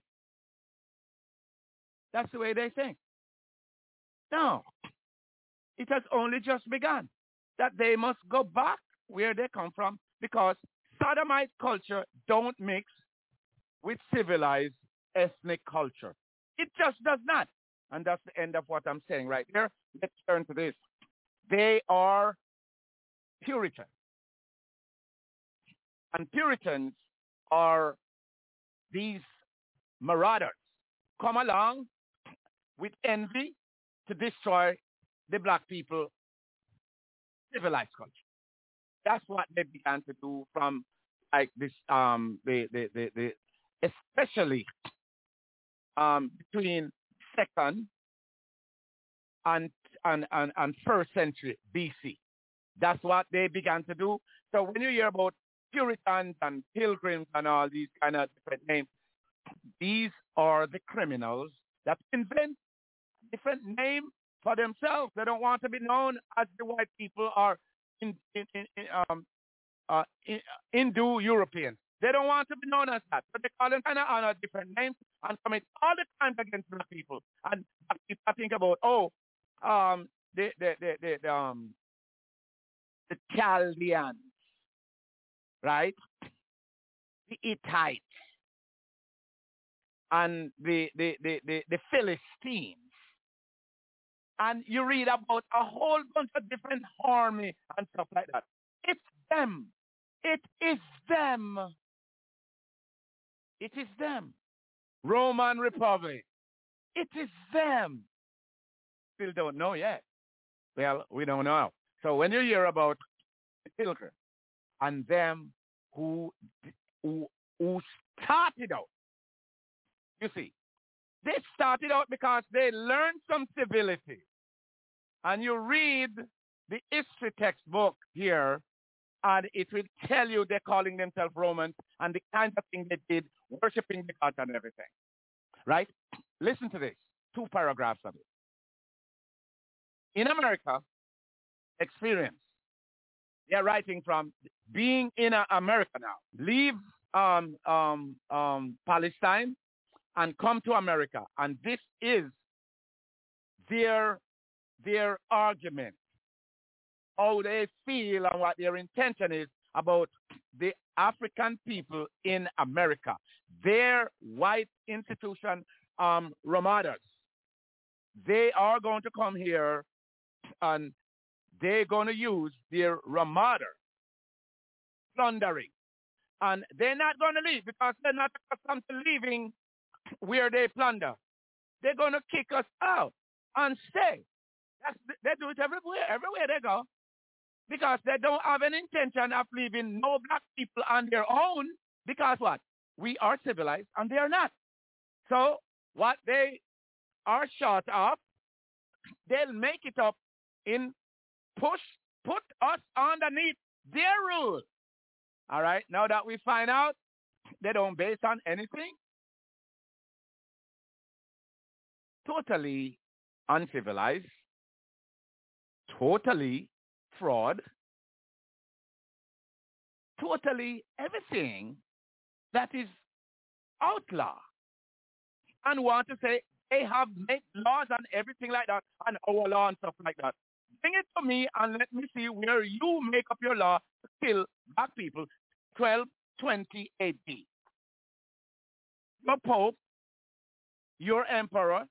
That's the way they think. No, it has only just begun. That they must go back where they come from because sodomite culture don't mix with civilized ethnic culture. It just does not. And that's the end of what I'm saying right there. Let's turn to this. They are Puritans. And Puritans are these marauders come along with envy to destroy the black people civilized culture. That's what they began to do from like this the especially between second and first century BC. That's what they began to do. So when you hear about Puritans and Pilgrims and all these kind of different names, these are the criminals that invent different name for themselves. They don't want to be known as the white people or Indo-Europeans. They don't want to be known as that. So they call them kind of honor different names and commit all the crimes against black people. And I think about the Chaldeans, right? The Hittites and the Philistines. And you read about a whole bunch of different army and stuff like that. It's them. It is them. It is them. Roman Republic. It is them. Still don't know yet. Well, we don't know. So when you hear about Pilgrim and them who started out, you see, they started out because they learned some civility. And you read the history textbook here, and it will tell you they're calling themselves Romans and the kinds of things they did, worshiping the gods and everything. Right? Listen to this. 2 paragraphs of it. In America, experience. They're writing from being in America now. Leave Palestine and come to America. And this is their argument, how they feel and what their intention is about the African people in America. Their white institution ramaders. They are going to come here and they're going to use their ramader plundering. And they're not going to leave because they're not accustomed to leaving where they plunder. They're going to kick us out and stay. They do it everywhere they go. Because they don't have an intention of leaving no black people on their own. Because what? We are civilized and they are not. So what they are short of, they'll make it up in put us underneath their rule. All right? Now that we find out they don't base on anything, totally uncivilized, totally fraud, totally everything that is outlaw, and want to say they have made laws and everything like that, and our law and stuff like that. Bring it to me and let me see where you make up your law to kill black people 1220 AD. Your Pope, your Emperor,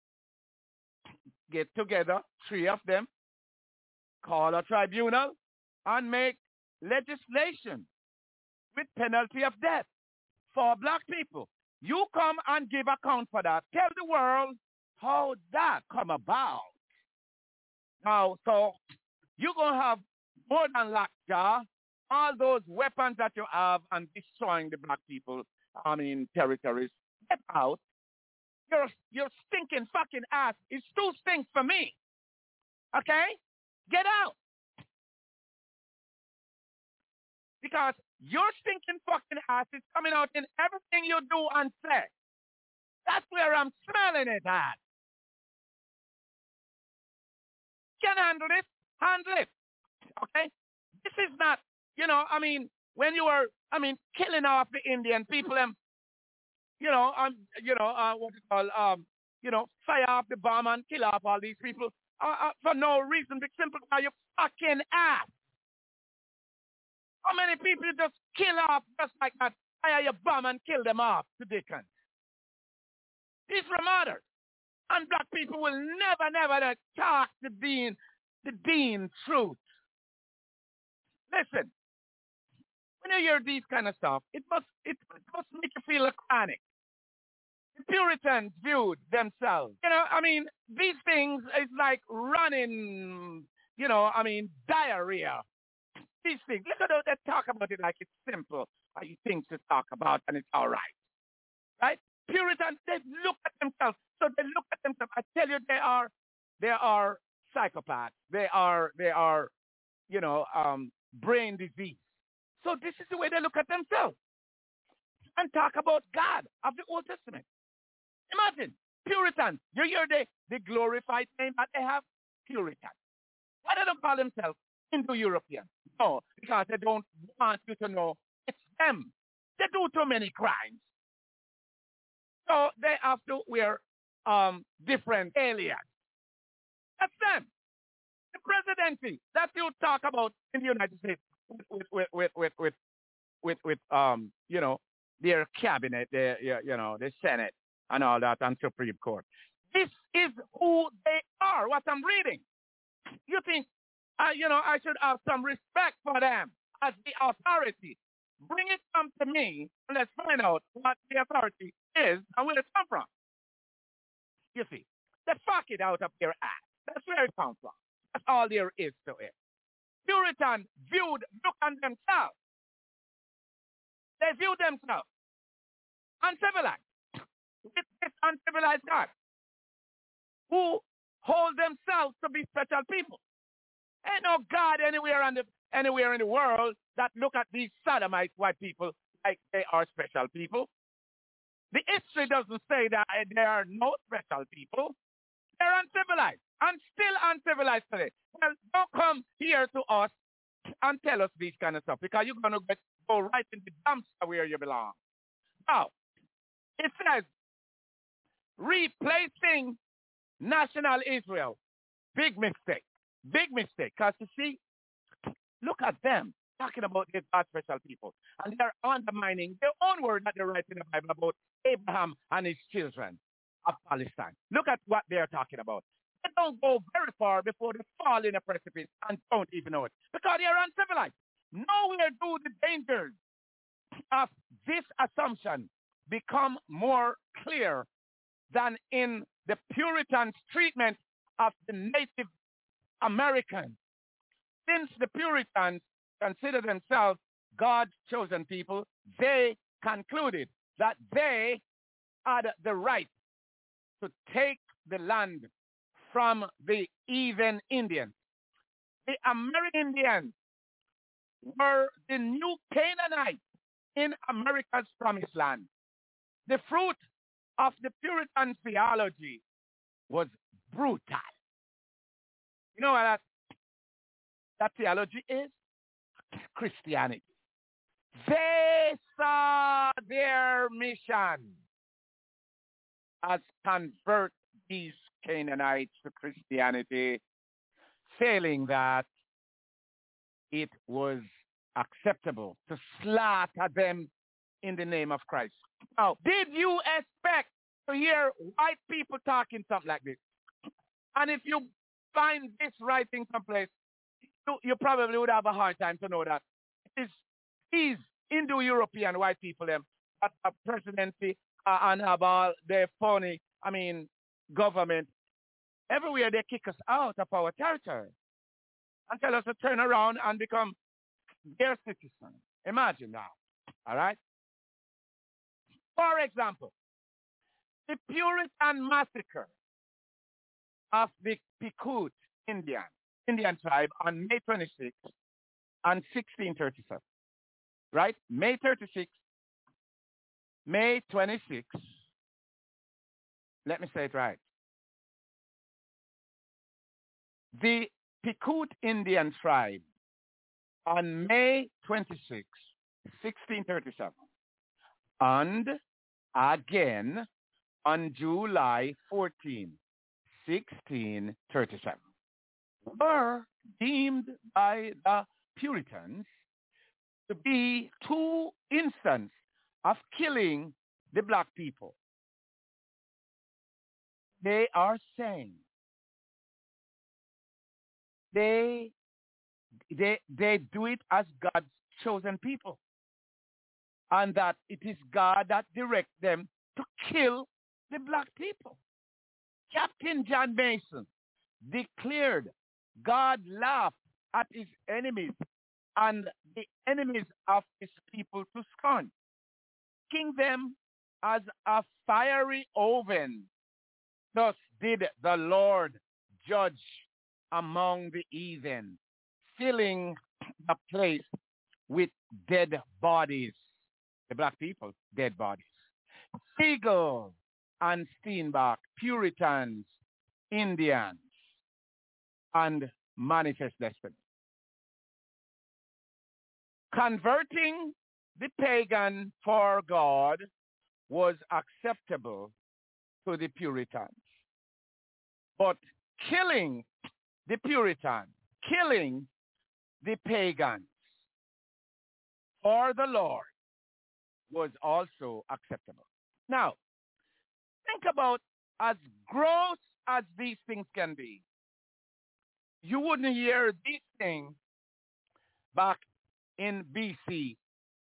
get together, 3 of them, call a tribunal, and make legislation with penalty of death for black people. You come and give account for that. Tell the world how that come about. Now, so you're going to have more than lockjaw, all those weapons that you have and destroying the black people, territories. Get out. Your stinking fucking ass is too stink for me. Okay? Get out. Because your stinking fucking ass is coming out in everything you do and say. That's where I'm smelling it at. Can handle it? Handle it. Okay? This is not, when you were I mean, killing off the Indian people, what you call, fire off the bomb and kill off all these people for no reason, big simple, because you fucking ass. How many people you just kill off just like that, fire your bomb and kill them off to Dickens? These are murders. And black people will never talk the Dean truth. Listen, when you hear these kind of stuff, it must make you feel chronic. The Puritans viewed themselves. These things is like running, diarrhea. These things. Look at how they talk about it like it's simple. Things to talk about and it's all right. Right? Puritans, they look at themselves. So they look at themselves. I tell you, they are psychopaths. They are, brain disease. So this is the way they look at themselves and talk about God of the Old Testament. Imagine, Puritans. You hear the glorified name that they have? Puritans. Why they don't call themselves Indo-European? No, because they don't want you to know it's them. They do too many crimes. So they have to wear different alias. That's them. The presidency that you talk about in the United States with their cabinet, the Senate and all that, and Supreme Court. This is who they are. What I'm reading. You think, I should have some respect for them as the authority. Bring it come to me and let's find out what the authority is and where it come from. You see, they fuck it out of their ass. That's where it comes from. That's all there is to it. Puritan look on themselves. They view themselves uncivilized. With this uncivilized God who hold themselves to be special people. Ain't no God anywhere in the world that look at these sodomite white people like they are special people. The history doesn't say that there are no special people. They're uncivilized and still uncivilized today. Well, don't come here to us and tell us these kind of stuff because you're going to go right in the dumpster where you belong. Now, it says, replacing national Israel. Big mistake. Big mistake. Because you see, look at them talking about these God special people. And they're undermining their own word that they write in the Bible about Abraham and his children of Palestine. Look at what they're talking about. They don't go very far before they fall in a precipice and don't even know it. Because they are uncivilized. Nowhere do the dangers of this assumption become more clear than in the Puritans' treatment of the Native Americans. Since the Puritans consider themselves God's chosen people, they concluded that they had the right to take the land from the heathen Indians. The American Indians were the new Canaanites in America's promised land. The fruit of the Puritan theology was brutal. You know what that theology is? Christianity. They saw their mission as convert these Canaanites to Christianity, failing that it was acceptable to slaughter them in the name of Christ. Now, did you expect to hear white people talking something like this? And if you find this writing someplace, you probably would have a hard time to know that these Indo-European white people that have presidency and have all their phony, government. Everywhere they kick us out of our territory and tell us to turn around and become their citizens. Imagine that. All right? For example, the Puritan massacre of the Pequot Indian tribe on May 26, and 1637. Right? May 26. Let me say it right. The Pequot Indian tribe on May 26, 1637. And again on July 14, 1637, were deemed by the Puritans to be two instances of killing the black people. They are saying they do it as God's chosen people, and that it is God that directs them to kill the black people. Captain John Mason declared God laughed at his enemies and the enemies of his people to scorn, making them as a fiery oven. Thus did the Lord judge among the heathen, filling the place with dead bodies. The black people, dead bodies. Siegel and Steinbach, Puritans, Indians, and Manifest Destiny. Converting the pagan for God was acceptable to the Puritans. But killing the Puritan, killing the pagans for the Lord was also acceptable. Now, think about as gross as these things can be. You wouldn't hear these things back in BC,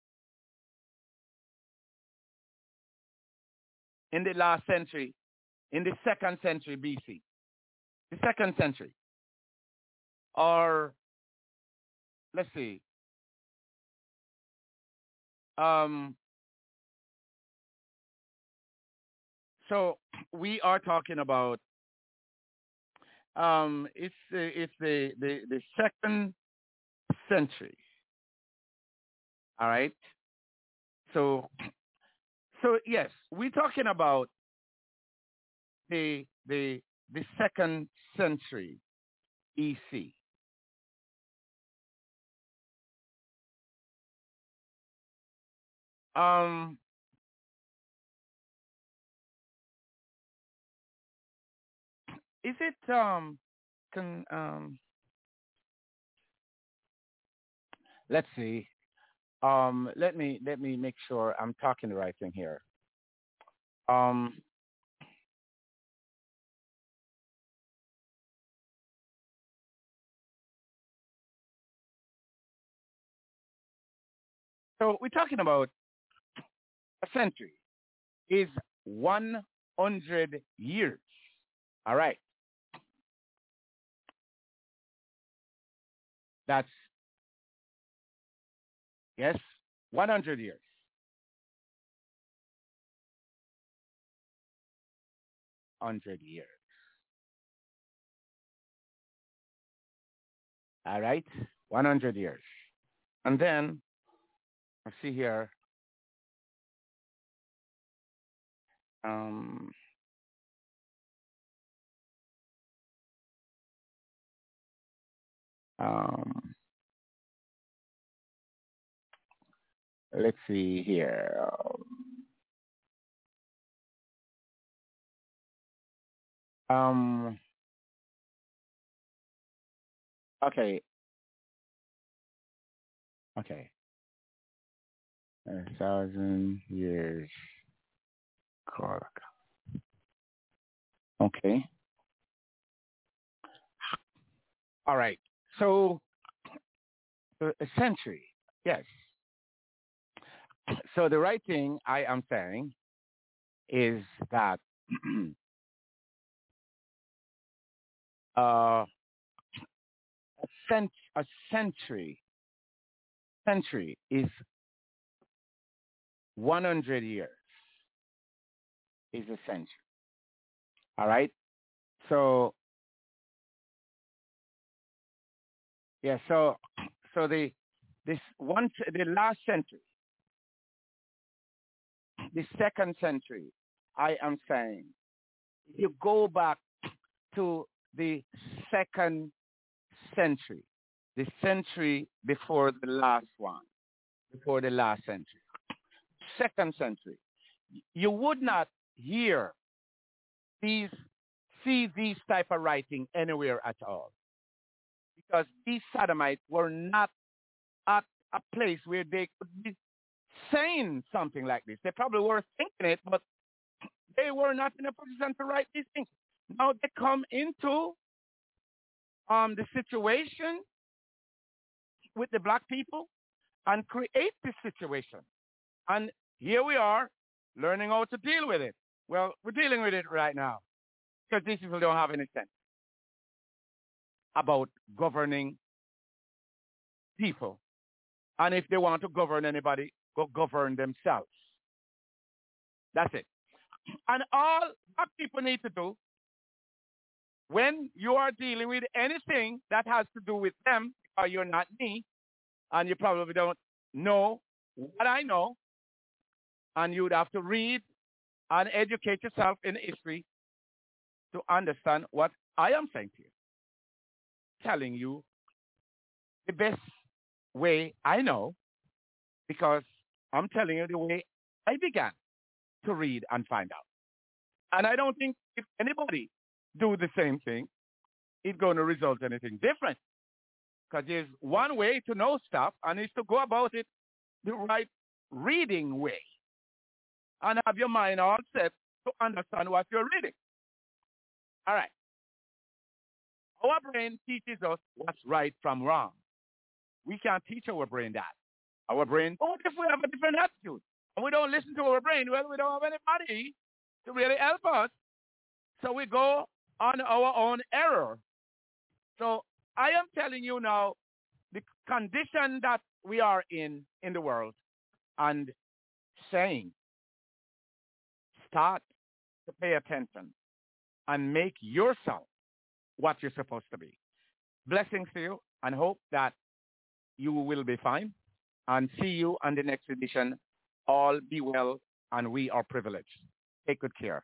in the last century, in the 2nd century BC, the 2nd century, or let's see, so we are talking about it's the 2nd century. All right. So yes, we're talking about the 2nd century BC. Is it let's see. Let me make sure I'm talking the right thing here. So we're talking about a century is 100 years. All right. That's, yes, 100 years. Years. All right. 100 years. And then, I see here, let's see here. Okay. Okay. 1,000 years. Okay. All right. So a century. Yes. So the right thing I am saying is that a century is 100 years is a century. All right. So yeah. So the last century, the 2nd century, I am saying, if you go back to the 2nd century, the century before the last one, before the last century, second century, you would not hear these, see these type of writing anywhere at all. Because these Sodomites were not at a place where they could be saying something like this. They probably were thinking it, but they were not in a position to write these things. Now they come into the situation with the black people and create this situation. And here we are learning how to deal with it. Well, we're dealing with it right now because these people don't have any sense about governing people. And if they want to govern anybody, go govern themselves. That's it. And all black people need to do when you are dealing with anything that has to do with them, or you're not me, and you probably don't know what I know, and you'd have to read and educate yourself in history to understand what I am saying to you. Telling you the best way I know, because I'm telling you the way I began to read and find out. And I don't think if anybody do the same thing, it's going to result in anything different. Because there's one way to know stuff, and it's to go about it the right reading way. And have your mind all set to understand what you're reading. All right. Our brain teaches us what's right from wrong. We can't teach our brain that. Our brain, what if we have a different attitude? And we don't listen to our brain? Well, we don't have anybody to really help us. So we go on our own error. So I am telling you now the condition that we are in the world and saying, start to pay attention and make yourself what you're supposed to be. Blessings to you and hope that you will be fine and see you on the next edition. All be well and we are privileged. Take good care.